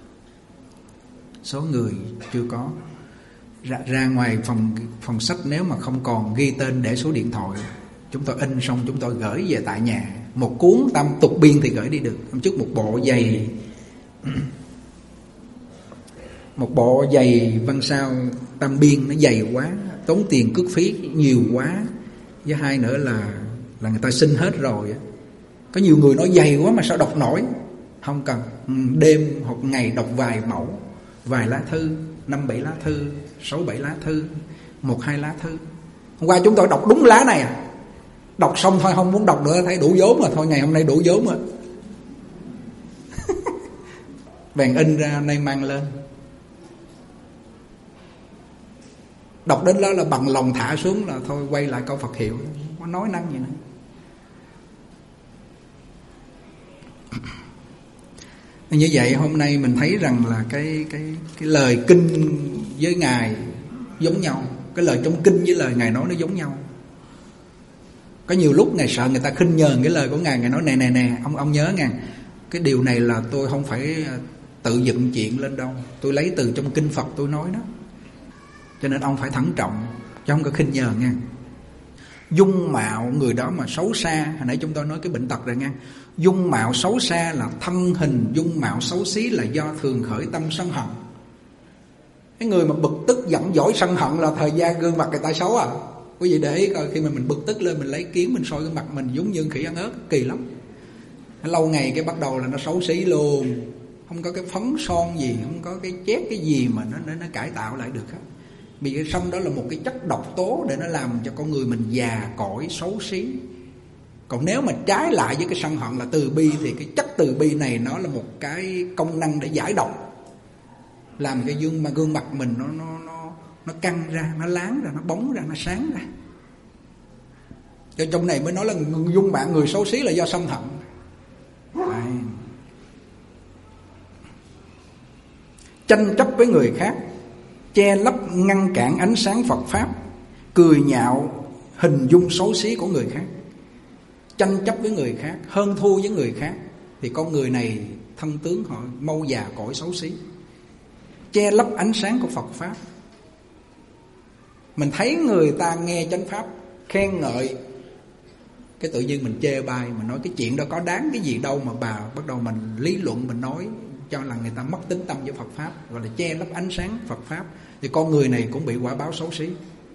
Số người chưa có. Ra ngoài phòng sách, nếu mà không còn ghi tên để số điện thoại, chúng tôi in xong chúng tôi gửi về tại nhà. Một cuốn Tam Tục Biên thì gửi đi được. Hôm trước một bộ giày văn sao Tam Biên nó dày quá, tốn tiền cước phí nhiều quá. Với hai nữa là người ta xin hết rồi. Có nhiều người nói dày quá mà sao đọc nổi. Không cần, đêm hoặc ngày đọc vài mẫu, vài lá thư, 5-7 lá thư, 6-7 lá thư, 1-2 lá thư. Hôm qua chúng tôi đọc đúng lá này à. Đọc xong thôi không muốn đọc nữa, thấy đủ vốn rồi. Thôi ngày hôm nay đủ vốn rồi. Bèn in ra hôm nay mang lên. Đọc đến đó là bằng lòng thả xuống là thôi, quay lại câu Phật hiệu. Không có nói năng gì nữa. Như vậy hôm nay mình thấy rằng là cái lời kinh với Ngài giống nhau. Cái lời trong kinh với lời Ngài nói nó giống nhau. Có nhiều lúc Ngài sợ người ta khinh nhờn cái lời của Ngài. Ngài nói nè ông nhớ nghe, cái điều này là tôi không phải tự dựng chuyện lên đâu, tôi lấy từ trong kinh Phật tôi nói đó. Cho nên ông phải thận trọng, chứ không có khinh nhờn nha. Dung mạo người đó mà xấu xa, hồi nãy chúng tôi nói cái bệnh tật rồi nha. Dung mạo xấu xa là thân hình, dung mạo xấu xí là do thường khởi tâm sân hận. Cái người mà bực tức giận dỗi sân hận là thời gian gương mặt người ta xấu à. Quý vị để ý coi, khi mà mình bực tức lên, mình lấy kiến mình soi cái mặt mình giống như khỉ ăn ớt, kỳ lắm. Lâu ngày cái bắt đầu là nó xấu xí luôn. Không có cái phấn son gì, không có cái chét cái gì mà nó cải tạo lại được hết. Vì cái sân đó là một cái chất độc tố để nó làm cho con người mình già cỗi, xấu xí. Còn nếu mà trái lại với cái sân hận là từ bi, thì cái chất từ bi này nó là một cái công năng để giải độc, làm cái gương mặt mình nó căng ra, nó láng ra, nó bóng ra, nó sáng ra. Cho trong này mới nói là dung mạo người xấu xí là do sân hận. Đấy. Tranh chấp với người khác, che lấp ngăn cản ánh sáng Phật Pháp, cười nhạo hình dung xấu xí của người khác, tranh chấp với người khác, hơn thua với người khác, thì con người này thân tướng họ mau già cỗi xấu xí. Che lấp ánh sáng của Phật Pháp. Mình thấy người ta nghe chánh Pháp khen ngợi, cái tự nhiên mình chê bai, mình nói cái chuyện đó có đáng cái gì đâu mà bà bắt đầu mình lý luận, mình nói cho là người ta mất tín tâm với Phật Pháp, gọi là che lấp ánh sáng Phật Pháp. Thì con người này cũng bị quả báo xấu xí.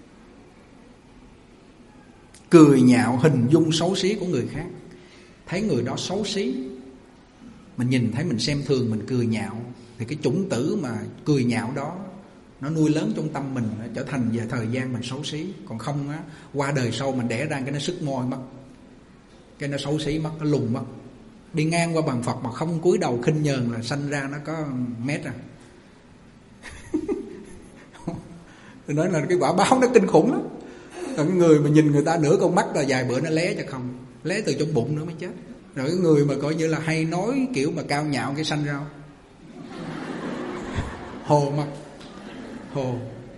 Cười nhạo hình dung xấu xí của người khác. Thấy người đó xấu xí, mình nhìn thấy mình xem thường, mình cười nhạo, thì cái chủng tử mà cười nhạo đó nó nuôi lớn trong tâm mình, nó trở thành về thời gian mình xấu xí. Còn không á, qua đời sau mình đẻ ra cái nó sứt môi mất, cái nó xấu xí mất, nó lùn mất. Đi ngang qua bàn Phật mà không cúi đầu khinh nhờn là sanh ra nó có mét à. Tôi nói là cái quả báo nó kinh khủng lắm. Còn cái người mà nhìn người ta nửa con mắt là vài bữa nó lé cho không, lé từ trong bụng nữa mới chết. Rồi cái người mà coi như là hay nói kiểu mà cao nhạo cái sanh ra hồ mất, hồ.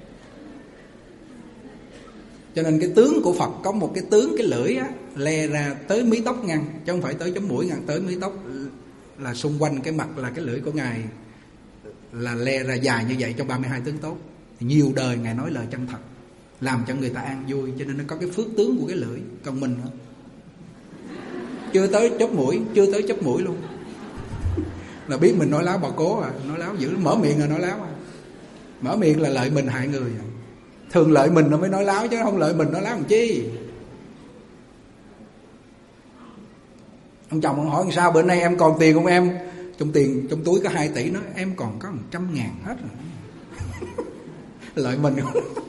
Cho nên cái tướng của Phật có một cái tướng, cái lưỡi á, le ra tới mí tóc ngăn, chứ không phải tới chấm mũi ngăn, tới mí tóc, là xung quanh cái mặt là cái lưỡi của Ngài là le ra dài như vậy trong 32 tướng tốt. Thì nhiều đời Ngài nói lời chân thật, làm cho người ta an vui, cho nên nó có cái phước tướng của cái lưỡi. Còn mình hả? Chưa tới chóp mũi, chưa tới chóp mũi luôn là biết mình nói láo bà cố à, nói láo dữ, mở miệng là nói láo à. Mở miệng là lợi mình hại người à. Thường lợi mình nó mới nói láo, chứ không lợi mình nói láo làm chi. Ông chồng ông hỏi sao bữa nay em còn tiền không em? Trong túi có 2 tỷ, nói em còn có 100.000 hết rồi. Lợi mình.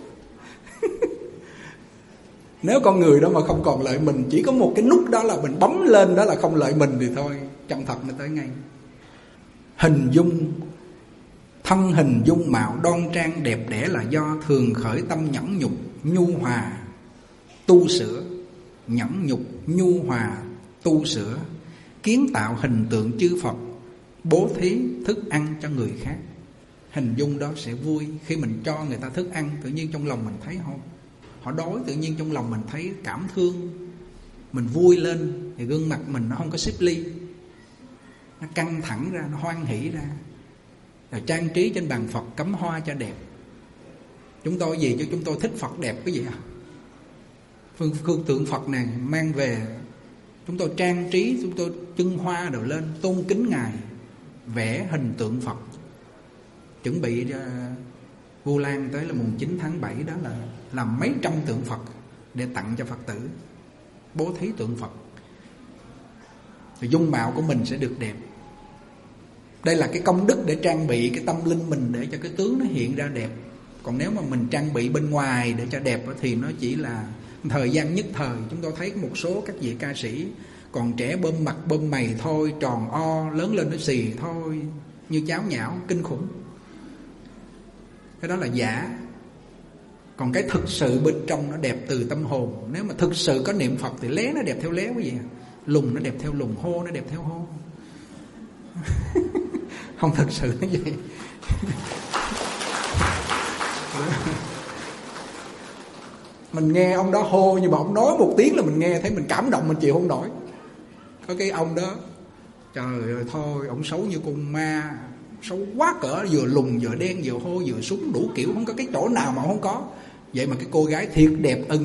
Nếu con người đó mà không còn lợi mình, chỉ có một cái nút đó là mình bấm lên đó là không lợi mình thì thôi, chân thật nó tới ngay. Hình dung, thân hình dung mạo đoan trang đẹp đẽ là do thường khởi tâm nhẫn nhục nhu hòa tu sửa. Nhẫn nhục nhu hòa tu sửa, kiến tạo hình tượng chư Phật, bố thí thức ăn cho người khác. Hình dung đó sẽ vui. Khi mình cho người ta thức ăn, tự nhiên trong lòng mình thấy họ đói, tự nhiên trong lòng mình thấy cảm thương, mình vui lên. Thì gương mặt mình nó không có xếp ly, nó căng thẳng ra, nó hoan hỷ ra. Rồi trang trí trên bàn Phật cắm hoa cho đẹp. Chúng tôi gì chứ chúng tôi thích Phật đẹp cái gì à? Phương tượng Phật này mang về, chúng tôi trang trí, chúng tôi trưng hoa đồ lên tôn kính Ngài, vẽ hình tượng Phật. Chuẩn bị Vu Lan tới là mùng 9 tháng 7 đó là làm mấy trăm tượng Phật để tặng cho Phật tử, bố thí tượng Phật. Thì dung mạo của mình sẽ được đẹp. Đây là cái công đức để trang bị cái tâm linh mình, để cho cái tướng nó hiện ra đẹp. Còn nếu mà mình trang bị bên ngoài để cho đẹp thì nó chỉ là thời gian nhất thời. Chúng tôi thấy một số các vị ca sĩ còn trẻ bơm mặt bơm mày thôi, tròn o, lớn lên nó xì thôi, như cháo nhão, kinh khủng. Cái đó là giả. Còn cái thực sự bên trong nó đẹp từ tâm hồn. Nếu mà thực sự có niệm Phật thì lé nó đẹp theo lé, quý vị. Lùng nó đẹp theo lùng, hô nó đẹp theo hô. Không thực sự nó vậy. Mình nghe ông đó hô, nhưng mà ông nói một tiếng là mình nghe thấy mình cảm động, mình chịu không nổi. Có cái ông đó, trời ơi thôi, ông xấu như con ma, xấu quá cỡ, vừa lùn vừa đen vừa hô vừa súng đủ kiểu, không có cái chỗ nào mà không có. Vậy mà cái cô gái thiệt đẹp ưng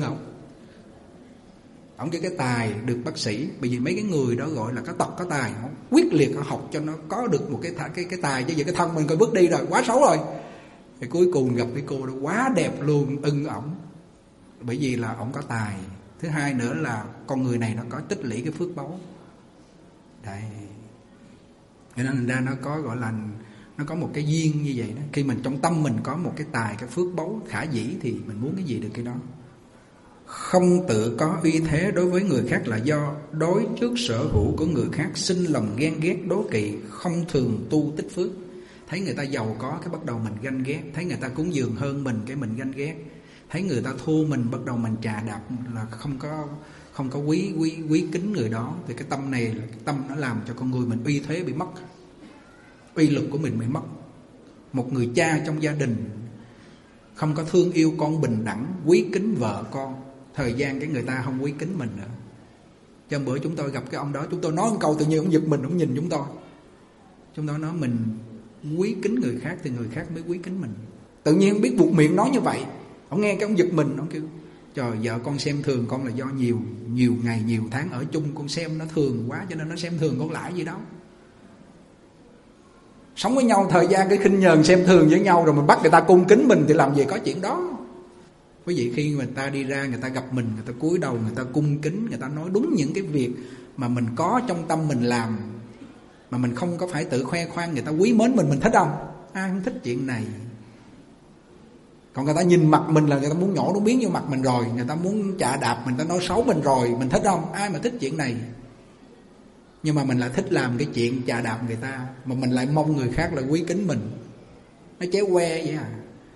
ông cái tài được bác sĩ. Bởi vì mấy cái người đó gọi là có tật có tài, họ quyết liệt, họ học cho nó có được một cái tài. Chứ vậy cái thân mình coi bước đi rồi quá xấu rồi. Thì cuối cùng gặp cái cô đó quá đẹp luôn, ưng ổng. Bởi vì là ổng có tài. Thứ hai nữa là con người này nó có tích lũy cái phước báu. Đấy. Cho nên ra nó có gọi là nó có một cái duyên như vậy đó. Khi mình trong tâm mình có một cái tài, cái phước báu khả dĩ thì mình muốn cái gì được cái đó. Không tự có uy thế đối với người khác là do đối trước sở hữu của người khác sinh lòng ghen ghét đố kỵ, không thường tu tích phước. Thấy người ta giàu có cái bắt đầu mình ganh ghét, thấy người ta cúng dường hơn mình cái mình ganh ghét, thấy người ta thua mình bắt đầu mình chà đạp, là không có quý kính người đó. Thì cái tâm này là cái tâm nó làm cho con người mình uy thế bị mất, uy lực của mình bị mất. Một người cha trong gia đình không có thương yêu con bình đẳng, quý kính vợ con, thời gian cái người ta không quý kính mình nữa. Cho bữa chúng tôi gặp cái ông đó, chúng tôi nói một câu tự nhiên ông giật mình, ông nhìn chúng tôi. Chúng tôi nói mình quý kính người khác thì người khác mới quý kính mình. Tự nhiên biết buộc miệng nói như vậy. Ông nghe cái ông giật mình, ông kêu trời, vợ con xem thường con là do nhiều ngày nhiều tháng ở chung, con xem nó thường quá cho nên nó xem thường con lại gì đâu. Sống với nhau thời gian cái khinh nhờn xem thường với nhau, rồi mình bắt người ta cung kính mình thì làm gì có chuyện đó. Quý vị, khi người ta đi ra, người ta gặp mình, người ta cúi đầu, người ta cung kính, người ta nói đúng những cái việc mà mình có trong tâm mình làm, mà mình không có phải tự khoe khoang, người ta quý mến mình thích không? Ai không thích chuyện này. Còn người ta nhìn mặt mình là người ta muốn nhổ nó biến vô mặt mình rồi, người ta muốn chà đạp mình, người ta nói xấu mình rồi, mình thích không? Ai mà thích chuyện này. Nhưng mà mình lại thích làm cái chuyện chà đạp người ta, mà mình lại mong người khác là quý kính mình. Nó chéo que vậy à.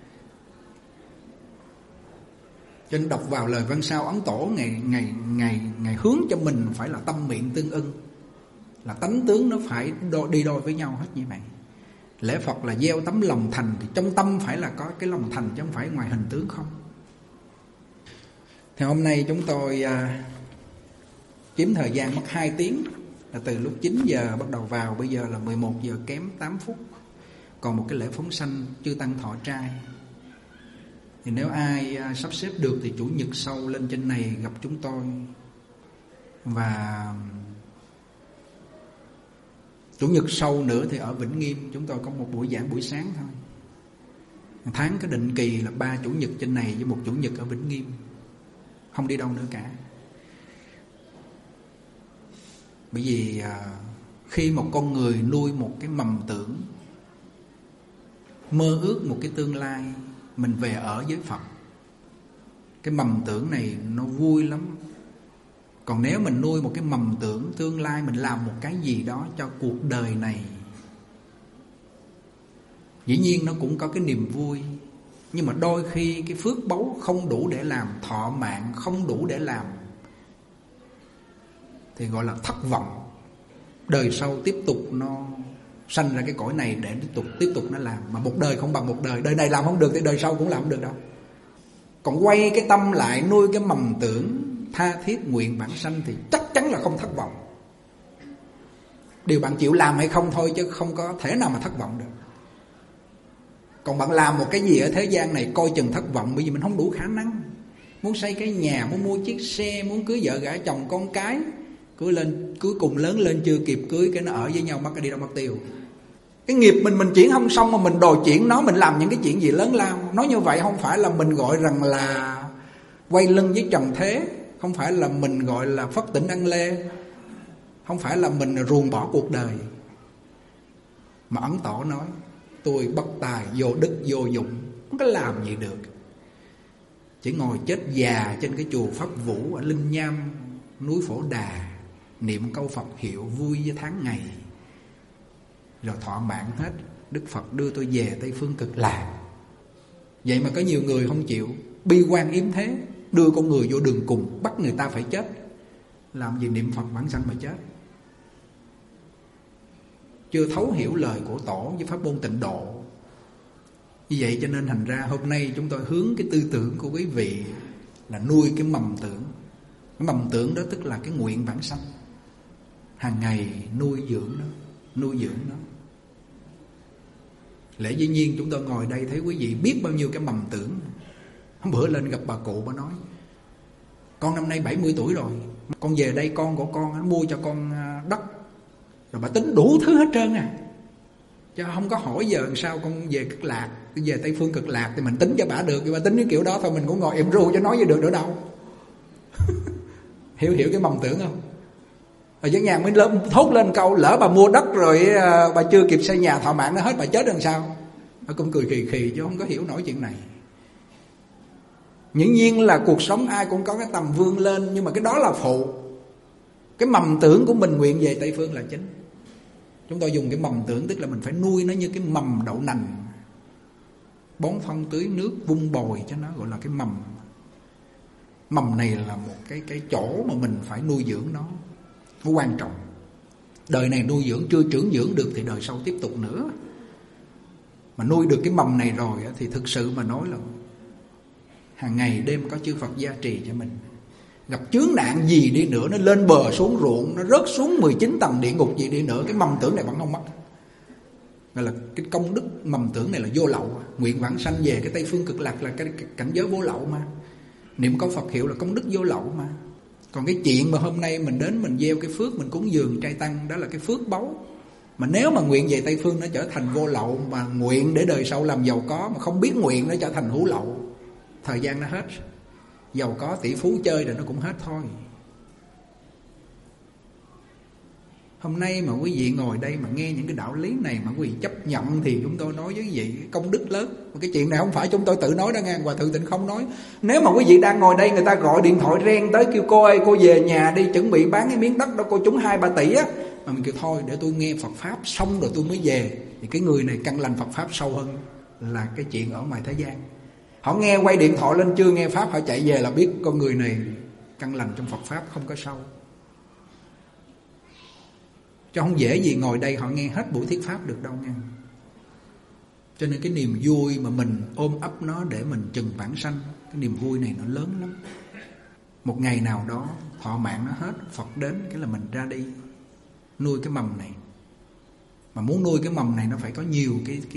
Cho nên đọc vào lời Văn Sao Ấn Tổ, ngày hướng cho mình phải là tâm miệng tương ưng, là tánh tướng nó phải đi đôi với nhau hết như vậy. Lễ Phật là gieo tấm lòng thành, thì trong tâm phải là có cái lòng thành, chứ không phải ngoài hình tướng không. Thì hôm nay chúng tôi chiếm thời gian mất 2 tiếng, là từ lúc 9 giờ bắt đầu vào, bây giờ là 11 giờ kém 8 phút. Còn một cái lễ phóng sanh chư tăng thọ trai. Thì nếu ai sắp xếp được thì chủ nhật sau lên trên này gặp chúng tôi. Và chủ nhật sau nữa thì ở Vĩnh Nghiêm chúng tôi có một buổi giảng buổi sáng thôi. Tháng cái định kỳ là 3 chủ nhật trên này với 1 chủ nhật ở Vĩnh Nghiêm. Không đi đâu nữa cả. Bởi vì khi một con người nuôi một cái mầm tưởng, mơ ước một cái tương lai mình về ở với Phật, cái mầm tưởng này nó vui lắm. Còn nếu mình nuôi một cái mầm tưởng tương lai mình làm một cái gì đó cho cuộc đời này, dĩ nhiên nó cũng có cái niềm vui, nhưng mà đôi khi cái phước báu không đủ để làm, thọ mạng không đủ để làm, thì gọi là thất vọng. Đời sau tiếp tục nó sanh ra cái cõi này để tiếp tục nó làm, mà một đời không bằng một đời. Đời này làm không được thì đời sau cũng làm không được đâu. Còn quay cái tâm lại nuôi cái mầm tưởng tha thiết nguyện vãng sanh thì chắc chắn là không thất vọng. Điều bạn chịu làm hay không thôi, chứ không có thể nào mà thất vọng được. Còn bạn làm một cái gì ở thế gian này coi chừng thất vọng, bởi vì mình không đủ khả năng. Muốn xây cái nhà, muốn mua chiếc xe, muốn cưới vợ gả chồng con cái, cưới lên, cuối cùng lớn lên chưa kịp cưới cái nó ở với nhau, mất cái đi đâu mất tiêu. Cái nghiệp mình chuyển không xong mà mình đòi chuyển nó, mình làm những cái chuyện gì lớn lao. Nói như vậy không phải là mình gọi rằng là quay lưng với trần thế, không phải là mình gọi là phất tỉnh ăn lê, không phải là mình ruồng bỏ cuộc đời. Mà Ấn Tổ nói tôi bất tài, vô đức, vô dụng, không có làm gì được, chỉ ngồi chết già trên cái chùa Pháp Vũ ở Linh Nham, núi Phổ Đà, niệm câu Phật hiệu vui với tháng ngày, rồi thọ mạng hết. Đức Phật đưa tôi về Tây Phương Cực Lạc. Vậy mà có nhiều người không chịu, bi quan yếm thế, đưa con người vô đường cùng, bắt người ta phải chết. Làm gì niệm Phật vãng sanh mà chết. Chưa thấu hiểu lời của Tổ với pháp môn Tịnh Độ. Như vậy cho nên thành ra hôm nay chúng tôi hướng cái tư tưởng của quý vị là nuôi cái mầm tưởng. Cái mầm tưởng đó tức là cái nguyện vãng sanh. Hàng ngày nuôi dưỡng nó. Lẽ dĩ nhiên chúng tôi ngồi đây thấy quý vị biết bao nhiêu cái mầm tưởng. Hôm bữa lên gặp bà cụ, bà nói con năm nay 70 tuổi rồi, con về đây con của con nó mua cho con đất, rồi bà tính đủ thứ hết trơn à, chứ không có hỏi giờ làm sao con về Cực Lạc, về Tây Phương Cực Lạc thì mình tính cho bà được. Nhưng bà tính cái kiểu đó thôi mình cũng ngồi im ru cho nói gì được nữa đâu. Hiểu cái mầm tưởng không? Rồi Giới Nhàn mới thốt lên câu lỡ bà mua đất rồi bà chưa kịp xây nhà, thọ mạng nó hết, bà chết làm sao? Bà cũng cười khì khì chứ không có hiểu nổi chuyện này. Dĩ nhiên là cuộc sống ai cũng có cái tầm vươn lên, nhưng mà cái đó là phụ. Cái mầm tưởng của mình nguyện về Tây Phương là chính. Chúng tôi dùng cái mầm tưởng tức là mình phải nuôi nó như cái mầm đậu nành, bón phân tưới nước vun bồi cho nó, gọi là cái mầm. Mầm này là một cái chỗ mà mình phải nuôi dưỡng nó quan trọng. Đời này nuôi dưỡng chưa trưởng dưỡng được thì đời sau tiếp tục nữa. Mà nuôi được cái mầm này rồi thì thực sự mà nói là hàng ngày đêm có chư Phật gia trì cho mình. Gặp chướng nạn gì đi nữa, nó lên bờ xuống ruộng, nó rớt xuống 19 tầng địa ngục gì đi nữa, cái mầm tưởng này vẫn không mất. Gọi là cái công đức mầm tưởng này là vô lậu. Nguyện vãng sanh về cái Tây Phương Cực Lạc là cái cảnh giới vô lậu mà. Niệm câu Phật hiệu là công đức vô lậu mà. Còn cái chuyện mà hôm nay mình đến mình gieo cái phước, mình cúng dường trai tăng, đó là cái phước báu. Mà nếu mà nguyện về Tây Phương nó trở thành vô lậu, mà nguyện để đời sau làm giàu có mà không biết nguyện nó trở thành hữu lậu, thời gian nó hết. Giàu có tỷ phú chơi rồi nó cũng hết thôi. Hôm nay mà quý vị ngồi đây mà nghe những cái đạo lý này mà quý vị chấp nhận thì chúng tôi nói với quý vị công đức lớn. Mà cái chuyện này không phải chúng tôi tự nói đó nghe, Hòa Thượng Tịnh Không nói. Nếu mà quý vị đang ngồi đây, người ta gọi điện thoại reng tới kêu cô ơi, cô về nhà đi, chuẩn bị bán cái miếng đất đó cô trúng 2-3 tỷ á, mà mình kêu thôi để tôi nghe Phật Pháp xong rồi tôi mới về, thì cái người này căn lành Phật Pháp sâu hơn là cái chuyện ở ngoài thế gian. Họ nghe quay điện thoại lên chưa nghe Pháp, họ chạy về là biết con người này căn lành trong Phật Pháp không có sâu. Chứ không dễ gì ngồi đây họ nghe hết buổi thuyết Pháp được đâu nha. Cho nên cái niềm vui mà mình ôm ấp nó để mình chừng vãng sanh, cái niềm vui này nó lớn lắm. Một ngày nào đó thọ mạng nó hết, Phật đến cái là mình ra đi nuôi cái mầm này. Mà muốn nuôi cái mầm này nó phải có nhiều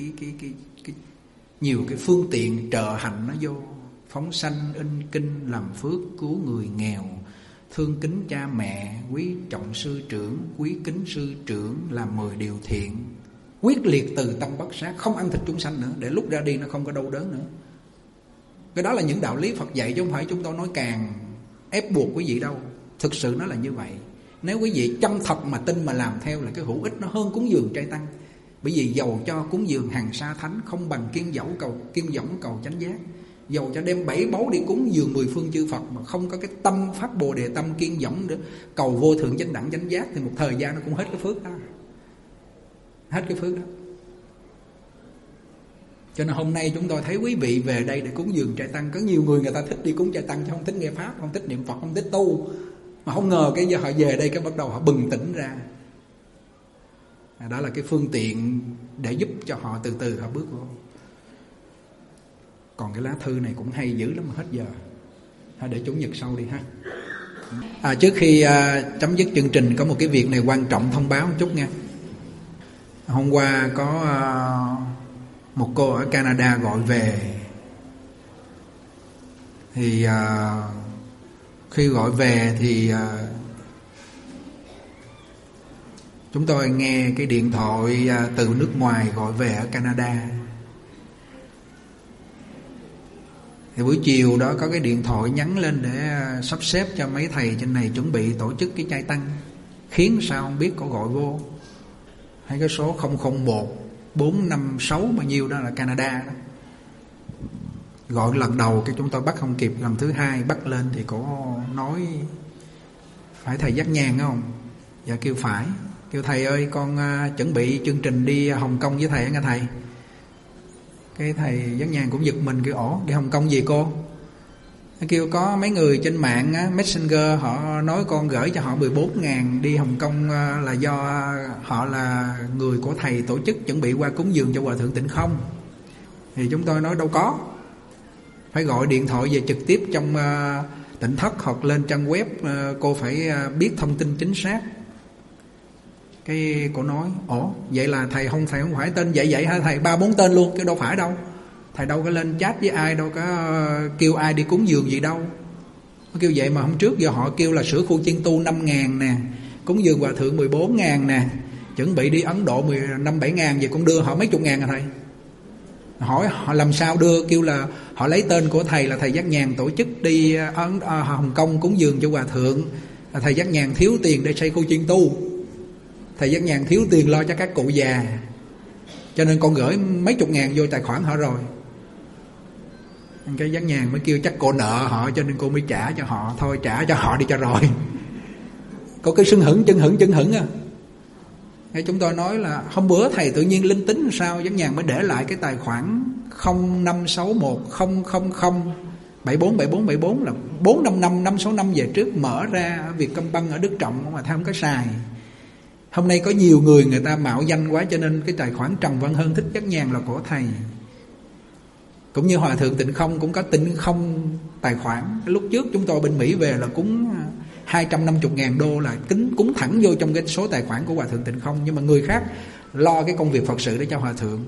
nhiều cái phương tiện trợ hành nó vô. Phóng sanh, in kinh, làm phước, cứu người nghèo, thương kính cha mẹ, quý trọng sư trưởng, quý kính sư trưởng, làm 10 điều thiện, quyết liệt từ tâm bất sát, không ăn thịt chúng sanh nữa, để lúc ra đi nó không có đau đớn nữa. Cái đó là những đạo lý Phật dạy, chứ không phải chúng tôi nói càng ép buộc quý vị đâu. Thực sự nó là như vậy. Nếu quý vị chân thật mà tin mà làm theo là cái hữu ích nó hơn cúng dường trai tăng. Bởi vì dầu cho cúng dường hàng sa thánh không bằng kiên võng cầu chánh giác. Dầu cho đem 7 báu đi cúng dường 10 phương chư Phật mà không có cái tâm phát Bồ Đề tâm kiên võng để cầu vô thượng chánh đẳng chánh giác, thì một thời gian nó cũng hết cái phước đó. Hết cái phước đó. Cho nên hôm nay chúng tôi thấy quý vị về đây để cúng dường trai tăng. Có nhiều người ta thích đi cúng trai tăng chứ không thích nghe Pháp, không thích niệm Phật, không thích tu. Mà không ngờ cái giờ họ về đây cái bắt đầu họ bừng tỉnh ra. Đó là cái phương tiện để giúp cho họ từ từ họ bước vô. Còn cái lá thư này cũng hay dữ lắm mà hết giờ. Để Chủ nhật sau đi ha. Trước khi chấm dứt chương trình có một cái việc này quan trọng thông báo một chút nha. Hôm qua có một cô ở Canada gọi về. Thì khi gọi về thì chúng tôi nghe cái điện thoại từ nước ngoài gọi về ở Canada. Thì buổi chiều đó có cái điện thoại nhắn lên để sắp xếp cho mấy thầy trên này chuẩn bị tổ chức cái trai tăng. Khiến sao không biết, có gọi vô. Hay cái số 001 456 bao nhiêu đó là Canada đó. Gọi lần đầu cái chúng tôi bắt không kịp, lần thứ hai bắt lên thì cổ nói phải thầy Giác Nhàn không? Dạ kêu phải. Kêu thầy ơi con chuẩn bị chương trình đi Hồng Kông với thầy nghe thầy. Cái thầy Giác Nhàn cũng giật mình kêu ổ đi Hồng Kông gì cô? Nó kêu có mấy người trên mạng á, Messenger họ nói con gửi cho họ 14.000 đi Hồng Kông là do họ là người của thầy tổ chức chuẩn bị qua cúng dường cho Hòa Thượng Tịnh Không. Thì chúng tôi nói đâu có, phải gọi điện thoại về trực tiếp trong tỉnh thất hoặc lên trang web, cô phải biết thông tin chính xác. Cái cô nói ồ vậy là thầy không phải tên vậy hả thầy? 3-4 tên luôn. Cái đâu phải đâu, thầy đâu có lên chat với ai, đâu có kêu ai đi cúng dường gì đâu. Nó kêu vậy mà hôm trước giờ họ kêu là sửa khu chiên tu 5.000 nè, cúng dường Hòa Thượng 14.000 nè, chuẩn bị đi Ấn Độ 5-7.000, vậy con đưa họ mấy chục ngàn à thầy? Hỏi họ làm sao đưa, kêu là họ lấy tên của thầy là thầy Giác Nhàn tổ chức đi Hồng Kông cúng dường cho Hòa Thượng. Thầy Giác Nhàn thiếu tiền để xây khu chiên tu, thầy Giác Nhàn thiếu tiền lo cho các cụ già, cho nên con gửi mấy chục ngàn vô tài khoản họ rồi. Cái Giác Nhàn mới kêu chắc cô nợ họ cho nên cô mới trả cho họ. Thôi trả cho họ đi cho rồi. Có cái chân hững à. Cái chúng tôi nói là hôm bữa thầy tự nhiên linh tính sao Giác Nhàn mới để lại cái tài khoản 056100747474 là 455 năm về trước mở ra ở Vietcombank ở Đức Trọng mà thầy không có xài. Hôm nay có nhiều người ta mạo danh quá cho nên cái tài khoản Trần Văn Hơn Thích Giác Nhàn là của thầy. Cũng như Hòa Thượng Tịnh Không cũng có Tịnh Không tài khoản. Lúc trước chúng tôi bên Mỹ về là cúng 250.000 đô là cúng thẳng vô trong cái số tài khoản của Hòa Thượng Tịnh Không. Nhưng mà người khác lo cái công việc Phật sự để cho Hòa Thượng.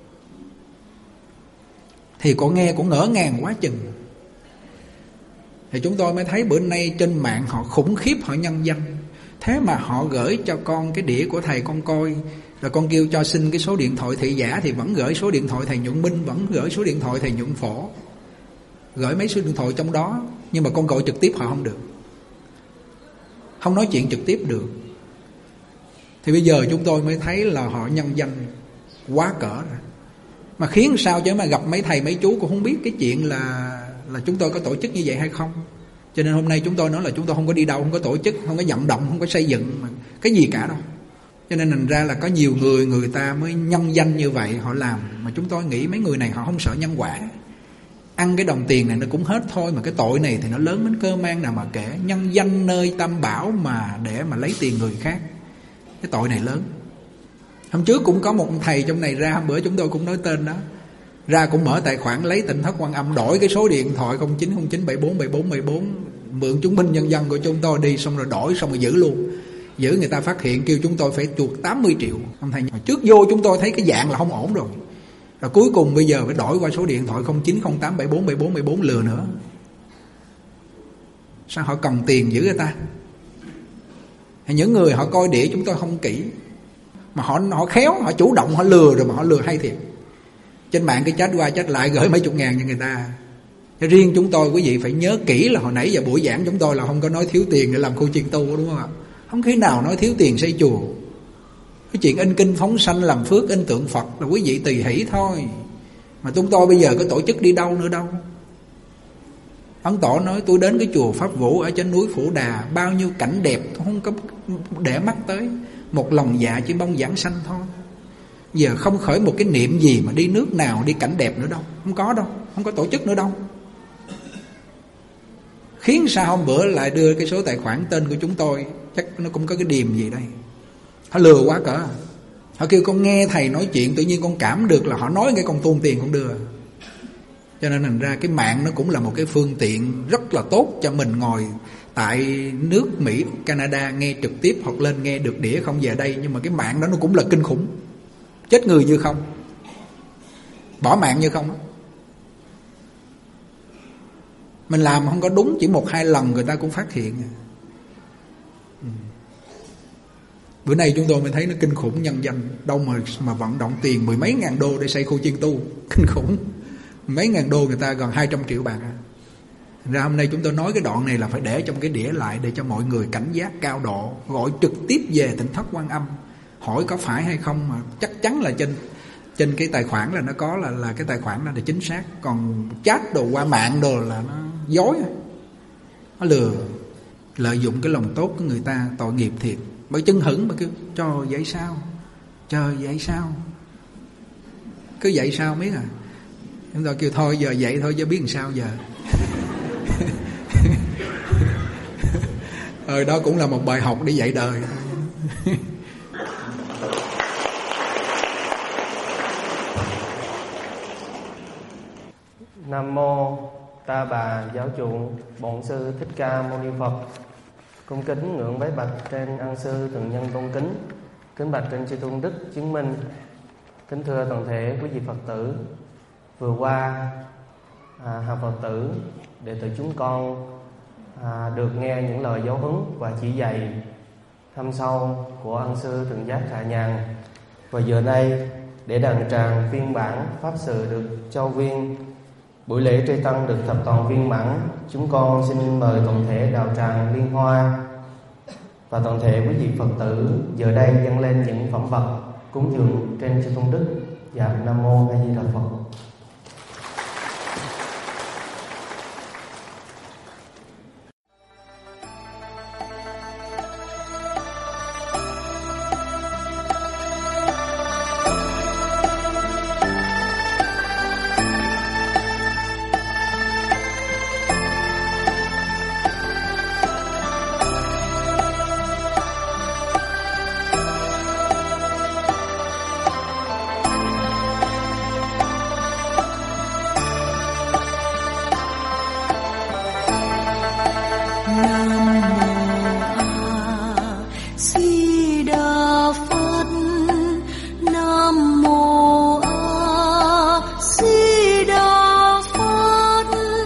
Thì cô nghe cũng ngỡ ngàng quá chừng. Thì chúng tôi mới thấy bữa nay trên mạng họ khủng khiếp, họ nhân danh. Thế mà họ gửi cho con cái đĩa của thầy con coi, rồi con kêu cho xin cái số điện thoại thị giả thì vẫn gửi số điện thoại thầy Nhuận Minh, vẫn gửi số điện thoại thầy Nhuận Phổ, gửi mấy số điện thoại trong đó, nhưng mà con gọi trực tiếp họ không được, không nói chuyện trực tiếp được. Thì bây giờ chúng tôi mới thấy là họ nhân danh quá cỡ rồi. Mà khiến sao chứ mà gặp mấy thầy mấy chú cũng không biết cái chuyện là chúng tôi có tổ chức như vậy hay không. Cho nên hôm nay chúng tôi nói là chúng tôi không có đi đâu, không có tổ chức, không có vận động, không có xây dựng mà cái gì cả đâu. Cho nên thành ra là có nhiều người ta mới nhân danh như vậy họ làm. Mà chúng tôi nghĩ mấy người này họ không sợ nhân quả. Ăn cái đồng tiền này nó cũng hết thôi, mà cái tội này thì nó lớn đến cơ man nào mà kể. Nhân danh nơi tam bảo mà để mà lấy tiền người khác, cái tội này lớn. Hôm trước cũng có một thầy trong này ra, hôm bữa chúng tôi cũng nói tên đó, ra cũng mở tài khoản lấy Tỉnh Thất Quan Âm, đổi cái số điện thoại 0909747474 mượn chứng minh nhân dân của chúng tôi đi, xong rồi đổi, xong rồi giữ luôn. Giữ người ta phát hiện kêu chúng tôi phải chuộc 80 triệu. Ông thầy trước vô chúng tôi thấy cái dạng là không ổn rồi. Rồi cuối cùng bây giờ phải đổi qua số điện thoại 0908747474 lừa nữa. Sao họ cần tiền giữ người ta? Hay những người họ coi đĩa chúng tôi không kỹ, mà họ khéo, họ chủ động, họ lừa rồi mà họ lừa hay thiệt. Trên mạng cái chat qua chat lại gửi mấy chục ngàn cho người ta. Cho riêng chúng tôi quý vị phải nhớ kỹ là hồi nãy giờ buổi giảng chúng tôi là không có nói thiếu tiền để làm khu chiên tu, đúng không ạ? Không khi nào nói thiếu tiền xây chùa. Cái chuyện in kinh phóng sanh làm phước in tượng Phật là quý vị tùy hỷ thôi. Mà chúng tôi bây giờ có tổ chức đi đâu nữa đâu. Ấn Tổ nói tôi đến cái chùa Pháp Vũ ở trên núi Phủ Đà, bao nhiêu cảnh đẹp tôi không có để mắt tới, một lòng dạ chỉ mong giảng sanh thôi. Giờ không khởi một cái niệm gì mà đi nước nào đi cảnh đẹp nữa đâu, không có đâu, không có tổ chức nữa đâu. Khiến sao hôm bữa lại đưa cái số tài khoản tên của chúng tôi, chắc nó cũng có cái điềm gì đây. Họ lừa quá cỡ. Họ kêu con nghe thầy nói chuyện, tự nhiên con cảm được là họ nói cái con tuôn tiền con đưa. Cho nên thành ra cái mạng nó cũng là một cái phương tiện rất là tốt cho mình ngồi tại nước Mỹ, Canada nghe trực tiếp hoặc lên nghe được đĩa không về đây. Nhưng mà cái mạng đó nó cũng là kinh khủng. Chết người như không, bỏ mạng như không. Mình làm không có đúng, chỉ 1-2 lần người ta cũng phát hiện. Bữa nay chúng tôi mới thấy nó kinh khủng nhân danh. Đâu mà vận động tiền 10 mấy ngàn đô để xây khu chiên tu. Kinh khủng. Mấy ngàn đô người ta gần 200 triệu bạc. Ra hôm nay chúng tôi nói cái đoạn này là phải để trong cái đĩa lại, để cho mọi người cảnh giác cao độ, gọi trực tiếp về Tỉnh Thất Quan Âm, hỏi có phải hay không. Mà chắc chắn là trên cái tài khoản là nó có là cái tài khoản là chính xác. Còn chat đồ qua mạng đồ là nó dối, nó lừa, lợi dụng cái lòng tốt của người ta, tội nghiệp thiệt. Bởi chân hững mà kêu cho vậy sao, chờ vậy sao, cứ vậy sao biết à. Chúng ta kêu thôi giờ vậy thôi chứ biết làm sao giờ. Đó cũng là một bài học để dạy đời. Nam mô Ta Bà Giáo Chủ Bổn Sư Thích Ca Mâu Ni Phật. Cung kính ngưỡng bái bạch trên ân sư thượng nhân tôn kính, kính bạch trên chư tôn đức chứng minh. Kính thưa toàn thể quý vị Phật tử, vừa qua hàng Phật tử, đệ tử chúng con được nghe những lời giáo huấn và chỉ dạy thâm sâu của ân sư Thượng Giác Khả Nhàn. Và giờ đây để đàn tràng phiên bản pháp sự được châu viên, buổi lễ trai tăng được thập toàn viên mãn, chúng con xin mời toàn thể đạo tràng Liên Hoa và toàn thể quý vị Phật tử giờ đây dâng lên những phẩm vật cúng dường trên chư tôn đức. Dạ, Nam mô A Di Đà Phật.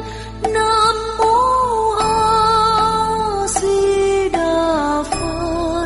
Phật.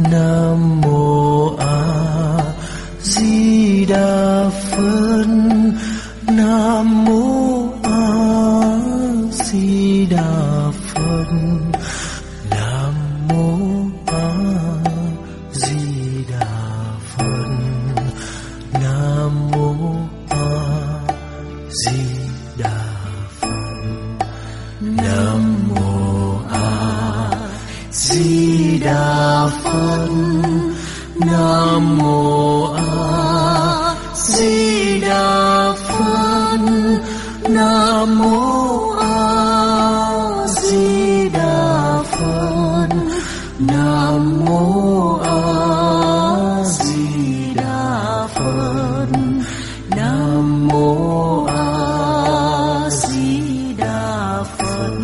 Nam mô A Di Đà Phật. Nam mô A Di Đà Phật. Nam mô A Di Đà Phật. Nam mô A Di Đà Phật. Nam mô A Di Đà Phật. Nam mô A Di Đà Phật. Nam mô A Di Đà Phật. Nam mô A Di Đà Phật. Nam mô A Di Đà Phật.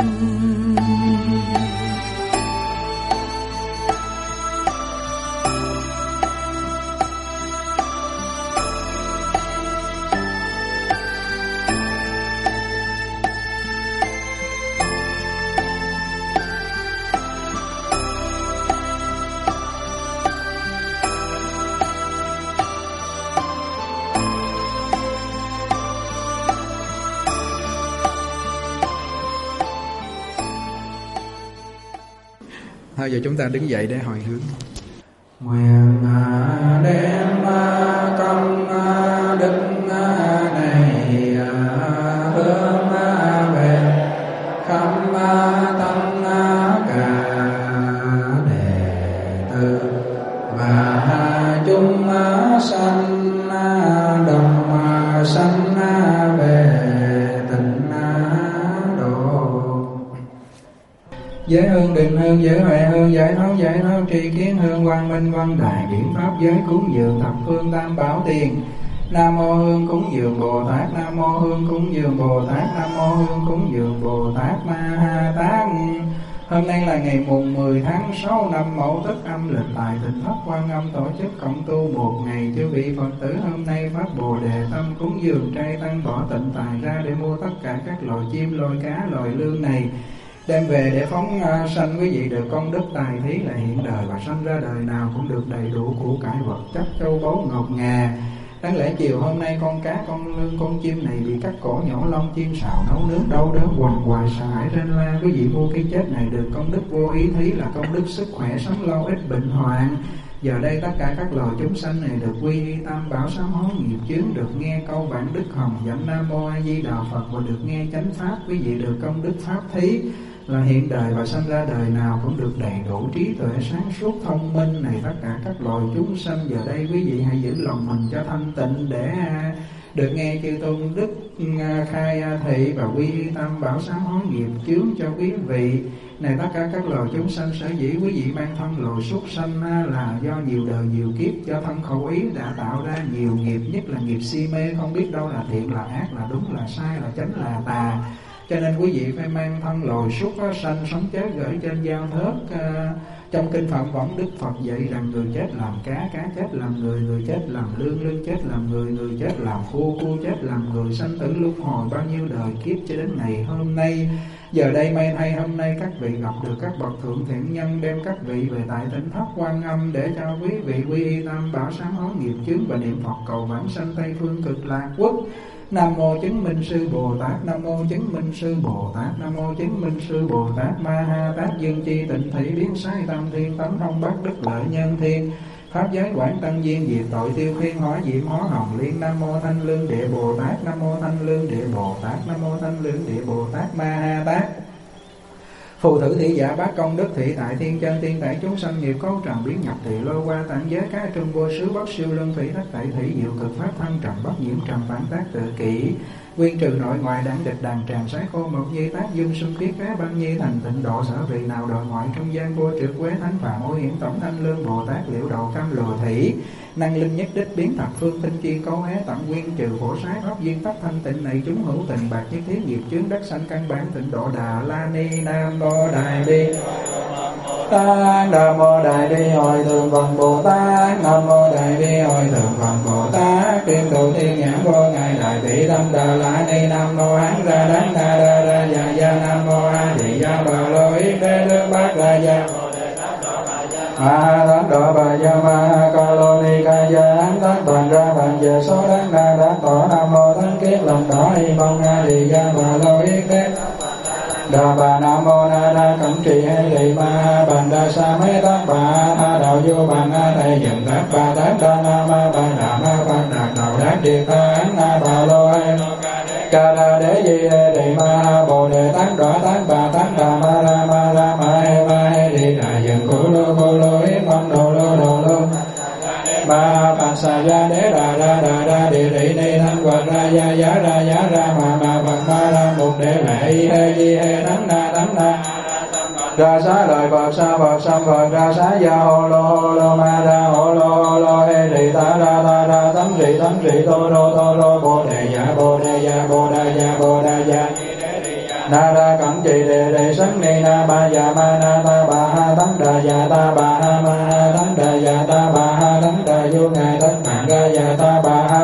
Thôi giờ chúng ta đứng dậy để hồi hướng. Nguyện đem công đức này hướng về khắp tất cả đệ tử và chúng sanh đồng sanh về tịnh độ. Giới hương, định hương, giới huệ hương, giải thoát, tri kiến hương, quang minh, văn đại, điển pháp giới, cúng dường thập phương tam bảo tiền. Nam mô hương cúng dường Bồ Tát, Nam mô hương cúng dường Bồ Tát, Nam mô hương cúng dường Bồ Tát Ma Ha Tát. Hôm nay là ngày mùng 10 tháng 6 năm Mậu Tuất âm lịch, tại Tỉnh Thất Quan Âm tổ chức cộng tu một ngày. Chư vị Phật tử hôm nay phát Bồ Đề tâm cúng dường trai tăng bỏ tịnh tài ra để mua tất cả các loài chim, loài cá, loài lương này, đem về để phóng sanh quý vị được công đức tài thí là hiện đời, và sanh ra đời nào cũng được đầy đủ của cải vật chất, châu báu ngọc ngà. Đáng lẽ chiều hôm nay con cá, con lương, con chim này bị cắt cổ nhổ lông, chim sào nấu nướng đau đớn quằn quại sợ hãi trên la. Quý vị mua cái chết này được công đức vô ý thí là công đức sức khỏe, sống lâu, ít bệnh hoạn. Giờ đây tất cả các loài chúng sanh này được quy y tam bảo, sám hối nghiệp chướng, được nghe câu vạn đức hồng dặn Nam Mô A Di Đà Phật, và được nghe chánh pháp. Quý vị được công đức pháp thí là hiện đời, và sanh ra đời nào cũng được đầy đủ trí tuệ, sáng suốt, thông minh này. Tất cả các loài chúng sanh giờ đây quý vị hãy giữ lòng mình cho thanh tịnh để được nghe chư tôn đức khai thị và quy y tam bảo, sám hối nghiệp chướng cho quý vị. Này tất cả các loài chúng sanh sở dĩ quý vị mang thân loài súc sanh là do nhiều đời nhiều kiếp, do thân khẩu ý đã tạo ra nhiều nghiệp, nhất là nghiệp si mê, không biết đâu là thiện là ác, là đúng là sai, là chánh là tà. Cho nên quý vị phải mang thân loài súc sanh sống chết gửi trên giao thớt. Trong kinh Phật Võng, Đức Phật dạy rằng người chết làm cá, cá chết làm người, người chết làm lương, lương chết làm người, người chết làm khu, khu chết làm người, sanh tử luân hồi bao nhiêu đời kiếp cho đến ngày hôm nay. Giờ đây may thay hôm nay các vị gặp được các bậc thượng thiện nhân, đem các vị về tại Tỉnh Thất Quan Âm để cho quý vị quy y tam bảo, sám hối nghiệp chướng và niệm Phật cầu vãng sanh Tây Phương Cực Lạc Quốc. Nam mô chứng minh sư Bồ Tát, Nam mô chứng minh sư Bồ Tát, Nam mô chứng minh sư Bồ Tát Ma Ha Tát. Dương chi tịnh thị biến sai tâm thiên, tấn thông bát đức lợi nhân thiên. Pháp giới quảng tăng viên diệt tội tiêu khiên, hóa diệm hóa hồng liên. Nam mô thanh lương địa Bồ Tát, Nam mô thanh lương địa Bồ Tát, Nam mô thanh lương địa Bồ Tát Ma Ha Tát. Phù thử thị giả bát công đức thị tại thiên chân tiên tại chúng sanh nghiệp cấu trần biến nhập thị lô qua tạng giới cá trung vô xứ bất siêu lương thủy thất tại thị diệu cực pháp thân trần bất nhiễm trần phản tác tự kỷ nguyên trừ nội ngoại đẳng địch đàn tràn sái khô mộc nhi tác dung xung kiết phá băng nhi thành tịnh độ sở vị nào đội ngoại trong gian vô trực quế thánh phàm ô hiểm tổng thanh lương Bồ Tát liệu độ cam lồ thủy năng linh nhất đích biến thập phương tinh chi câu hé tận nguyên trừ khổ sái pháp duyên tất thanh tịnh này chúng hữu tình bạc nhất thiết nghiệp chướng đất sanh căn bản tịnh độ Đà La Ni. Nam mô Đại Bi Tát, Nam mô Đại Bi Hội Thượng Phật Bồ Tát, Nam mô Đại Bi Hội Thượng Phật Bồ Tát. Tuyên tụ thiên nhãn vô ngài Đại Bi Tâm Đà La Ni. Nam mô Hán Ra Đắng Na Đa Ra Dạ Gia. Nam mô A Di Đà Bà Lô Yết Đế Đức Bát Ra Gia. ma tát đọ bà gia ma ca lô ni ca gia án tát bàn ra bàn về số đáng na đát tỏ nam mô thánh kiết lòng đỏ y mong a di gia bà lô yết đế đà bà nam mô na đa cẩm trì hay lì ma bàn đa sa mấy tát bà a đạo vô bàn a thầy dần tát bà tát đa na ma bà đà ma bà đạt đạo đát địa ta án na bà lô hay ca đa đế di đê đề ma bồ đề tát đỏ tát bà tát đà ma ra ma he đi đà dần cô lô yết mong đồ lô ba bà sa gia đế đà địa thị ni thanh quật ra giá ra ma bạc ma ra mục đệ lệ he di he thắng na ra xá lời Phật sam Phật ra xá gia hô lô ma ra hô lô he đi ta ra tấm rì tô rô bồ đề gia na ra cẩm trì đề sắc ni na ba già ma na ta bà ha tấn đà già ta bà ha ma ha tấn đà già ta bà ha tấn đà vô ngài tấn mạng ra già ta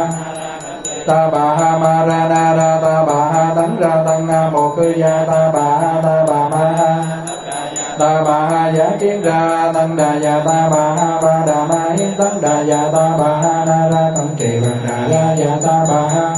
bà ha ma ra na ra ta bà ha tấn ra tăng na một cư gia ta bà ha ta bà ma ha ta bà ha giá kiến ra tấn đà già ta bà ha ba đà ma yến tấn đà già ta bà ha na ra cẩm trì bằng đà ra già ta bà ha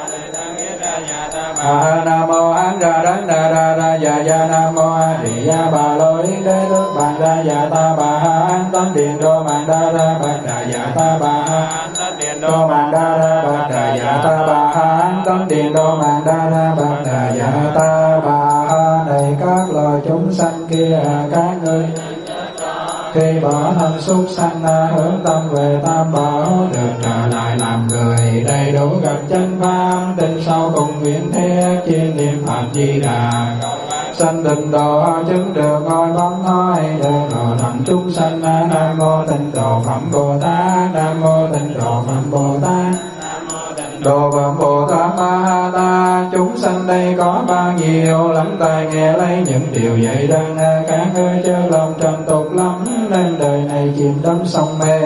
nam mô án ra đắng ra già nam mô a di gia bà lô yến đế tước bàn ra già ta bà ha án tấn điện đô màn đa ra bạch đà già ta bà ha án tấn điện đô màn đa ra bạch đà già ta bà ha án tấn điện đô màn đa ra bạch đà già ta bà ha. Này các loài chúng sanh kia các ngươi khi bỏ thân súc sanh hướng tâm về tam bảo được trở lại làm người đầy đủ gặp chân pháp tin sau cùng viễn thế chuyên niệm Phật Di Đà sanh tịnh độ chứng được ngôi bóng thói được độ lòng chúng sanh. Nam mô tịnh độ phẩm Bồ Tát nam mô tịnh độ phẩm Bồ Tát Đồ phẩm Bồ Tát Ma Ha Ta. Chúng sanh đây có bao nhiêu lắm tai nghe lấy những điều dạy đang các ngươi chớ lòng trần tục lắm nên đời này chìm đắm sông mê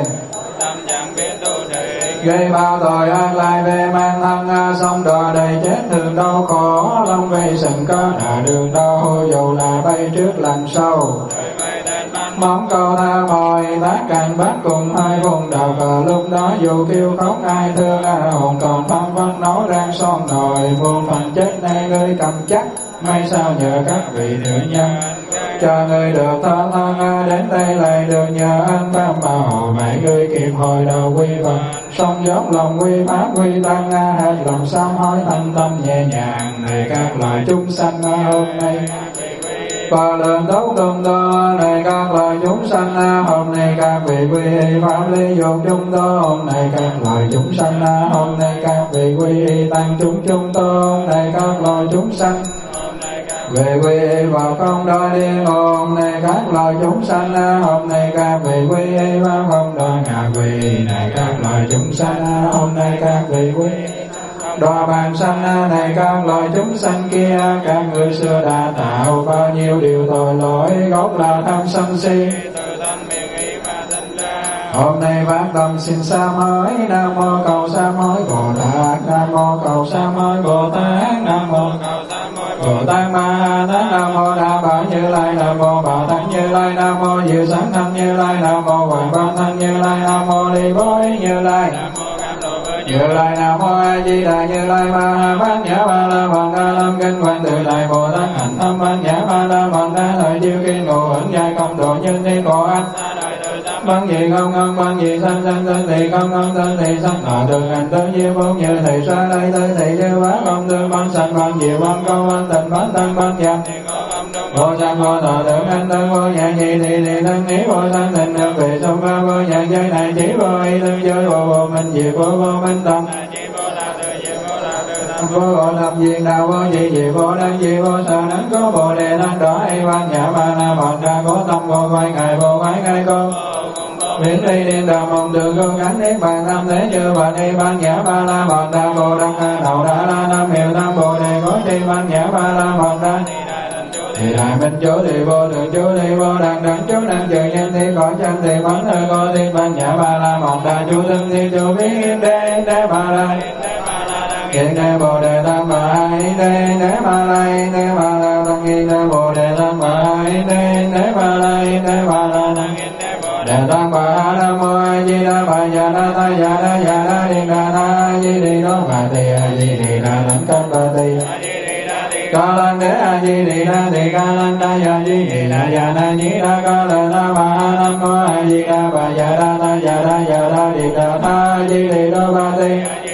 gây bao tội ác lại về mang thân sông đò đầy chết thường đau khổ long gây sừng có đà đường đau dù là bay trước lành sâu mong câu tha mồi tác càng bắt cùng hai vùng đầu cờ lúc đó dù kêu khóc ai thương hồn còn phong vân nói rang son nồi muôn phần chết nay ngươi cầm chắc may sao nhờ các vị nữ nhân cho ngươi được thọ thân đến đây lại được nhờ anh tam bảo hộ vậy ngươi kịp hồi đầu quy Phật song dốc lòng quy pháp quy tăng hết lòng sám hối thanh tâm nhẹ nhàng. Này các loài chúng sanh hôm nay và lượng tốt công to này các loài chúng sanh hôm nay các vị quy y pháp lý dục chúng tôn hôm nay các loài chúng sanh hôm nay các vị quy y tăng chúng tôn này các loài chúng sanh về quy y vào không đôi điên hôm nay các loài chúng sanh hôm nay các vị quy y pháp không đôi ngạ quỷ này các loài chúng sanh hôm nay các vị quy đọa bàn sanh này các loài chúng sanh kia các người xưa đã tạo bao nhiêu điều tội lỗi gốc là tham sân si hôm nay phát tâm xin sám hối. Nam mô cầu sám hối Bồ Tát nam mô cầu sám hối Bồ Tát nam mô Bồ Tát Ma Ha Tát nam mô Đa Bảo Như Lai nam mô Bảo Tát Như Lai nam mô Diệu Sáng Thân Như Lai nam mô Hoàng Văn Thân Như Lai nam mô Ly Bối Như Lai Như Lai nam mô A Di Đà Như Lai Ma Ha Bát Nhã Ba La Mật Đa Lâm Kinh Quan Tự Đại Bồ Tát Hạnh Tâm Bát Nhã Ba La Mật Đa Thời Diệu Kinh Ngộ Hưởng Giai Công Độ Nhân Thiên Cổ Anh Băng gì không ngân băng gì sanh sanh thân thì không ngân thân thì sanh thọ thường hành tương diêu vốn như thầy xa đây tới thầy chư bá công tương băng sanh băng diệu băng câu băng tình băng tăng băng dâm vô sanh vô thọ thường hành tương vô nhạc gì thì thân ý vô sanh tình được về sông ba vô nhạc giới này chỉ vô y tương giới vô minh diệt vô minh tâm vô hộ lập diện đạo vô dị dị vô đăng dị vô sở nắng có bồ đề năng đỏ y văn nhã ba la mật đa có tâm vô quay ngài vô quái ngài cô miễn đi điên đạo mộng tượng con cánh niết bàn tâm thế chư Phật y văn nhã ba la mật đa bồ đăng đầu đà la nam hiệu tam bồ đề có tri văn nhã ba la mật đa thì đại minh chú thì vô lượng chú thì vô đẳng đẳng chú năng trừ nhân thì có chân thì quán thơ có thiên văn nhã ba la mật đa chú tâm thì chú biết yên đế ba la hiện đế bồ đề tăng bà hai đế ba la yên đế ba la tăng yên đế bồ đề tăng bà hai đế ba la yên đế ba la tăng Tam Bà Nam Mô A Di Đà Phật. Dạ Đa Ta Dạ Đa Dạ Đa Đi Đà Tha Di Đi Đô Bà Tỳ A Di Đi Đà Đảnh Cam Bà Tỳ Ca Lan Đế A Di Đi Đà Tỳ Ca Lan Đa Dạ Di Đi Đà Dạ Na Nhĩ Đa Ca Lệ Tam Bà Nam Mô A Di Đà Phật. Dạ Đa Ta Dạ Đa Dạ Đa Đi Đà Tha Di Đi Đô Bà Tỳ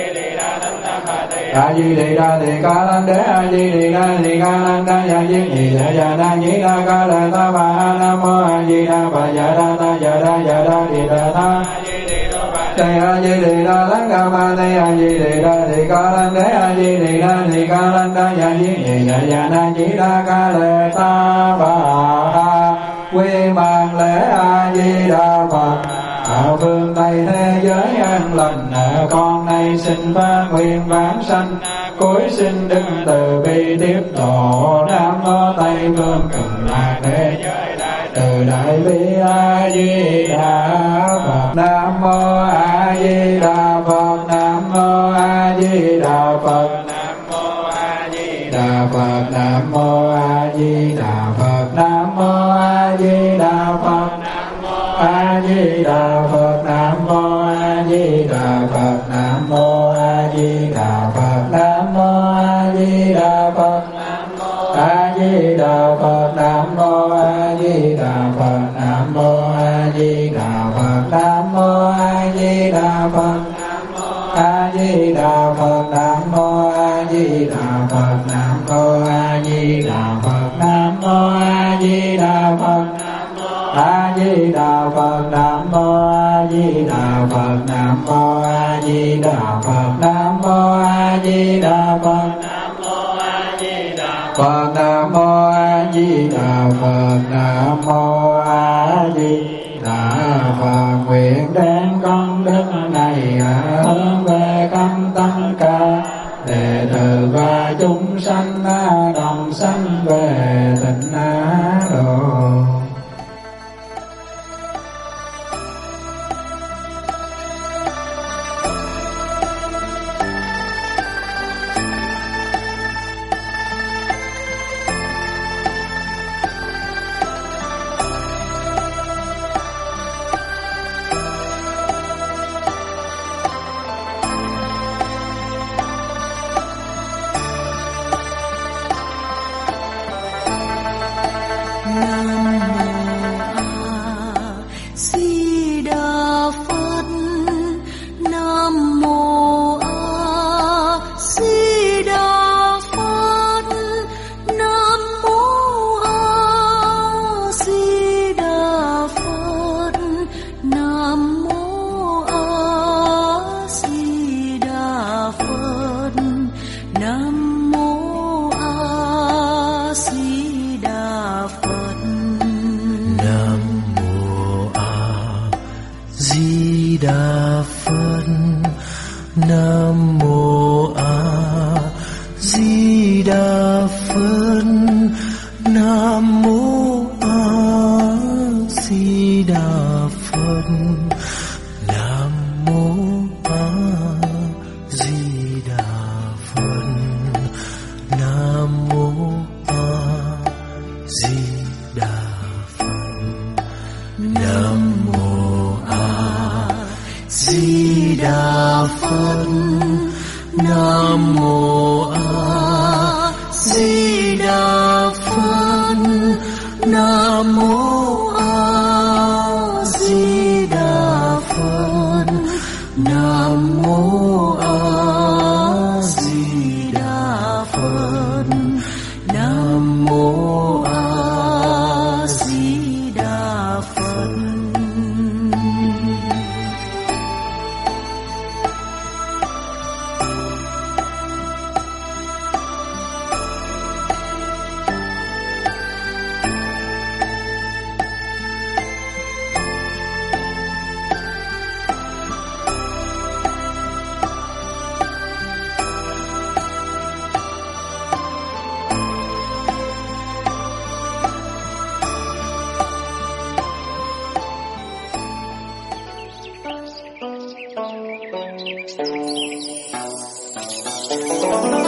A Di Đi Đà Tỳ Ca Lan Đế A Di Đi Đà Tỳ Ca Lan Đa Dạ Di Đi Đà Dạ Na Nhĩ Đa Ca Lệ Tam Bà Nam Mô A Di Đà Phật. Dạ Đa Ta Dạ Đa Dạ Đa Đi Đà Tha Tây A Di Đi Đà Đảnh Cam Bà Tỳ A Di Đi Đà Tỳ Ca Lan Đế A Di Đi Đà Tỳ Ca Lan Đa Dạ Di Đi Đà Dạ Na Nhĩ Đa Ca Lệ Tam Bà quy mạng lễ A Di Đà Phật. Ở phương Tây thế giới an lành, con nay xin phát nguyện vãng sanh, cối xin đức từ bi tiếp độ. Nam mô Tây phương Cực Lạc thế giới đại từ đại bi A Di Đà Phật. Nam mô A Di Đà Phật. Nam mô A Di Đà Phật. Nam mô A Di Đà Phật. Nam mô A Di Đà Phật. Nam mô A Di Đà Phật. A Di Đà Phật. Nam mô A Di Đà Phật. Nam mô A Di Đà Phật. Nam mô A Di Đà Phật. A Di Đà Phật. Nam mô A Di Đà Phật. Nam mô A Di Đà Phật. Nam mô A Di Đà Phật. A Di Đà Phật. Nam mô A Di Đà Phật. Nam mô A Di Đà Phật. Nam mô A Di Đà Phật. A Di Đà Phật. Nam mô A Di Đà Phật. Nam mô A Di Đà Phật. Nam mô A Di Đà Phật. Phật. Nam mô A Di Đà Phật. Nam mô A Di Đà Phật. Nguyện đem công đức này hướng về cam tăng ca đệ tử và chúng sanh đồng sanh về tịnh độ. Nam mô A Di Đà Phật. Nam mô A Di Đà Phật. Nam mô A Di Đà Phật. Nam mô A Di Đà Phật. Nam mô A Di Đà Phật. Nam mô A Di Đà Phật. Nam mô A Di Đà Phật. Nam mô A Di Đà Phật. Nam mô A Di Đà Phật. Thank you.